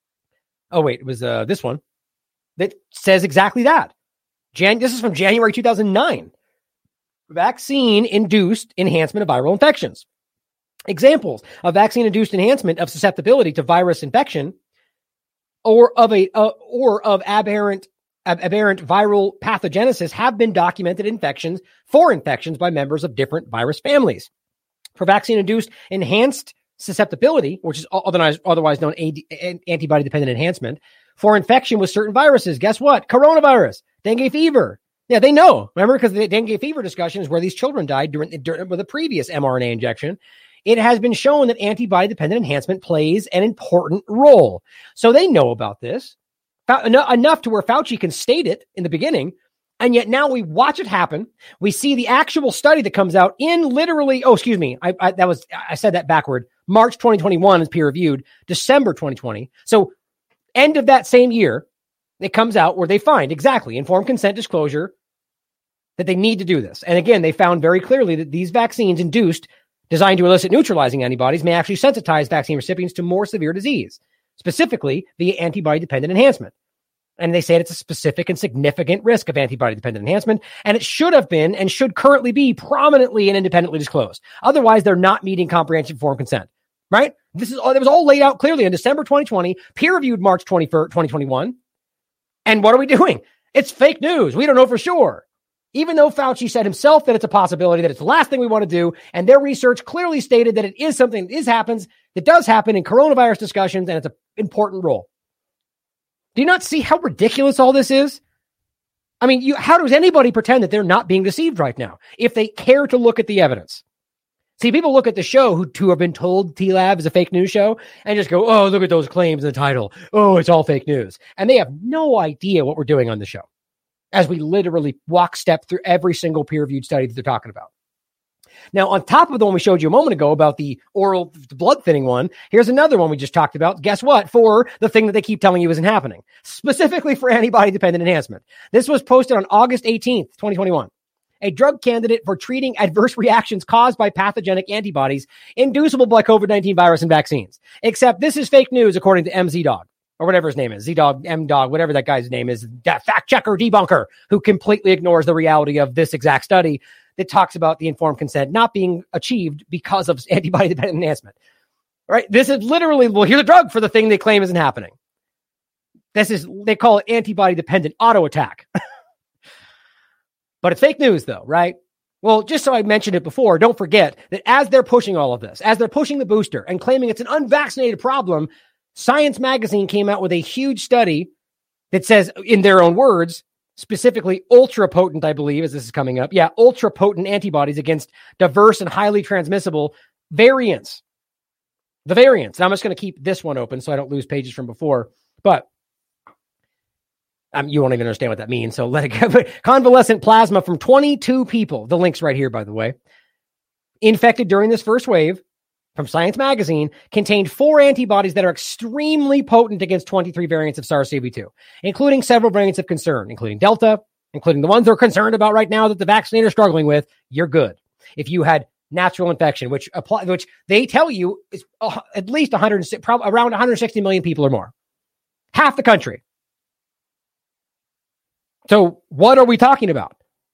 Oh, wait, it was uh, this one that says exactly that. Jan- this is from January two thousand nine. Vaccine-induced enhancement of viral infections. Examples of vaccine-induced enhancement of susceptibility to virus infection or of a uh, or of aberrant aberrant viral pathogenesis have been documented infections for infections by members of different virus families. For vaccine-induced enhanced susceptibility, which is otherwise, otherwise known as antibody-dependent enhancement, for infection with certain viruses. Guess what? Coronavirus, dengue fever. Yeah, they know. Remember, because the dengue fever discussion is where these children died during, during with a previous mRNA injection. It has been shown that antibody-dependent enhancement plays an important role. So they know about this. Enough to where Fauci can state it in the beginning, and yet now we watch it happen. We see the actual study that comes out in literally, oh, excuse me, I, I that was I said that backward. March twenty twenty-one is peer-reviewed, December twenty twenty. So end of that same year, it comes out where they find exactly informed consent disclosure that they need to do this. And again, they found very clearly that these vaccines induced, designed to elicit neutralizing antibodies, may actually sensitize vaccine recipients to more severe disease, specifically via antibody-dependent enhancement. And they said it's a specific and significant risk of antibody-dependent enhancement, and it should have been and should currently be prominently and independently disclosed. Otherwise, they're not meeting comprehensive informed consent, right? This is all, it was all laid out clearly in December twenty twenty, peer-reviewed March twenty-first, twenty twenty-one. And what are we doing? It's fake news. We don't know for sure. Even though Fauci said himself that it's a possibility, that it's the last thing we want to do, and their research clearly stated that it is something that is happens, that does happen in coronavirus discussions, and it's an important role. Do you not see how ridiculous all this is? I mean, you, how does anybody pretend that they're not being deceived right now if they care to look at the evidence? See, people look at the show who, who have been told T-Lab is a fake news show and just go, oh, look at those claims in the title. Oh, it's all fake news. And they have no idea what we're doing on the show as we literally walk step through every single peer-reviewed study that they're talking about. Now, on top of the one we showed you a moment ago about the oral the blood thinning one, here's another one we just talked about. Guess what? For the thing that they keep telling you isn't happening, specifically for antibody-dependent enhancement. This was posted on August eighteenth, twenty twenty-one. A drug candidate for treating adverse reactions caused by pathogenic antibodies inducible by COVID nineteen virus and vaccines. Except this is fake news, according to M Z Dog, or whatever his name is, Z-Dog, M-Dog, whatever that guy's name is, that fact checker debunker who completely ignores the reality of this exact study that talks about the informed consent not being achieved because of antibody-dependent enhancement. All right? This is literally, well, here's a drug for the thing they claim isn't happening. This is, they call it antibody-dependent auto attack. But it's fake news, though, right? Well, just so I mentioned it before, don't forget that as they're pushing all of this, as they're pushing the booster and claiming it's an unvaccinated problem, Science Magazine came out with a huge study that says, in their own words, specifically ultra potent, I believe, as this is coming up. Yeah, ultra potent antibodies against diverse and highly transmissible variants. The variants. And I'm just going to keep this one open so I don't lose pages from before. But Um, you won't even understand what that means, so let it go. Convalescent plasma from twenty-two people, the link's right here, by the way, infected during this first wave from Science Magazine, contained four antibodies that are extremely potent against twenty-three variants of SARS-C o V two, including several variants of concern, including Delta, including the ones they're concerned about right now that the vaccinator is struggling with. You're good. If you had natural infection, which apply, which they tell you is uh, at least one hundred, probably around one hundred sixty million people or more, half the country. So what are we talking about?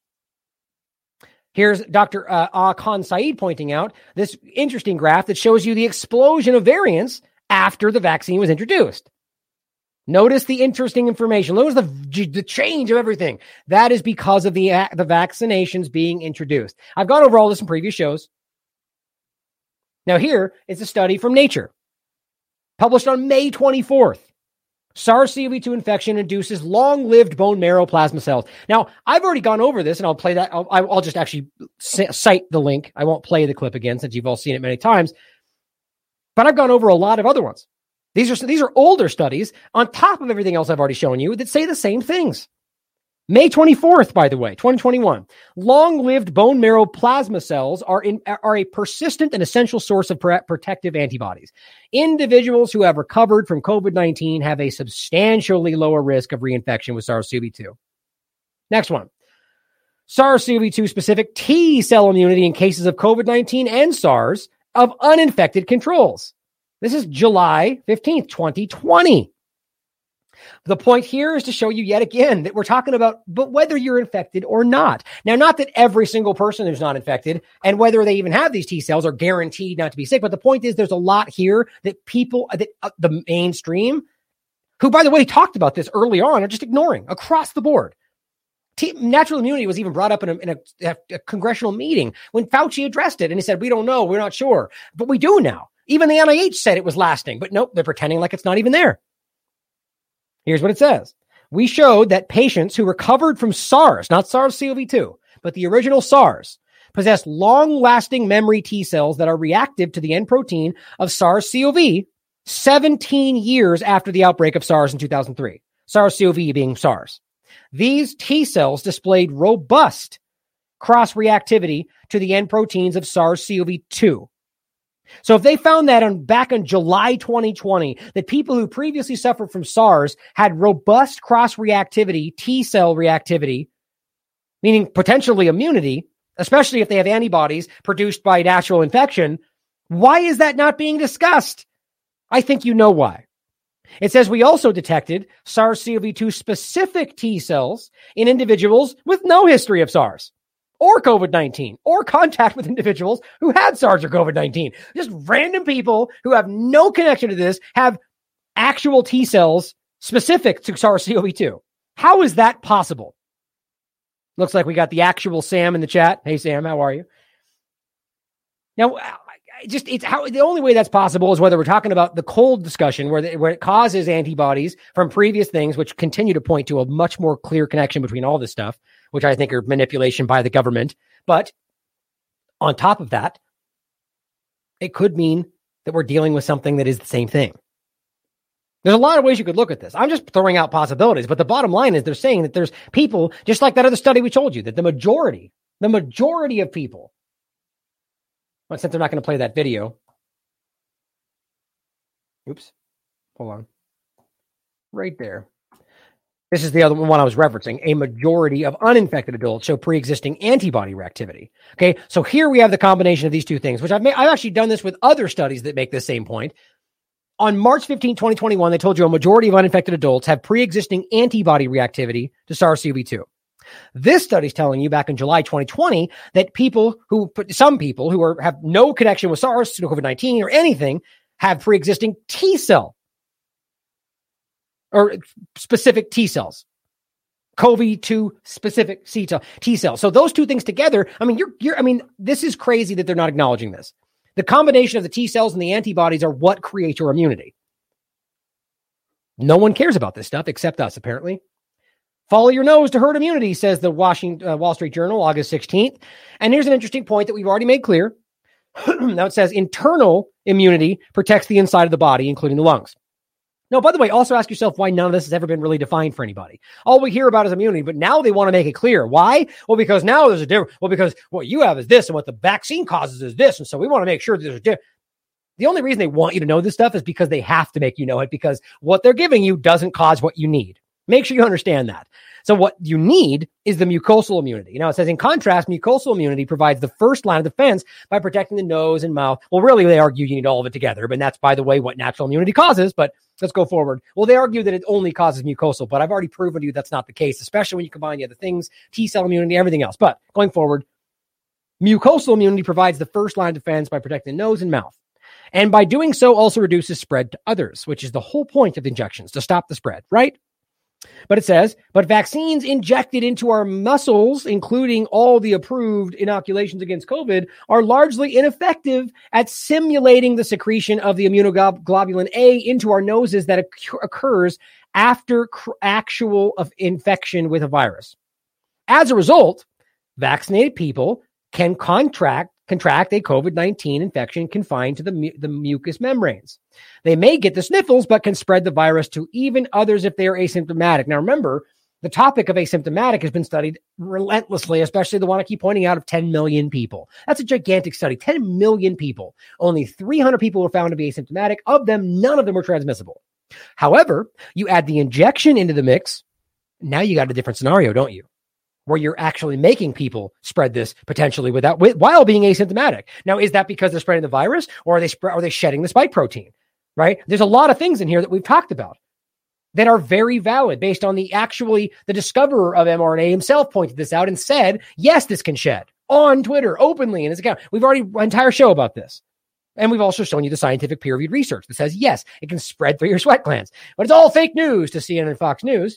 Here's Doctor Uh, Ah Khan Saeed pointing out this interesting graph that shows you the explosion of variants after the vaccine was introduced. Notice the interesting information. Notice the, the change of everything. That is because of the, the vaccinations being introduced. I've gone over all this in previous shows. Now here is a study from Nature, published on May twenty-fourth. SARS-C o V two infection induces long-lived bone marrow plasma cells. Now, I've already gone over this, and I'll play that. I'll, I'll just actually cite the link. I won't play the clip again since you've all seen it many times. But I've gone over a lot of other ones. These are these are older studies on top of everything else I've already shown you that say the same things. May twenty-fourth, by the way, twenty twenty-one. Long-lived bone marrow plasma cells are in, are a persistent and essential source of pr- protective antibodies. Individuals who have recovered from COVID nineteen have a substantially lower risk of reinfection with SARS-C o V two. Next one. SARS-C o V two specific T cell immunity in cases of COVID nineteen and SARS of uninfected controls. This is July fifteenth, twenty twenty. The point here is to show you yet again that we're talking about, but whether you're infected or not. Now, not that every single person who's not infected and whether they even have these T cells are guaranteed not to be sick. But the point is there's a lot here that people, that uh, the mainstream, who, by the way, talked about this early on, are just ignoring across the board. T- natural immunity was even brought up in, a, in a, a congressional meeting when Fauci addressed it. And he said, we don't know. We're not sure. But we do now. Even the N I H said it was lasting. But nope, they're pretending like it's not even there. Here's what it says. We showed that patients who recovered from SARS, not SARS-C o V two, but the original SARS, possess long-lasting memory T cells that are reactive to the N protein of SARS-C o V seventeen years after the outbreak of SARS in two thousand three. SARS-C o V being SARS. These T cells displayed robust cross-reactivity to the N proteins of SARS-C o V two. So if they found that on back in July twenty twenty, that people who previously suffered from SARS had robust cross-reactivity, T cell reactivity, meaning potentially immunity, especially if they have antibodies produced by natural infection, why is that not being discussed? I think you know why. It says we also detected SARS-C o V two specific T cells in individuals with no history of SARS or COVID nineteen, or contact with individuals who had SARS or COVID nineteen. Just random people who have no connection to this have actual T cells specific to SARS-C o V two. How is that possible? Looks like we got the actual Sam in the chat. Hey, Sam, how are you? Now, just it's how the only way that's possible is whether we're talking about the cold discussion where, the, where it causes antibodies from previous things, which continue to point to a much more clear connection between all this stuff, which I think are manipulation by the government. But on top of that, It could mean that we're dealing with something that is the same thing. There's a lot of ways you could look at this. I'm just throwing out possibilities, but the bottom line is they're saying that there's people, just like that other study we told you, that the majority, the majority of people, well, since they're not going to play that video. Oops. Hold on. Right there. This is the other one I was referencing. A majority of uninfected adults show pre-existing antibody reactivity. Okay, so here we have the combination of these two things, which I've made, I've actually done this with other studies that make the same point. On March fifteenth, twenty twenty-one, they told you a majority of uninfected adults have pre-existing antibody reactivity to SARS-C o V two. This study is telling you back in July twenty twenty that people who, some people who are, have no connection with SARS, no COVID nineteen or anything, have pre-existing T cell or specific T cells, C O V two specific T cells. So those two things together, I mean, you're, you're, I mean, this is crazy that they're not acknowledging this. The combination of the T cells and the antibodies are what creates your immunity. No one cares about this stuff except us, apparently. Follow your nose to herd immunity, says the Washington uh, Wall Street Journal, August sixteenth. And here's an interesting point that we've already made clear. Now it says internal immunity protects the inside of the body, including the lungs. Now, by the way, also ask yourself why none of this has ever been really defined for anybody. All we hear about is immunity, but now they want to make it clear. Why? Well, because now there's a difference. Well, because what you have is this, and what the vaccine causes is this, and so we want to make sure that there's a difference. The only reason they want you to know this stuff is because they have to make you know it, because what they're giving you doesn't cause what you need. Make sure you understand that. So what you need is the mucosal immunity. Now, it says, in contrast, mucosal immunity provides the first line of defense by protecting the nose and mouth. Well, really, they argue you need all of it together, but that's, by the way, what natural immunity causes. But let's go forward. Well, they argue that it only causes mucosal, but I've already proven to you that's not the case, especially when you combine the other things, T-cell immunity, everything else. But going forward, mucosal immunity provides the first line of defense by protecting the nose and mouth. And by doing so, also reduces spread to others, which is the whole point of injections, to stop the spread, right? But it says, but vaccines injected into our muscles, including all the approved inoculations against COVID, are largely ineffective at simulating the secretion of the immunoglobulin A into our noses that occur- occurs after cr- actual of infection with a virus. As a result, vaccinated people can contract contract a COVID nineteen infection confined to the, mu- the mucous membranes. They may get the sniffles, but can spread the virus to even others if they are asymptomatic. Now, remember, the topic of asymptomatic has been studied relentlessly, especially the one I keep pointing out of ten million people. That's a gigantic study. ten million people. Only three hundred people were found to be asymptomatic. Of them, none of them were transmissible. However, you add the injection into the mix, now you got a different scenario, don't you? Where you're actually making people spread this potentially without, with, while being asymptomatic. Now, is that because they're spreading the virus, or are they sp- are they shedding the spike protein? Right? There's a lot of things in here that we've talked about that are very valid based on the actually the discoverer of mRNA himself pointed this out and said, yes, this can shed on Twitter openly in his account. We've already an entire show about this. And we've also shown you the scientific peer-reviewed research that says, yes, it can spread through your sweat glands. But it's all fake news to C N N and Fox News.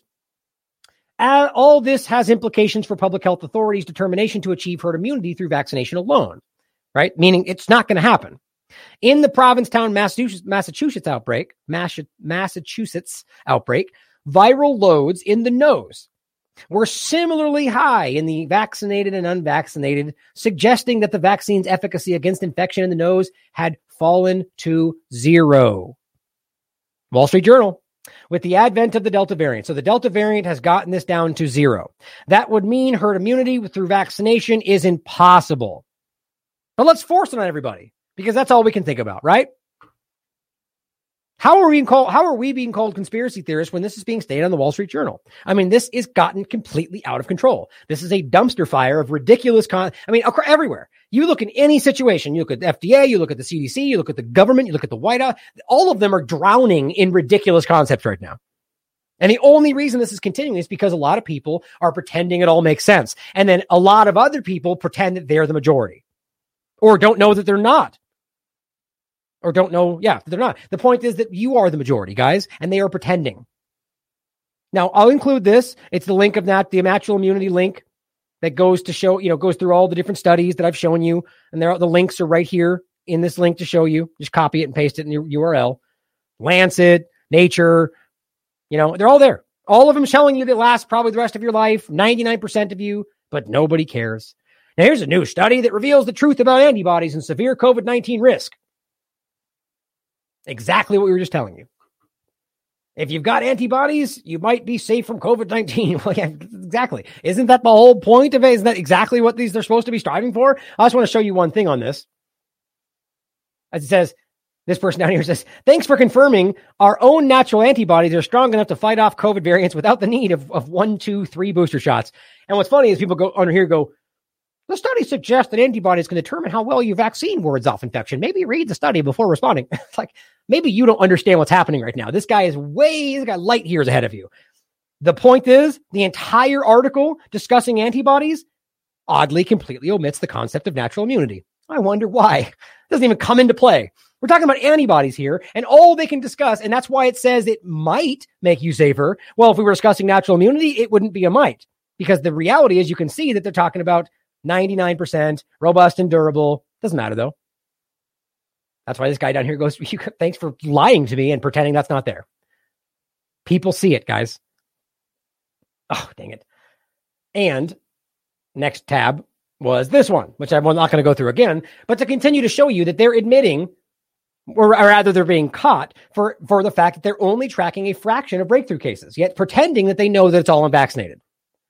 Uh, all this has implications for public health authorities' determination to achieve herd immunity through vaccination alone, right? Meaning it's not going to happen. In the Provincetown, Massachusetts, Massachusetts outbreak, Massachusetts outbreak, viral loads in the nose were similarly high in the vaccinated and unvaccinated, suggesting that the vaccine's efficacy against infection in the nose had fallen to zero. Wall Street Journal. With the advent of the Delta variant. So the Delta variant has gotten this down to zero. That would mean herd immunity through vaccination is impossible. But let's force it on everybody, because that's all we can think about, right? How are we being called, how are we being called conspiracy theorists when this is being stated on the Wall Street Journal? I mean, this is gotten completely out of control. This is a dumpster fire of ridiculous con. I mean, everywhere. You look in any situation, you look at the F D A, you look at the C D C, you look at the government, you look at the White House, all of them are drowning in ridiculous concepts right now. And the only reason this is continuing is because a lot of people are pretending it all makes sense. And then a lot of other people pretend that they're the majority or don't know that they're not. Or don't know, yeah, they're not. The point is that you are the majority, guys, and they are pretending. Now, I'll include this. It's the link of that, the natural immunity link that goes to show, you know, goes through all the different studies that I've shown you. And there, the links are right here in this link to show you. Just copy it and paste it in your U R L. Lancet, Nature, you know, they're all there. All of them showing you that lasts probably the rest of your life, ninety-nine percent of you, but nobody cares. Now, here's a new study that reveals the truth about antibodies and severe COVID nineteen risk. Exactly what we were just telling you. If you've got antibodies, you might be safe from COVID nineteen. Well, yeah, exactly. Isn't that the whole point of it? Isn't that exactly what these they're supposed to be striving for? I just want to show you one thing on this. As it says, this person down here says, thanks for confirming our own natural antibodies are strong enough to fight off COVID variants without the need of, of one, two, three booster shots. And what's funny is people go under here go, the study suggests that antibodies can determine how well your vaccine wards off infection. Maybe read the study before responding. It's like, maybe you don't understand what's happening right now. This guy is way, he's got light years ahead of you. The point is, the entire article discussing antibodies oddly completely omits the concept of natural immunity. I wonder why. It doesn't even come into play. We're talking about antibodies here, and all they can discuss, and that's why it says it might make you safer. Well, if we were discussing natural immunity, it wouldn't be a might, because the reality is you can see that they're talking about ninety-nine percent robust and durable. Doesn't matter, though. That's why this guy down here goes, thanks for lying to me and pretending that's not there. People see it, guys. Oh, dang it. And next tab was this one, which I'm not going to go through again, but to continue to show you that they're admitting, or rather they're being caught for, for the fact that they're only tracking a fraction of breakthrough cases, yet pretending that they know that it's all unvaccinated.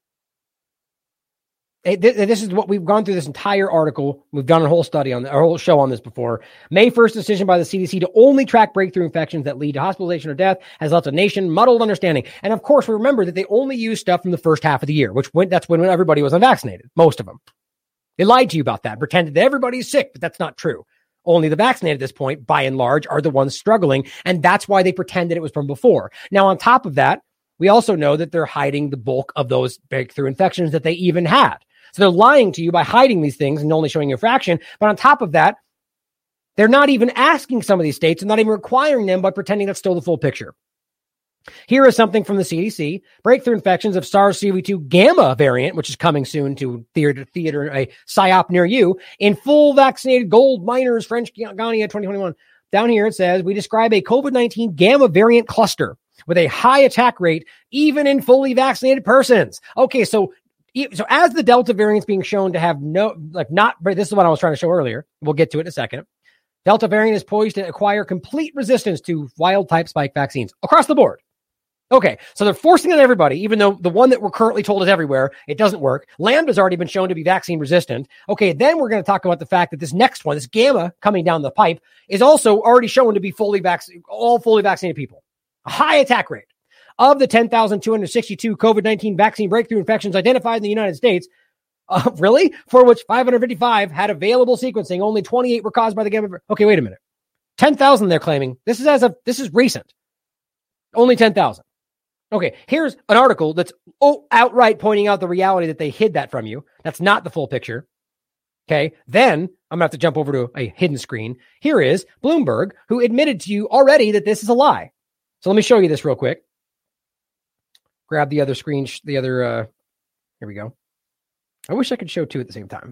It, this is what we've gone through this entire article. We've done a whole study on the, a whole show on this before. May first decision by the C D C to only track breakthrough infections that lead to hospitalization or death has left the nation muddled understanding. And of course, we remember that they only use stuff from the first half of the year, which went, that's when everybody was unvaccinated. Most of them. They lied to you about that, pretended that everybody's sick, but that's not true. Only the vaccinated at this point, by and large, are the ones struggling. And that's why they pretended it was from before. Now, on top of that, we also know that they're hiding the bulk of those breakthrough infections that they even had. So they're lying to you by hiding these things and only showing you a fraction. But on top of that, they're not even asking some of these states and not even requiring them by pretending that's still the full picture. Here is something from the C D C. Breakthrough infections of SARS-C o V two Gamma variant, which is coming soon to theater, theater a PSYOP near you, in full vaccinated gold miners, French Guiana twenty twenty-one. Down here it says, we describe a COVID nineteen Gamma variant cluster with a high attack rate, even in fully vaccinated persons. Okay, so So as the Delta variant's being shown to have no, like not, this is what I was trying to show earlier. We'll get to it in a second. Delta variant is poised to acquire complete resistance to wild type spike vaccines across the board. Okay, so they're forcing it on everybody, even though the one that we're currently told is everywhere, it doesn't work. Lambda's already been shown to be vaccine resistant. Okay, then we're going to talk about the fact that this next one, this Gamma coming down the pipe, is also already shown to be fully vaccinated, all fully vaccinated people. A high attack rate. Of the ten thousand two hundred sixty-two COVID nineteen vaccine breakthrough infections identified in the United States, uh, really? For which five hundred fifty-five had available sequencing, only twenty-eight were caused by the Gamma. Okay, wait a minute. ten thousand they're claiming. This is as of, this is recent. Only ten thousand. Okay, here's an article that's oh, outright pointing out the reality that they hid that from you. That's not the full picture. Okay, then I'm going to have to jump over to a hidden screen. Here is Bloomberg, who admitted to you already that this is a lie. So let me show you this real quick. Grab the other screen, the other, uh, here we go. I wish I could show two at the same time.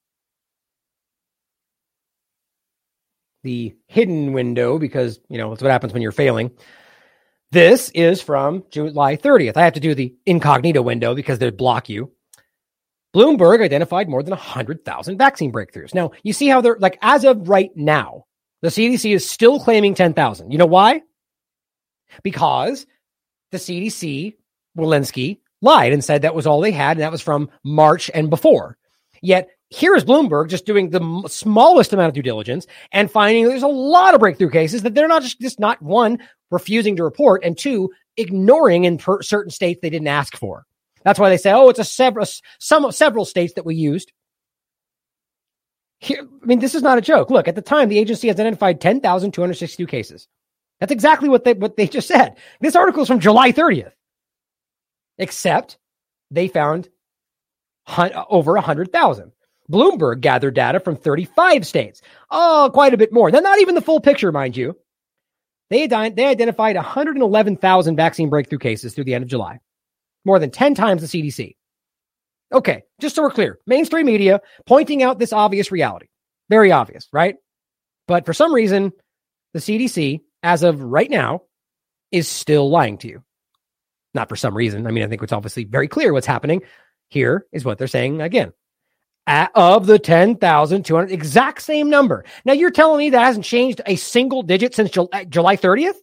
The hidden window, because, you know, that's what happens when you're failing. This is from July thirtieth. I have to do the incognito window because they block you. Bloomberg identified more than one hundred thousand vaccine breakthroughs. Now, you see how they're, like, as of right now, the C D C is still claiming ten thousand. You know why? Because the C D C, Walensky, lied and said that was all they had, and that was from March and before. Yet, here is Bloomberg just doing the m- smallest amount of due diligence and finding there's a lot of breakthrough cases that they're not just, just not, one, refusing to report, and two, ignoring in per- certain states they didn't ask for. That's why they say, oh, it's a several, some several states that we used. Here, I mean, this is not a joke. Look, at the time, the agency has identified ten thousand two hundred sixty-two cases. That's exactly what they what they just said. This article is from July thirtieth. Except they found hun- over one hundred thousand. Bloomberg gathered data from thirty-five states. Oh, quite a bit more. They're not even the full picture, mind you. They, ad- they identified one hundred eleven thousand vaccine breakthrough cases through the end of July. More than ten times the C D C. Okay, just so we're clear. Mainstream media pointing out this obvious reality. Very obvious, right? But for some reason, the C D C, as of right now, is still lying to you. Not for some reason. I mean, I think it's obviously very clear what's happening. Here is what they're saying again. At, of the ten thousand two hundred, exact same number. Now you're telling me that hasn't changed a single digit since July thirtieth?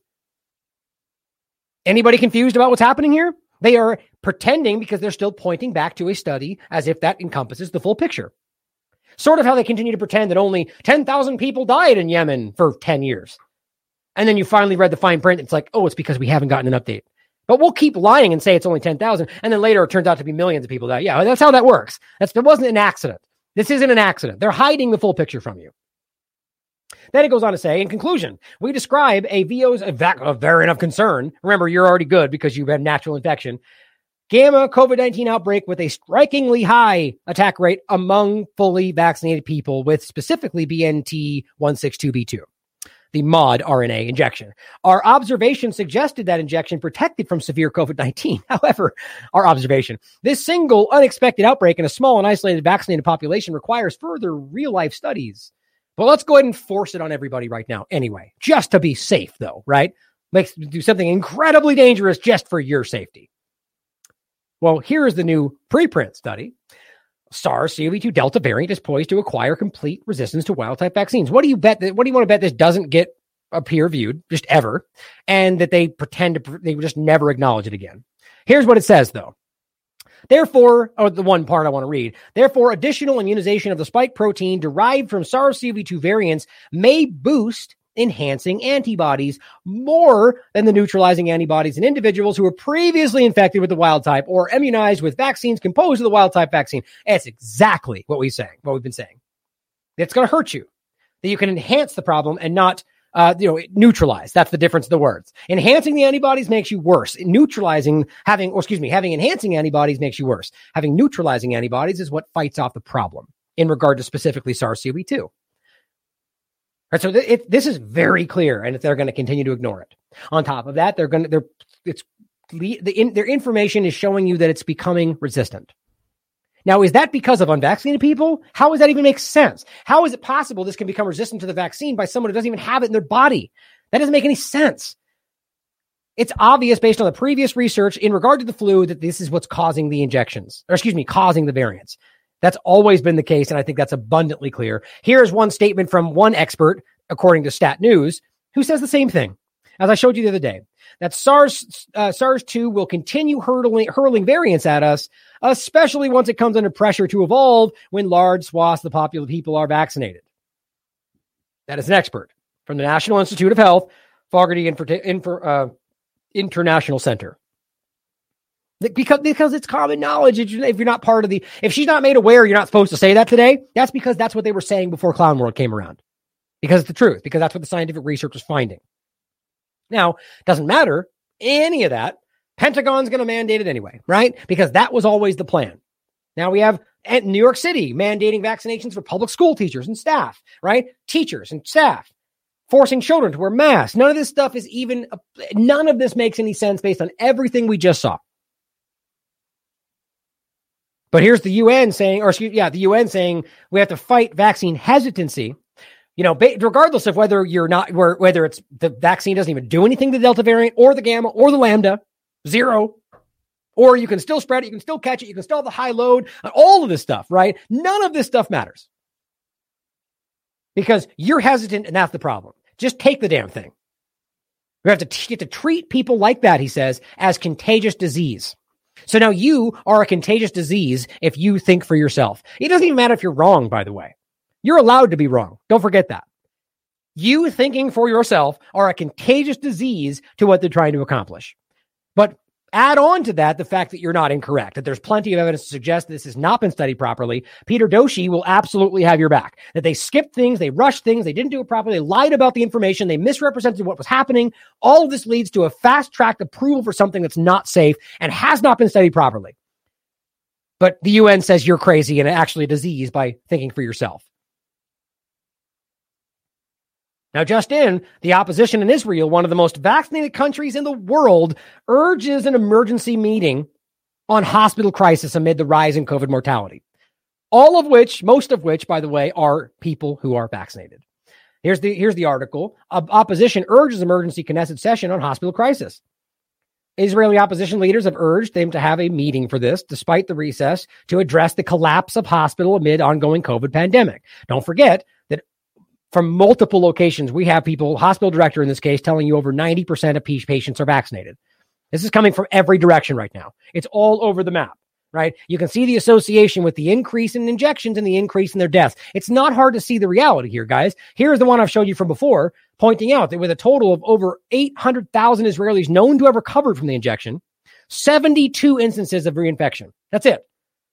Anybody confused about what's happening here? They are pretending because they're still pointing back to a study as if that encompasses the full picture. Sort of how they continue to pretend that only ten thousand people died in Yemen for ten years. And then you finally read the fine print. It's like, oh, it's because we haven't gotten an update. But we'll keep lying and say it's only ten thousand. And then later it turns out to be millions of people die. Yeah, that's how that works. That's, that wasn't an accident. This isn't an accident. They're hiding the full picture from you. Then it goes on to say, in conclusion, we describe a V O's a, vac- a variant of concern. Remember, you're already good because you've had natural infection. Gamma COVID nineteen outbreak with a strikingly high attack rate among fully vaccinated people with specifically B N T one sixty-two B two, the mod R N A injection. Our observation suggested that injection protected from severe COVID nineteen. However, our observation, this single unexpected outbreak in a small and isolated vaccinated population requires further real-life studies. But let's go ahead and force it on everybody right now anyway, just to be safe though, right? Let's do something incredibly dangerous just for your safety. Well, here is the new preprint study. SARS-C o V two Delta variant is poised to acquire complete resistance to wild-type vaccines. What do you bet? That, what do you want to bet this doesn't get a peer-reviewed, just ever, and that they pretend to, they just never acknowledge it again? Here's what it says, though. Therefore, or the one part I want to read, therefore, additional immunization of the spike protein derived from SARS-C o V two variants may boost enhancing antibodies more than the neutralizing antibodies in individuals who were previously infected with the wild type or immunized with vaccines composed of the wild type vaccine. That's exactly what we're saying, what we've been saying. It's going to hurt you. That you can enhance the problem and not, uh, you know, neutralize. That's the difference of the words. Enhancing the antibodies makes you worse. Neutralizing, having, or excuse me, having enhancing antibodies makes you worse. Having neutralizing antibodies is what fights off the problem in regard to specifically SARS-C o V two. Right, so th- it, this is very clear, and they're going to continue to ignore it. On top of that, they're going to they're it's the in, their information is showing you that it's becoming resistant. Now, is that because of unvaccinated people? How does that even make sense? How is it possible this can become resistant to the vaccine by someone who doesn't even have it in their body? That doesn't make any sense. It's obvious based on the previous research in regard to the flu that this is what's causing the injections, or excuse me, causing the variants. That's always been the case, and I think that's abundantly clear. Here's one statement from one expert, according to Stat News, who says the same thing, as I showed you the other day, that SARS, uh, SARS two will continue hurling, hurling variants at us, especially once it comes under pressure to evolve when large swaths of the popular people are vaccinated. That is an expert from the National Institute of Health, Fogarty Inter- Inter- uh, International Center. Because, because it's common knowledge. If you're not part of the, if she's not made aware, you're not supposed to say that today. That's because that's what they were saying before Clown World came around. Because it's the truth. Because that's what the scientific research was finding. Now, doesn't matter any of that. Pentagon's going to mandate it anyway, right? Because that was always the plan. Now we have New York City mandating vaccinations for public school teachers and staff, right? Teachers and staff. Forcing children to wear masks. None of this stuff is even, none of this makes any sense based on everything we just saw. But here's the U N saying, or excuse, yeah, the U N saying we have to fight vaccine hesitancy. You know, regardless of whether you're not, whether it's the vaccine doesn't even do anything to the Delta variant or the Gamma or the Lambda, zero, or you can still spread it, you can still catch it, you can still have the high load, all of this stuff, right? None of this stuff matters because you're hesitant, and that's the problem. Just take the damn thing. We have to t- get to treat people like that, he says, as contagious disease. So now you are a contagious disease if you think for yourself. It doesn't even matter if you're wrong, by the way. You're allowed to be wrong. Don't forget that. You thinking for yourself are a contagious disease to what they're trying to accomplish. But add on to that the fact that you're not incorrect, that there's plenty of evidence to suggest this has not been studied properly. Peter Doshi will absolutely have your back. That they skipped things, they rushed things, they didn't do it properly, they lied about the information, they misrepresented what was happening. All of this leads to a fast-tracked approval for something that's not safe and has not been studied properly. But the U N says you're crazy and actually a disease by thinking for yourself. Now, just in, the opposition in Israel, one of the most vaccinated countries in the world, urges an emergency meeting on hospital crisis amid the rise in COVID mortality. All of which, most of which, by the way, are people who are vaccinated. Here's the, here's the article. Opposition urges emergency Knesset session on hospital crisis. Israeli opposition leaders have urged them to have a meeting for this, despite the recess, to address the collapse of hospital amid ongoing COVID pandemic. Don't forget that from multiple locations, we have people, hospital director in this case, telling you over ninety percent of patients are vaccinated. This is coming from every direction right now. It's all over the map, right? You can see the association with the increase in injections and the increase in their deaths. It's not hard to see the reality here, guys. Here's the one I've showed you from before, pointing out that with a total of over eight hundred thousand Israelis known to have recovered from the injection, seventy-two instances of reinfection. That's it. zero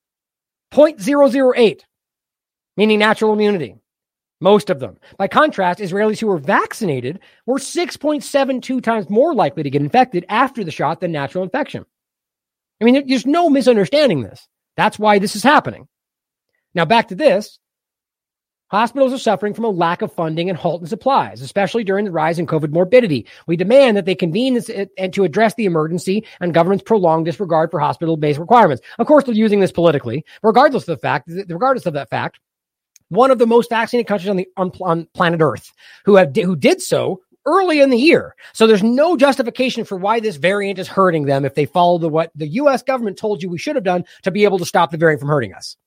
point zero zero eight, meaning natural immunity. Most of them. By contrast, Israelis who were vaccinated were six point seven two times more likely to get infected after the shot than natural infection. I mean, there's no misunderstanding this. That's why this is happening. Now, back to this. Hospitals are suffering from a lack of funding and halt in supplies, especially during the rise in COVID morbidity. We demand that they convene this and to address the emergency and government's prolonged disregard for hospital-based requirements. Of course, they're using this politically, regardless of the fact, regardless of that fact. One of the most vaccinated countries on the on, on planet Earth, who have who did so early in the year. So there's no justification for why this variant is hurting them if they follow the what the U S government told you we should have done to be able to stop the variant from hurting us.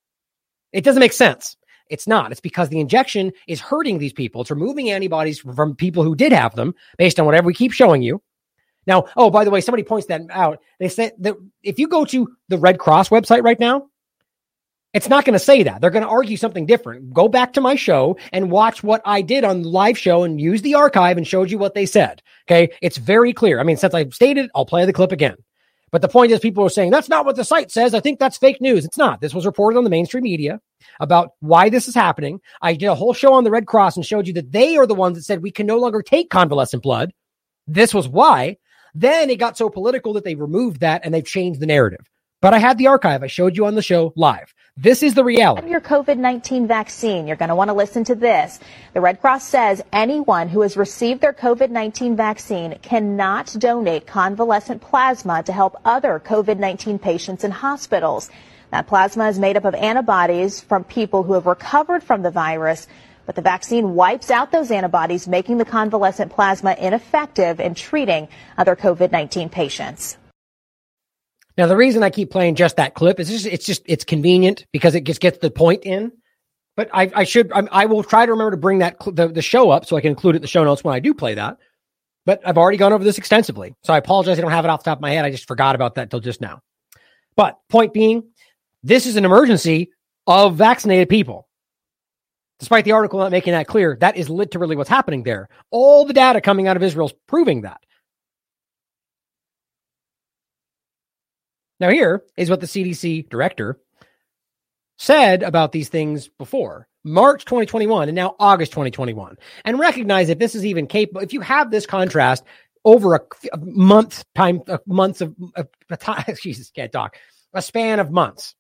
It doesn't make sense. It's not. It's because the injection is hurting these people. It's removing antibodies from people who did have them, based on whatever we keep showing you. Now, oh, by the way, somebody points that out. They say that if you go to the Red Cross website right now, it's not going to say that. They're going to argue something different. Go back to my show and watch what I did on the live show and use the archive and showed you what they said. Okay. It's very clear. I mean, since I've stated, I'll play the clip again. But the point is, people are saying, that's not what the site says. I think that's fake news. It's not. This was reported on the mainstream media about why this is happening. I did a whole show on the Red Cross and showed you that they are the ones that said we can no longer take convalescent blood. This was why. Then it got so political that they removed that and they've changed the narrative. But I had the archive. I showed you on the show live. This is the reality. Your COVID nineteen vaccine. You're going to want to listen to this. The Red Cross says anyone who has received their COVID nineteen vaccine cannot donate convalescent plasma to help other COVID nineteen patients in hospitals. That plasma is made up of antibodies from people who have recovered from the virus, but the vaccine wipes out those antibodies, making the convalescent plasma ineffective in treating other COVID nineteen patients. Now, the reason I keep playing just that clip is just, it's just, it's convenient because it just gets the point in. But I, I should, I, I will try to remember to bring that, the, the show up so I can include it in the show notes when I do play that. But I've already gone over this extensively. So I apologize. I don't have it off the top of my head. I just forgot about that till just now. But point being, this is an emergency of vaccinated people. Despite the article not making that clear, that is literally what's happening there. All the data coming out of Israel is proving that. Now, here is what the C D C director said about these things before March twenty twenty-one and now August twenty twenty-one. And recognize if this is even capable, if you have this contrast over a, a month time, a months of, a, a time, Jesus, can't talk, a span of months.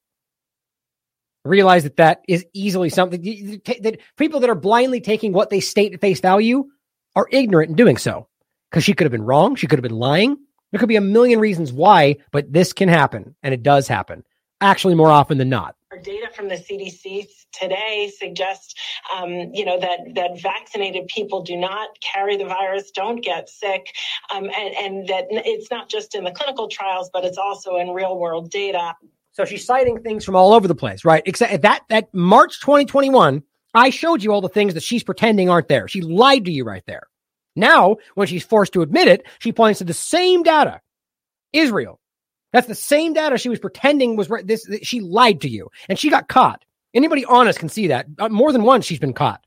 Realize that that is easily something that people that are blindly taking what they state at face value are ignorant in doing so. Because she could have been wrong. She could have been lying. There could be a million reasons why, but this can happen, and it does happen, actually more often than not. Our data from the C D C today suggests, um, you know, that that vaccinated people do not carry the virus, don't get sick, um, and, and that it's not just in the clinical trials, but it's also in real-world data. So she's citing things from all over the place, right? Except that that March twenty twenty-one, I showed you all the things that she's pretending aren't there. She lied to you right there. Now, when she's forced to admit it, she points to the same data. Israel. That's the same data she was pretending was right. This, she lied to you, and she got caught. Anybody honest can see that. Uh, more than once, she's been caught.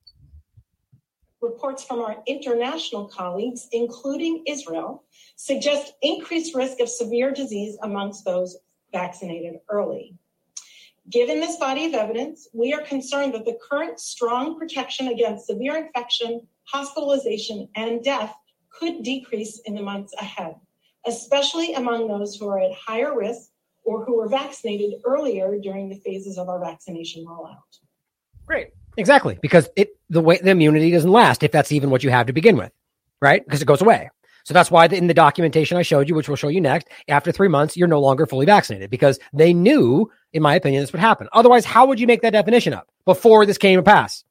Reports from our international colleagues, including Israel, suggest increased risk of severe disease amongst those vaccinated early. Given this body of evidence, we are concerned that the current strong protection against severe infection, hospitalization, and death could decrease in the months ahead, especially among those who are at higher risk or who were vaccinated earlier during the phases of our vaccination rollout. Great. Exactly. Because it the way the immunity doesn't last, if that's even what you have to begin with, right? Because it goes away. So that's why in the documentation I showed you, which we'll show you next, after three months, you're no longer fully vaccinated because they knew, in my opinion, this would happen. Otherwise, how would you make that definition up before this came to pass?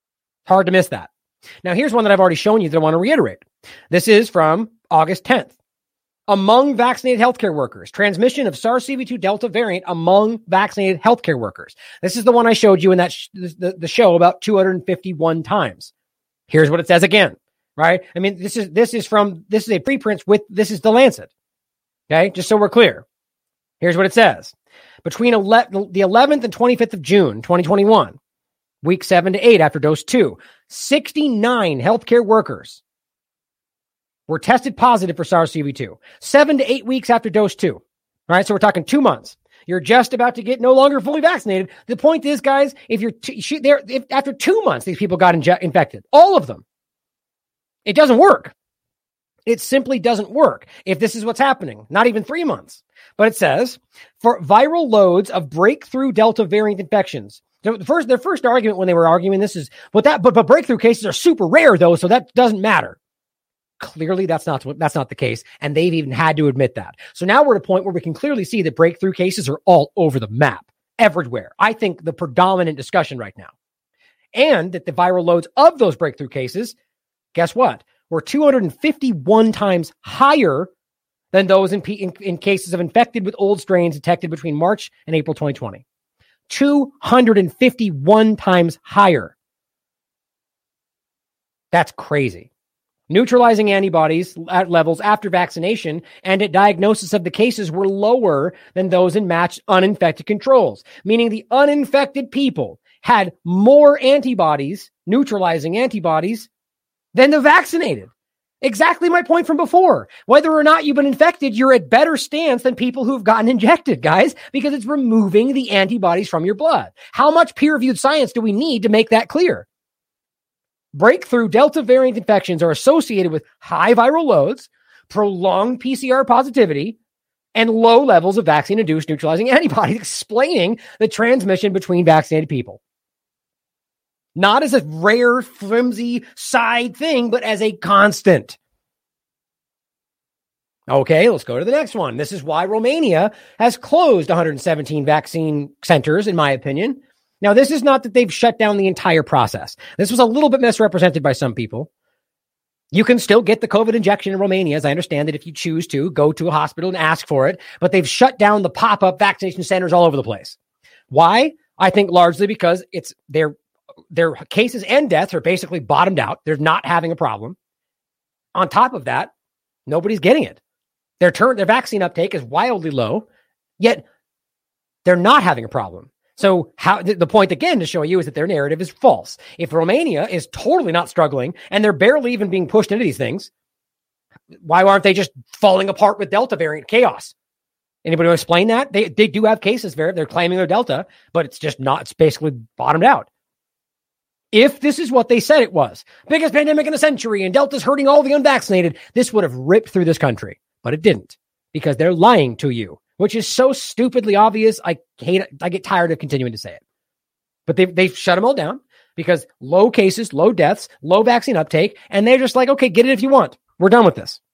Hard to miss that. Now, here's one that I've already shown you that I want to reiterate. This is from August tenth. among vaccinated healthcare workers. Transmission of SARS-C o V two Delta variant among vaccinated healthcare workers. This is the one I showed you in that sh- the, the show about two hundred fifty-one times. Here's what it says again, right? I mean, this is this is from this is a preprint with this is the Lancet. Okay, just so we're clear. Here's what it says. Between ele- the eleventh and twenty-fifth of June, twenty twenty-one, week seven to eight after dose two, sixty-nine healthcare workers were tested positive for SARS-C o V two. Seven to eight weeks after dose two. All right, so we're talking two months. You're just about to get no longer fully vaccinated. The point is, guys, if you're t- sh- there, if after two months these people got inje- infected, all of them, it doesn't work. It simply doesn't work if this is what's happening. Not even three months. But it says, for viral loads of breakthrough Delta variant infections. The first, their first argument when they were arguing this is, but that, but, but breakthrough cases are super rare though, so that doesn't matter. Clearly, that's not that's not the case, and they've even had to admit that. So now we're at a point where we can clearly see that breakthrough cases are all over the map, everywhere. I think the predominant discussion right now, and that the viral loads of those breakthrough cases, guess what, were two hundred fifty-one times higher than those in, in, in cases of infected with old strains detected between March and April twenty twenty. two hundred fifty-one times higher. That's crazy. Neutralizing antibodies at levels after vaccination and at diagnosis of the cases were lower than those in matched uninfected controls, meaning the uninfected people had more antibodies, neutralizing antibodies, than the vaccinated. Exactly my point from before. Whether or not you've been infected, you're at better stance than people who've gotten injected, guys, because it's removing the antibodies from your blood. How much peer-reviewed science do we need to make that clear? Breakthrough Delta variant infections are associated with high viral loads, prolonged P C R positivity, and low levels of vaccine-induced neutralizing antibodies, explaining the transmission between vaccinated people. Not as a rare, flimsy side thing, but as a constant. Okay, let's go to the next one. This is why Romania has closed one hundred seventeen vaccine centers, in my opinion. Now, this is not that they've shut down the entire process. This was a little bit misrepresented by some people. You can still get the COVID injection in Romania, as I understand that if you choose to, go to a hospital and ask for it, but they've shut down the pop-up vaccination centers all over the place. Why? I think largely because it's their, their cases and deaths are basically bottomed out. They're not having a problem. On top of that, nobody's getting it. Their turn, their vaccine uptake is wildly low, yet they're not having a problem. So how the point again to show you is that their narrative is false. If Romania is totally not struggling and they're barely even being pushed into these things, why aren't they just falling apart with Delta variant chaos? Anybody want to explain that? They they do have cases where they're claiming they're Delta, but it's just not, it's basically bottomed out. If this is what they said it was, biggest pandemic in a century and Delta's hurting all the unvaccinated, this would have ripped through this country, but it didn't because they're lying to you. Which is so stupidly obvious, I hate it. I get tired of continuing to say it. But they've, they've shut them all down because low cases, low deaths, low vaccine uptake, and they're just like, okay, get it if you want. We're done with this.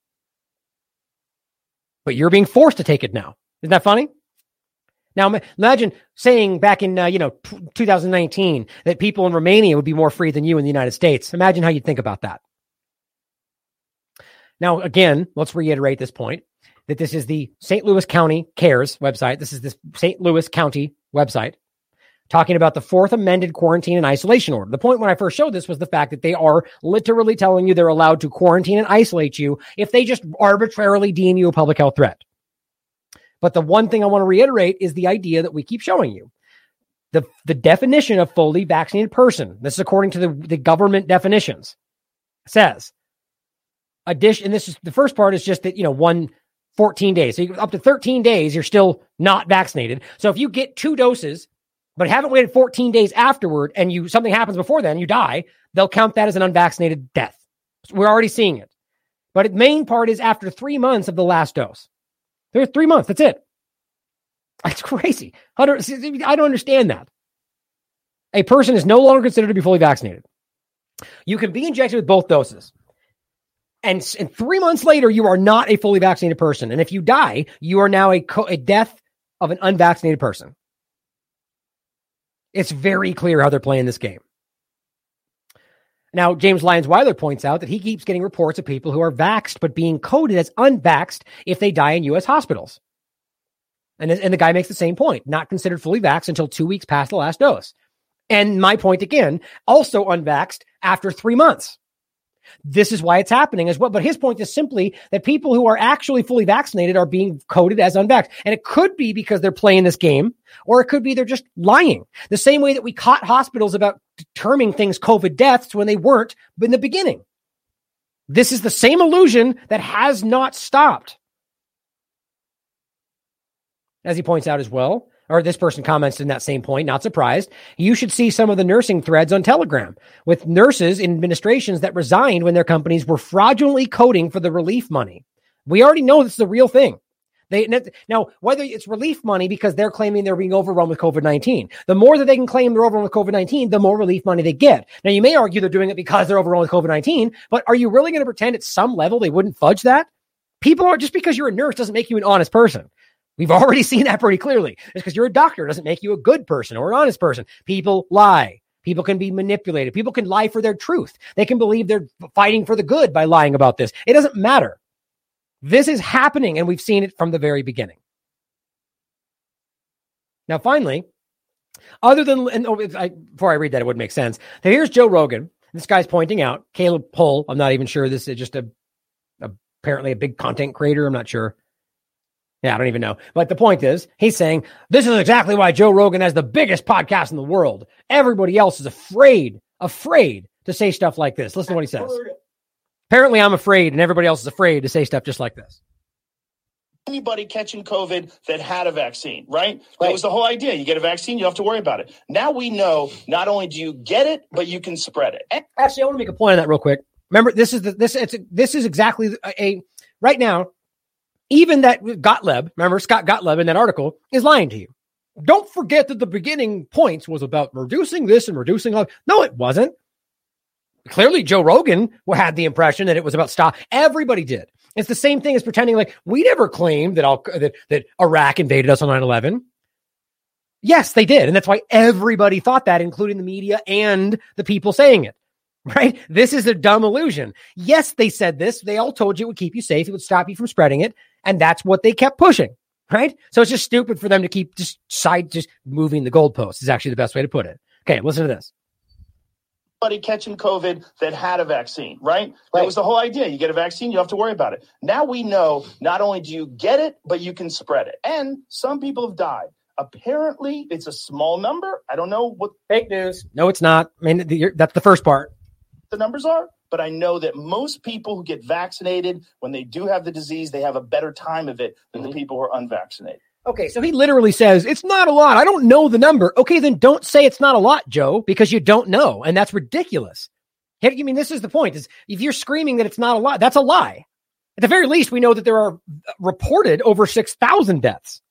But you're being forced to take it now. Isn't that funny? Now, imagine saying back in, uh, you know, two thousand nineteen that people in Romania would be more free than you in the United States. Imagine how you'd think about that. Now, again, let's reiterate this point. That this is the Saint Louis County CARES website. This is the Saint Louis County website talking about the fourth amended quarantine and isolation order. The point when I first showed this was the fact that they are literally telling you they're allowed to quarantine and isolate you if they just arbitrarily deem you a public health threat. But the one thing I want to reiterate is the idea that we keep showing you. The, the definition of fully vaccinated person, this is according to the, the government definitions, says, addition, and this is the first part is just that, you know, one fourteen days. So you, up to thirteen days, you're still not vaccinated. So if you get two doses, but haven't waited fourteen days afterward and you something happens before then, you die, they'll count that as an unvaccinated death. So we're already seeing it. But the main part is after three months of the last dose. There's three months. That's it. That's crazy. I don't, I don't understand that. A person is no longer considered to be fully vaccinated. You can be injected with both doses. And, and three months later, you are not a fully vaccinated person. And if you die, you are now a, co- a death of an unvaccinated person. It's very clear how they're playing this game. Now, James Lyons Weiler points out that he keeps getting reports of people who are vaxxed but being coded as unvaxxed if they die in U S hospitals. And, and the guy makes the same point, not considered fully vaxxed until two weeks past the last dose. And my point again, also unvaxxed after three months. This is why it's happening as well. But his point is simply that people who are actually fully vaccinated are being coded as unvaxxed. And it could be because they're playing this game, or it could be they're just lying. The same way that we caught hospitals about terming things COVID deaths when they weren't in the beginning. This is the same illusion that has not stopped. As he points out as well, or this person comments in that same point, not surprised, you should see some of the nursing threads on Telegram with nurses in administrations that resigned when their companies were fraudulently coding for the relief money. We already know this is a real thing. They now, whether it's relief money because they're claiming they're being overrun with COVID nineteen, the more that they can claim they're overrun with COVID nineteen, the more relief money they get. Now, you may argue they're doing it because they're overrun with COVID nineteen, but are you really going to pretend at some level they wouldn't fudge that? People are, just because you're a nurse doesn't make you an honest person. We've already seen that pretty clearly. Just because you're a doctor doesn't make you a good person or an honest person. People lie. People can be manipulated. People can lie for their truth. They can believe they're fighting for the good by lying about this. It doesn't matter. This is happening, and we've seen it from the very beginning. Now, finally, other than, and oh, I, before I read that, it would make sense. So here's Joe Rogan. This guy's pointing out, Caleb Pohl, I'm not even sure this is just a, a apparently a big content creator. I'm not sure. Yeah, I don't even know. But the point is, he's saying, this is exactly why Joe Rogan has the biggest podcast in the world. Everybody else is afraid, afraid to say stuff like this. Listen to what he says. Apparently, I'm afraid, and everybody else is afraid to say stuff just like this. Anybody catching COVID that had a vaccine, right? right? That was the whole idea. You get a vaccine, you don't have to worry about it. Now we know not only do you get it, but you can spread it. Actually, I want to make a point on that real quick. Remember, this is the, this it's a, this is exactly a, a right now. Even that Gottlieb, remember Scott Gottlieb in that article, is lying to you. Don't forget that the beginning points was about reducing this and reducing that. No, it wasn't. Clearly, Joe Rogan had the impression that it was about stop. Everybody did. It's the same thing as pretending like we never claimed that, Al- that, that Iraq invaded us on nine eleven. Yes, they did. And that's why everybody thought that, including the media and the people saying it. Right? This is a dumb illusion. Yes, they said this. They all told you it would keep you safe. It would stop you from spreading it. And that's what they kept pushing. Right? So it's just stupid for them to keep just side, just moving the goalposts is actually the best way to put it. Okay, listen to this. Anybody catching COVID that had a vaccine, right? right? That was the whole idea. You get a vaccine, you don't have to worry about it. Now we know not only do you get it, but you can spread it. And some people have died. Apparently, it's a small number. I don't know what fake news. No, it's not. I mean, the, that's the first part. The numbers are, but I know that most people who get vaccinated, when they do have the disease, they have a better time of it than mm-hmm. the people who are unvaccinated. Okay, so he literally says, it's not a lot. I don't know the number. Okay, then don't say it's not a lot, Joe, because you don't know, and that's ridiculous. I mean, this is the point, is if you're screaming that it's not a lot, that's a lie. At the very least, we know that there are reported over six thousand deaths,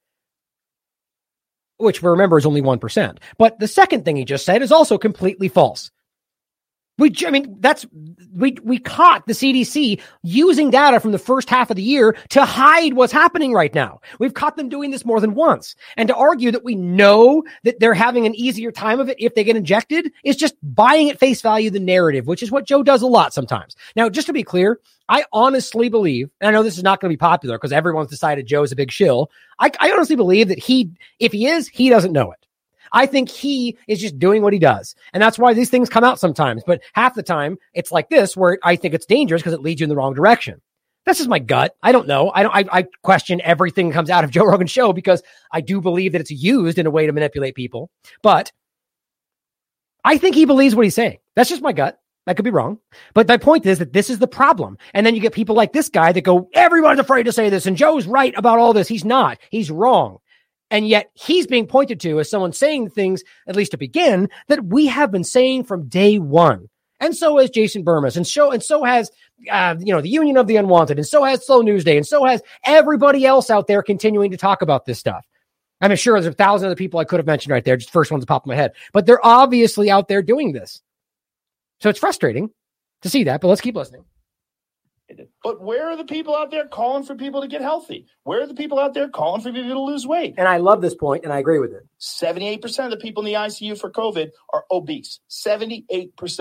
which, remember, is only one percent. But the second thing he just said is also completely false. We, I mean, that's, we, we caught the C D C using data from the first half of the year to hide what's happening right now. We've caught them doing this more than once. And to argue that we know that they're having an easier time of it if they get injected is just buying at face value the narrative, which is what Joe does a lot sometimes. Now, just to be clear, I honestly believe, and I know this is not going to be popular because everyone's decided Joe's a big shill. I, I honestly believe that he, if he is, he doesn't know it. I think he is just doing what he does. And that's why these things come out sometimes. But half the time, it's like this, where I think it's dangerous because it leads you in the wrong direction. That's just my gut. I don't know. I don't. I, I question everything that comes out of Joe Rogan's show because I do believe that it's used in a way to manipulate people. But I think he believes what he's saying. That's just my gut. I could be wrong. But my point is that this is the problem. And then you get people like this guy that go, everyone's afraid to say this. And Joe's right about all this. He's not. He's wrong. And yet he's being pointed to as someone saying things, at least to begin, that we have been saying from day one. And so has Jason Burmis, and so and so has uh, you know the Union of the Unwanted, and so has Slow News Day, and so has everybody else out there continuing to talk about this stuff. I'm sure there's a thousand other people I could have mentioned right there, just the first ones that pop in my head. But they're obviously out there doing this. So it's frustrating to see that, but let's keep listening. But where are the people out there calling for people to get healthy? Where are the people out there calling for people to lose weight? And I love this point, and I agree with it. seventy-eight percent of the people in the I C U for COVID are obese. seventy-eight percent.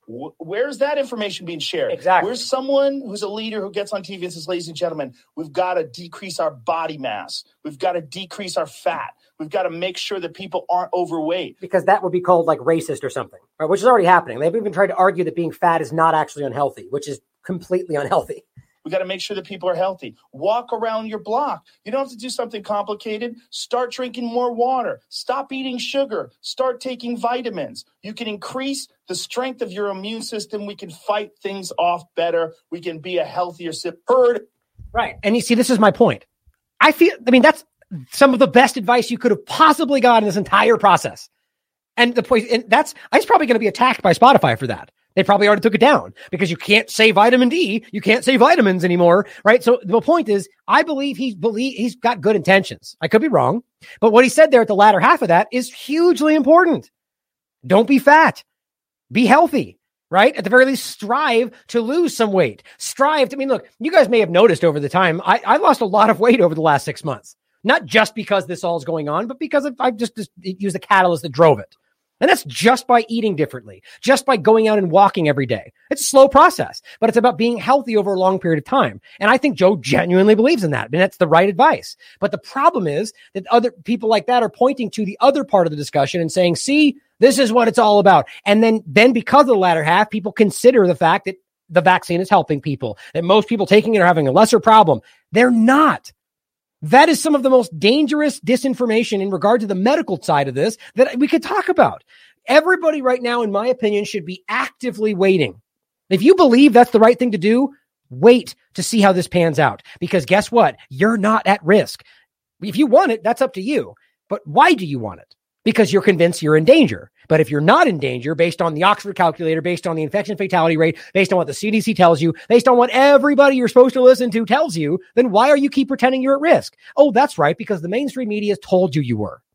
Where's that information being shared? Exactly. Where's someone who's a leader who gets on T V and says, ladies and gentlemen, we've got to decrease our body mass. We've got to decrease our fat. We've got to make sure that people aren't overweight. Because that would be called like racist or something, right? Which is already happening. They've even tried to argue that being fat is not actually unhealthy, which is completely unhealthy. We got to make sure that people are healthy. Walk around your block. You don't have to do something complicated. Start drinking more water. Stop eating sugar. Start taking vitamins. You can increase the strength of your immune system. We can fight things off better. We can be a healthier herd. Right. And you see, this is my point. I feel, I mean, that's some of the best advice you could have possibly got in this entire process. And the point, and that's, I was probably going to be attacked by Spotify for that. They probably already took it down because you can't say vitamin D. You can't say vitamins anymore, right? So the point is, I believe he's believe he's got good intentions. I could be wrong, but what he said there at the latter half of that is hugely important. Don't be fat. Be healthy, right? At the very least, strive to lose some weight. Strive to, I mean, look, you guys may have noticed over the time, I, I lost a lot of weight over the last six months. Not just because this all is going on, but because of, I just, just used the catalyst that drove it. And that's just by eating differently, just by going out and walking every day. It's a slow process, but it's about being healthy over a long period of time. And I think Joe genuinely believes in that. And that's the right advice. But the problem is that other people like that are pointing to the other part of the discussion and saying, see, this is what it's all about. And then, then because of the latter half, people consider the fact that the vaccine is helping people, that most people taking it are having a lesser problem. They're not. That is some of the most dangerous disinformation in regard to the medical side of this that we could talk about. Everybody right now, in my opinion, should be actively waiting. If you believe that's the right thing to do, wait to see how this pans out. Because guess what? You're not at risk. If you want it, that's up to you. But why do you want it? Because you're convinced you're in danger. But if you're not in danger, based on the Oxford calculator, based on the infection fatality rate, based on what the C D C tells you, based on what everybody you're supposed to listen to tells you, then why are you keep pretending you're at risk? Oh, that's right, because the mainstream media has told you you were.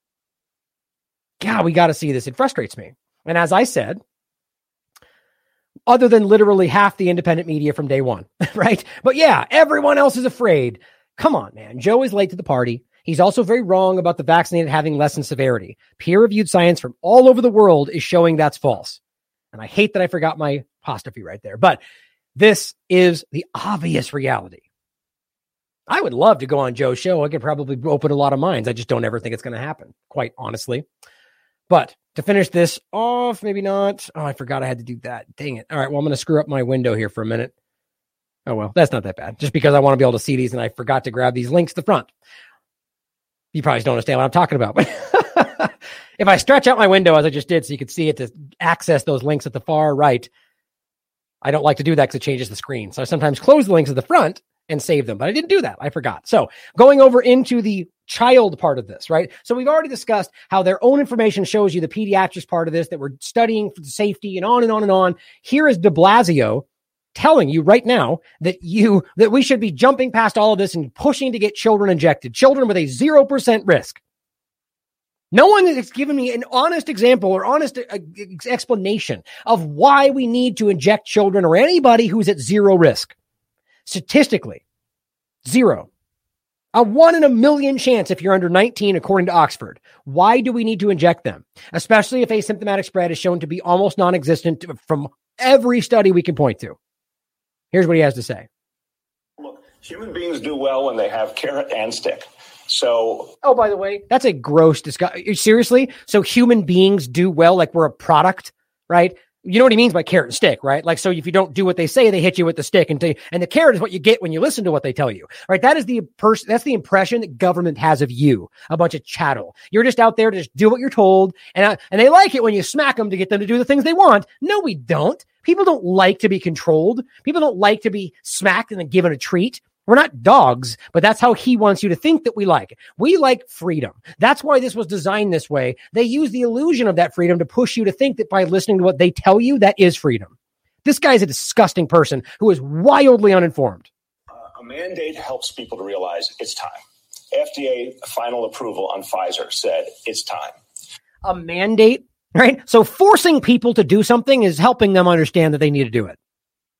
God, we got to see this. It frustrates me. And as I said, other than literally half the independent media from day one, right? But yeah, everyone else is afraid. Come on, man. Joe is late to the party. He's also very wrong about the vaccinated having less in severity. Peer-reviewed science from all over the world is showing that's false. And I hate that I forgot my apostrophe right there, but this is the obvious reality. I would love to go on Joe's show. I could probably open a lot of minds. I just don't ever think it's going to happen, quite honestly. But to finish this off, maybe not. Oh, I forgot I had to do that. Dang it. All right, well, I'm going to screw up my window here for a minute. Oh, well, that's not that bad. Just because I want to be able to see these and I forgot to grab these links to the front. You probably don't understand what I'm talking about. But if I stretch out my window as I just did so you could see it to access those links at the far right, I don't like to do that because it changes the screen. So I sometimes close the links at the front and save them, but I didn't do that. I forgot. So going over into the child part of this, right? So we've already discussed how their own information shows you the pediatrics part of this, that we're studying for safety and on and on and on. Here is de Blasio telling you right now that you, that we should be jumping past all of this and pushing to get children injected, children with a zero percent risk. No one has given me an honest example or honest uh, explanation of why we need to inject children or anybody who's at zero risk. Statistically, zero. A one in a million chance if you're under nineteen, according to Oxford. Why do we need to inject them? Especially if asymptomatic spread is shown to be almost non-existent from every study we can point to. Here's what he has to say. Look, human beings do well when they have carrot and stick. So, oh, by the way, that's a gross discussion. Seriously? So human beings do well, like we're a product, right? You know what he means by carrot and stick, right? Like, so if you don't do what they say, they hit you with the stick, and, t- and the carrot is what you get when you listen to what they tell you, right? That is the person, that's the impression that government has of you, a bunch of chattel. You're just out there to just do what you're told, and uh, and they like it when you smack them to get them to do the things they want. No, we don't. People don't like to be controlled. People don't like to be smacked and then given a treat. We're not dogs, but that's how he wants you to think that we like it. We like freedom. That's why this was designed this way. They use the illusion of that freedom to push you to think that by listening to what they tell you, that is freedom. This guy is a disgusting person who is wildly uninformed. Uh, a mandate helps people to realize it's time. F D A final approval on Pfizer said it's time. A mandate, right? So forcing people to do something is helping them understand that they need to do it.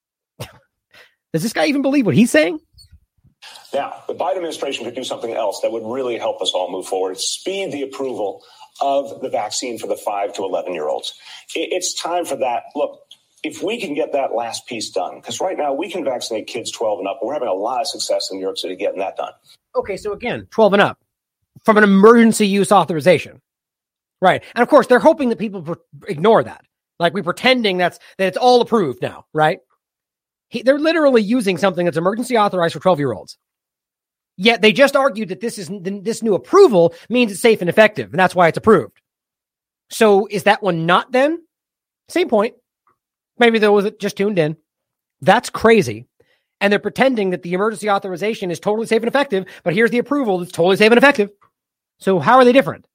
Does this guy even believe what he's saying? Now, the Biden administration could do something else that would really help us all move forward. Speed the approval of the vaccine for the five to eleven year olds. It's time for that. Look, if we can get that last piece done, because right now we can vaccinate kids twelve and up, and we're having a lot of success in New York City getting that done. Okay, so again, twelve and up from an emergency use authorization. Right. And of course, they're hoping that people pre- ignore that. Like we're pretending that's that it's all approved now, right? He, they're literally using something that's emergency authorized for twelve-year-olds. Yet they just argued that this is this new approval means it's safe and effective, and that's why it's approved. So is that one not then? Same point. Maybe there was just tuned in. That's crazy. And they're pretending that the emergency authorization is totally safe and effective, but here's the approval that's totally safe and effective. So how are they different?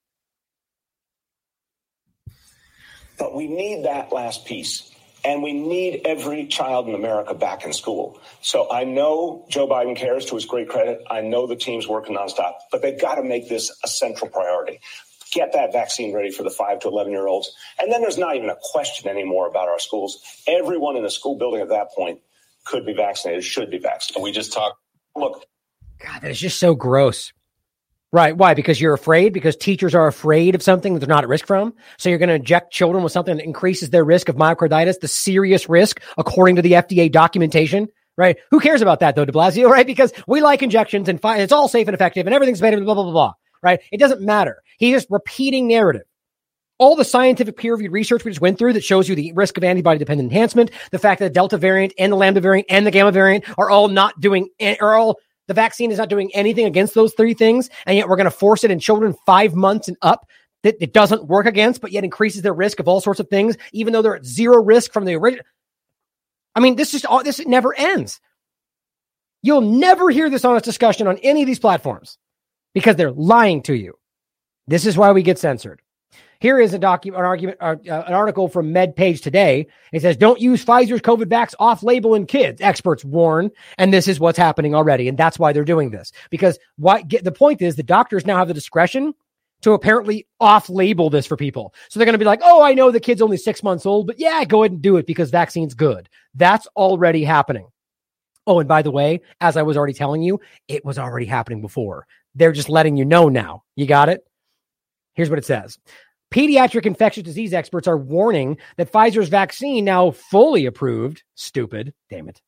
But we need that last piece. And we need every child in America back in school. So I know Joe Biden cares, to his great credit. I know the team's working nonstop, but they've got to make this a central priority. Get that vaccine ready for the five to eleven-year-olds. And then there's not even a question anymore about our schools. Everyone in a school building at that point could be vaccinated, should be vaccinated. We just talked. Look. God, that is just so gross. Right. Why? Because you're afraid? Because teachers are afraid of something that they're not at risk from? So you're going to inject children with something that increases their risk of myocarditis, the serious risk, according to the F D A documentation, right? Who cares about that, though, de Blasio, right? Because we like injections and fi- it's all safe and effective and everything's better, blah, blah, blah, blah, right? It doesn't matter. He's just repeating narrative. All the scientific peer-reviewed research we just went through that shows you the risk of antibody-dependent enhancement, the fact that the Delta variant and the Lambda variant and the Gamma variant are all not doing, are all the vaccine is not doing anything against those three things, and yet we're going to force it in children five months and up that it doesn't work against, but yet increases their risk of all sorts of things, even though they're at zero risk from the original. I mean, this just all this it never ends. You'll never hear this honest discussion on any of these platforms because they're lying to you. This is why we get censored. Here is a document, an argument, uh, an article from MedPage today. It says, "Don't use Pfizer's COVID vax off-label in kids. Experts warn." And this is what's happening already, and that's why they're doing this. Because why? Get, the point is, the doctors now have the discretion to apparently off-label this for people. So they're going to be like, "Oh, I know the kid's only six months old, but yeah, go ahead and do it because vaccine's good." That's already happening. Oh, and by the way, as I was already telling you, it was already happening before. They're just letting you know now. You got it? Here's what it says. Pediatric infectious disease experts are warning that Pfizer's vaccine, now fully approved, stupid, damn it.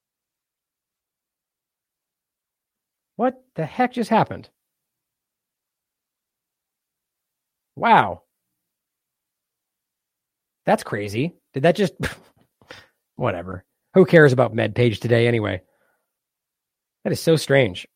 What the heck just happened? Wow. That's crazy. Did that just... Whatever. Who cares about MedPage today anyway? That is so strange.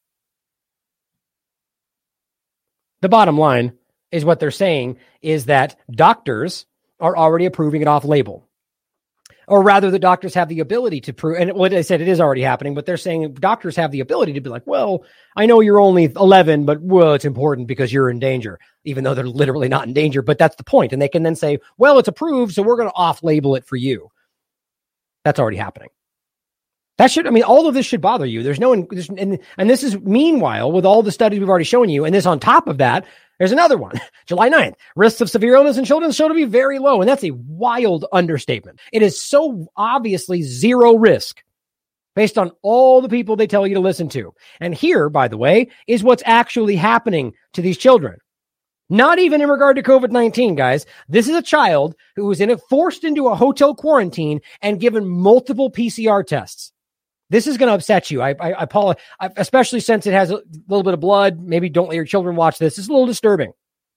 The bottom line is what they're saying is that doctors are already approving it off label. Or rather, the doctors have the ability to prove, and what I said, it is already happening, but they're saying doctors have the ability to be like, well, I know you're only eleven, but well, it's important because you're in danger, even though they're literally not in danger. But that's the point. And they can then say, well, it's approved, so we're going to off label it for you. That's already happening. That should, I mean, all of this should bother you. There's no, there's, and, and this is meanwhile, with all the studies we've already shown you, and this on top of that, there's another one, July ninth. Risks of severe illness in children show to be very low. And that's a wild understatement. It is so obviously zero risk based on all the people they tell you to listen to. And here, by the way, is what's actually happening to these children. Not even in regard to COVID nineteen, guys. This is a child who was in a, forced into a hotel quarantine and given multiple P C R tests. This is going to upset you. I, I, I apologize, especially since it has a little bit of blood. Maybe don't let your children watch this. It's a little disturbing.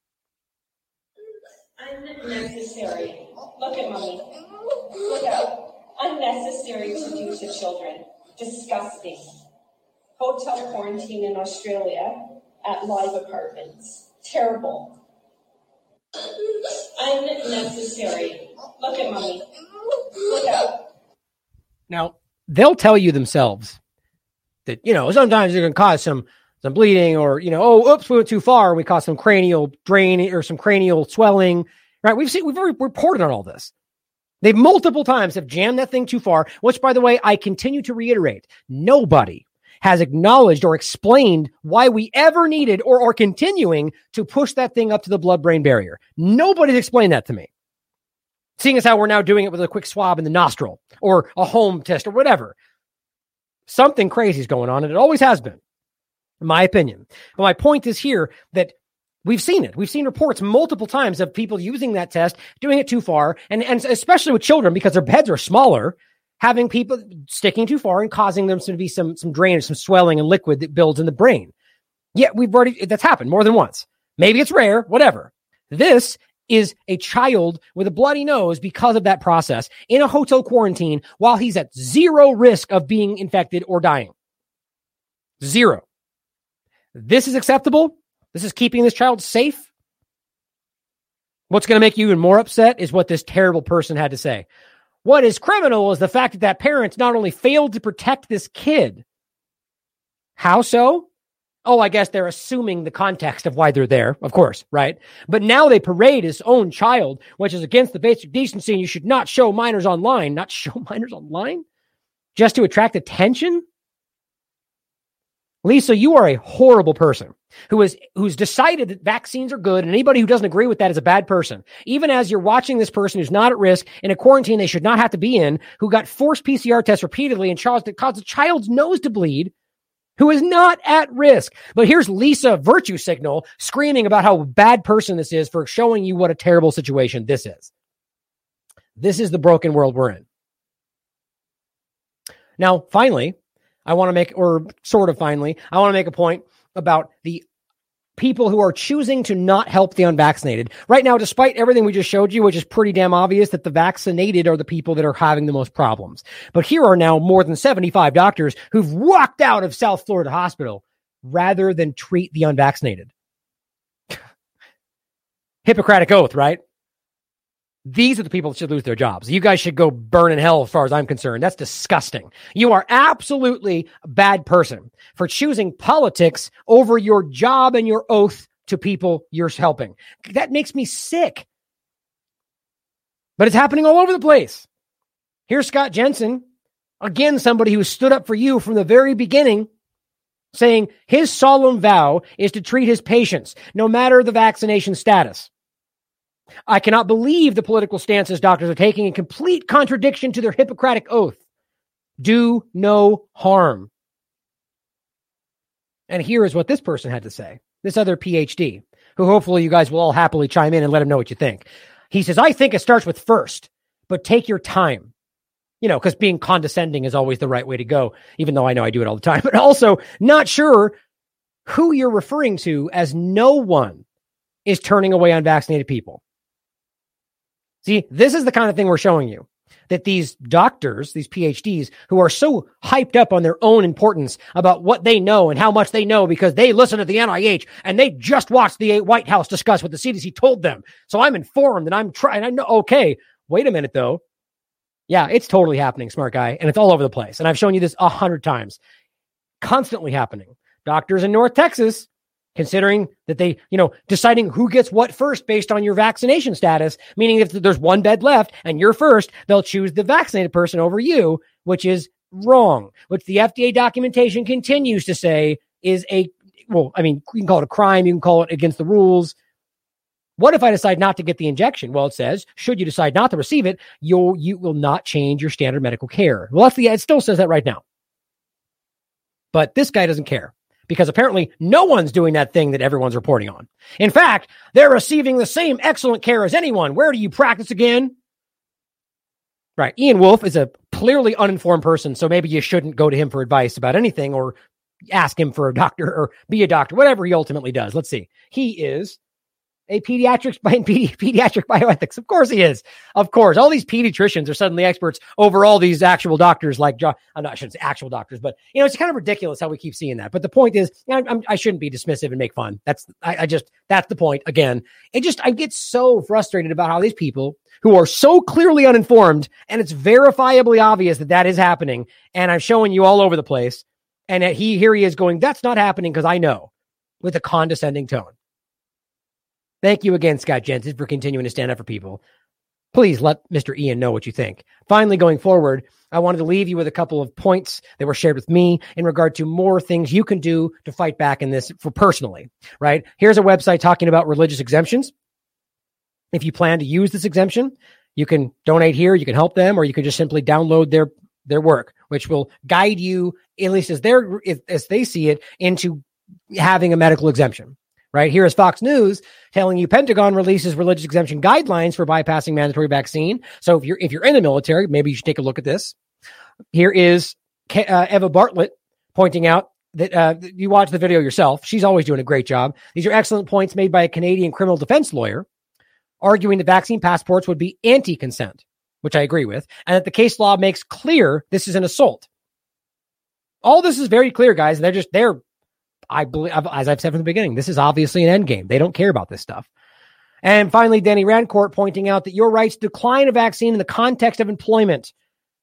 Unnecessary. Look at mommy. Look out. Unnecessary to do to children. Disgusting. Hotel quarantine in Australia at Live Apartments. Terrible. Unnecessary. Look at mommy. Look out. Now, they'll tell you themselves that, you know, sometimes they're going to cause some some bleeding or, you know, oh, oops, we went too far. We caused some cranial drain or some cranial swelling, right? We've seen, we've already reported on all this. They've multiple times have jammed that thing too far, which, by the way, I continue to reiterate. Nobody has acknowledged or explained why we ever needed or are continuing to push that thing up to the blood-brain barrier. Nobody's explained that to me. Seeing as how we're now doing it with a quick swab in the nostril or a home test or whatever. Something crazy is going on, and it always has been, in my opinion. But my point is here that We've seen it. We've seen reports multiple times of people using that test, doing it too far, and, and especially with children because their heads are smaller, having people sticking too far and causing them to be some, some drainage, some swelling and liquid that builds in the brain. Yeah, we've already, that's happened more than once. Maybe it's rare, whatever. This is a child with a bloody nose because of that process in a hotel quarantine while he's at zero risk of being infected or dying. Zero. This is acceptable. This is keeping this child safe. What's going to make you even more upset is what this terrible person had to say. What is criminal is the fact that that parent not only failed to protect this kid. How so? Oh, I guess they're assuming the context of why they're there, of course, right? But now they parade his own child, which is against the basic decency, and you should not show minors online. Not show minors online? Just to attract attention? Lisa, you are a horrible person who is who's decided that vaccines are good, and anybody who doesn't agree with that is a bad person. Even as you're watching this person who's not at risk in a quarantine they should not have to be in, who got forced P C R tests repeatedly and caused, caused a child's nose to bleed, who is not at risk. But here's Lisa Virtue Signal screaming about how bad person this is for showing you what a terrible situation this is. This is the broken world we're in. Now, finally, I want to make, or sort of finally, I want to make a point about the people who are choosing to not help the unvaccinated. Right now, despite everything we just showed you, which is pretty damn obvious that the vaccinated are the people that are having the most problems. But here are now more than seventy-five doctors who've walked out of South Florida Hospital rather than treat the unvaccinated. Hippocratic oath, right? These are the people that should lose their jobs. You guys should go burn in hell as far as I'm concerned. That's disgusting. You are absolutely a bad person for choosing politics over your job and your oath to people you're helping. That makes me sick. But it's happening all over the place. Here's Scott Jensen, again, somebody who stood up for you from the very beginning, saying his solemn vow is to treat his patients, no matter the vaccination status. I cannot believe the political stances doctors are taking in complete contradiction to their Hippocratic oath. Do no harm. And here is what this person had to say. This other P H D, who hopefully you guys will all happily chime in and let him know what you think. He says, I think it starts with first, but take your time. You know, because being condescending is always the right way to go, even though I know I do it all the time. But also not sure who you're referring to, as no one is turning away unvaccinated people. See, this is the kind of thing we're showing you, that these doctors, these P H Ds, who are so hyped up on their own importance about what they know and how much they know because they listen to the N I H and they just watched the White House discuss what the C D C told them. So I'm informed and I'm trying. I know. Okay, wait a minute, though. Yeah, it's totally happening, smart guy, and it's all over the place. And I've shown you this a hundred times. Constantly happening. Doctors in North Texas, considering that they, you know, deciding who gets what first based on your vaccination status, meaning if there's one bed left and you're first, they'll choose the vaccinated person over you, which is wrong, which the F D A documentation continues to say is a, well, I mean, you can call it a crime, you can call it against the rules. What if I decide not to get the injection? Well, it says, should you decide not to receive it, you'll, you will not change your standard medical care. Well, that's the, it still says that right now. But this guy doesn't care, because apparently no one's doing that thing that everyone's reporting on. In fact, they're receiving the same excellent care as anyone. Where do you practice again? Right. Ian Wolfe is a clearly uninformed person, so maybe you shouldn't go to him for advice about anything or ask him for a doctor or be a doctor, whatever he ultimately does. Let's see. He is a pediatrics pediatric bioethics. Of course he is. Of course. All these pediatricians are suddenly experts over all these actual doctors like John. I'm not, I shouldn't say actual doctors, but you know, it's kind of ridiculous how we keep seeing that. But the point is, you know, I'm, I shouldn't be dismissive and make fun. That's, I, I just, that's the point. Again, it just, I get so frustrated about how these people who are so clearly uninformed, and it's verifiably obvious that that is happening. And I'm showing you all over the place. And he, here he is going, that's not happening because I know, with a condescending tone. Thank you again, Scott Jensen, for continuing to stand up for people. Please let Mister Ian know what you think. Finally, going forward, I wanted to leave you with a couple of points that were shared with me in regard to more things you can do to fight back in this for personally, right? Here's a website talking about religious exemptions. If you plan to use this exemption, you can donate here, you can help them, or you can just simply download their, their work, which will guide you, at least as they're, as they see it, into having a medical exemption. right? Here is Fox News telling you Pentagon releases religious exemption guidelines for bypassing mandatory vaccine. So if you're if you're in the military, maybe you should take a look at this. Here is uh, Eva Bartlett pointing out that uh, you watch the video yourself. She's always doing a great job. These are excellent points made by a Canadian criminal defense lawyer, arguing that vaccine passports would be anti-consent, which I agree with, and that the case law makes clear this is an assault. All this is very clear, guys. They're just, they're, I believe, as I've said from the beginning, this is obviously an end game. They don't care about this stuff. And finally, Danny Rancourt pointing out that your rights decline a vaccine in the context of employment.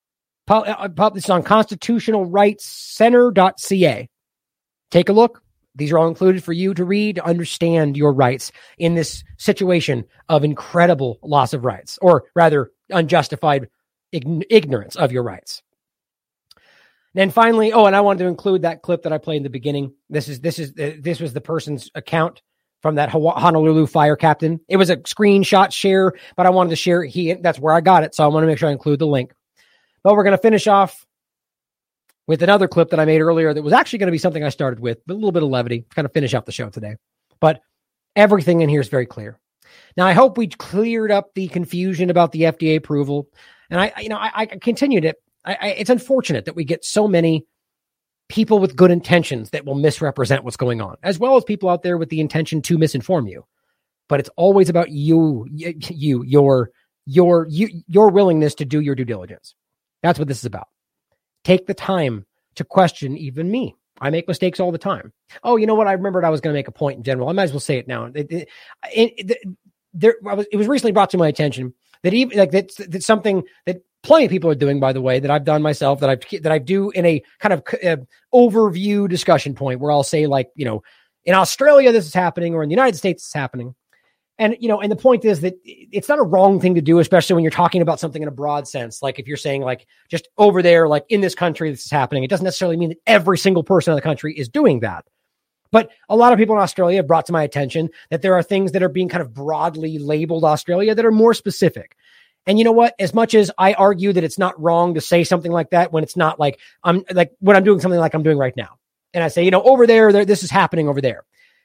This is on constitutional rights center dot c a. Take a look. These are all included for you to read, to understand your rights in this situation of incredible loss of rights, or rather unjustified ign- ignorance of your rights. And finally, oh, and I wanted to include that clip that I played in the beginning. This is this is uh, this was the person's account from that Honolulu fire captain. It was a screenshot share, but I wanted to share. He that's where I got it, so I want to make sure I include the link. But we're going to finish off with another clip that I made earlier that was actually going to be something I started with, but a little bit of levity to kind of finish out the show today. But everything in here is very clear. Now, I hope we cleared up the confusion about the F D A approval, and I, you know, I, I continued it. I, I, it's unfortunate that we get so many people with good intentions that will misrepresent what's going on, as well as people out there with the intention to misinform you. But it's always about you, you, your, your, you, your willingness to do your due diligence. That's what this is about. Take the time to question even me. I make mistakes all the time. Oh, you know what? I remembered I was going to make a point in general. I might as well say it now. It, it, it, it, there, I was, it was recently brought to my attention that even like that's, that's something that plenty of people are doing, by the way, that I've done myself, that I've, that I do in a kind of uh, overview discussion point where I'll say, like, you know, in Australia, this is happening, or in the United States, it's happening. And, you know, and the point is that it's not a wrong thing to do, especially when you're talking about something in a broad sense. Like if you're saying, like, just over there, like in this country, this is happening. It doesn't necessarily mean that every single person in the country is doing that. But a lot of people in Australia have brought to my attention that there are things that are being kind of broadly labeled Australia that are more specific. And you know what? As much as I argue that it's not wrong to say something like that, when it's not like I'm like when I'm doing something like I'm doing right now, and I say, you know, over there, there this is happening over there,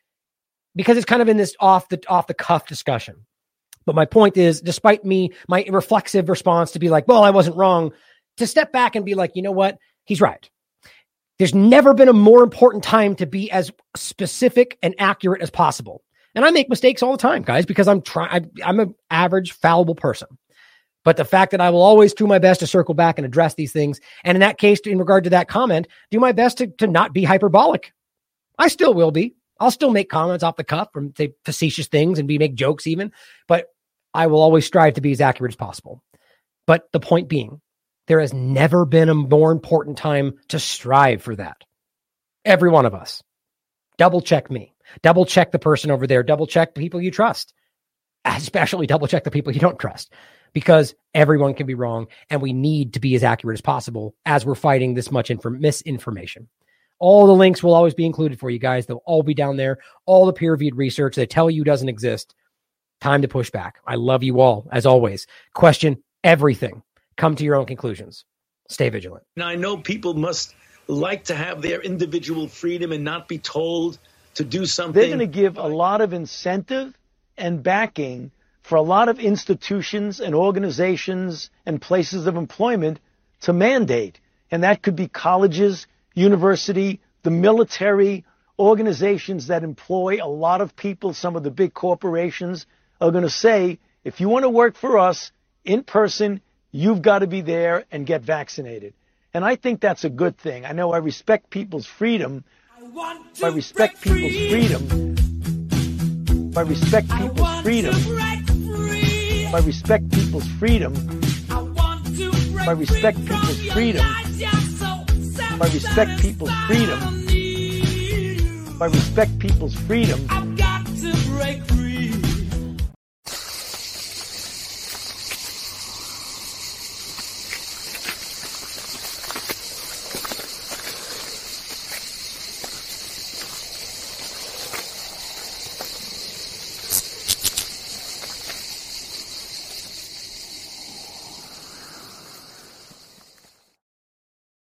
because it's kind of in this off the off the cuff discussion. But my point is, despite me, my reflexive response to be like, well, I wasn't wrong, to step back and be like, you know what? He's right. There's never been a more important time to be as specific and accurate as possible. And I make mistakes all the time, guys, because I'm trying. I'm an average, fallible person. But the fact that I will always do my best to circle back and address these things, and in that case, in regard to that comment, do my best to, to not be hyperbolic. I still will be. I'll still make comments off the cuff from, say, facetious things and be make jokes even, but I will always strive to be as accurate as possible. But the point being, there has never been a more important time to strive for that. Every one of us. Double check me. Double check the person over there. Double check the people you trust. Especially double check the people you don't trust. Because everyone can be wrong, and we need to be as accurate as possible as we're fighting this much inf- misinformation. All the links will always be included for you guys. They'll all be down there. All the peer-reviewed research they tell you doesn't exist. Time to push back. I love you all, as always. Question everything. Come to your own conclusions. Stay vigilant. Now, I know people must like to have their individual freedom and not be told to do something. They're going to give a lot of incentive and backing for a lot of institutions and organizations and places of employment to mandate. And that could be colleges, university, the military, organizations that employ a lot of people. Some of the big corporations are going to say, if you want to work for us in person, you've got to be there and get vaccinated. And I think that's a good thing. I know I respect people's freedom. I respect people's freedom. I respect people's freedom. I respect people's freedom. I respect people's freedom. I respect people's freedom. I respect people's freedom.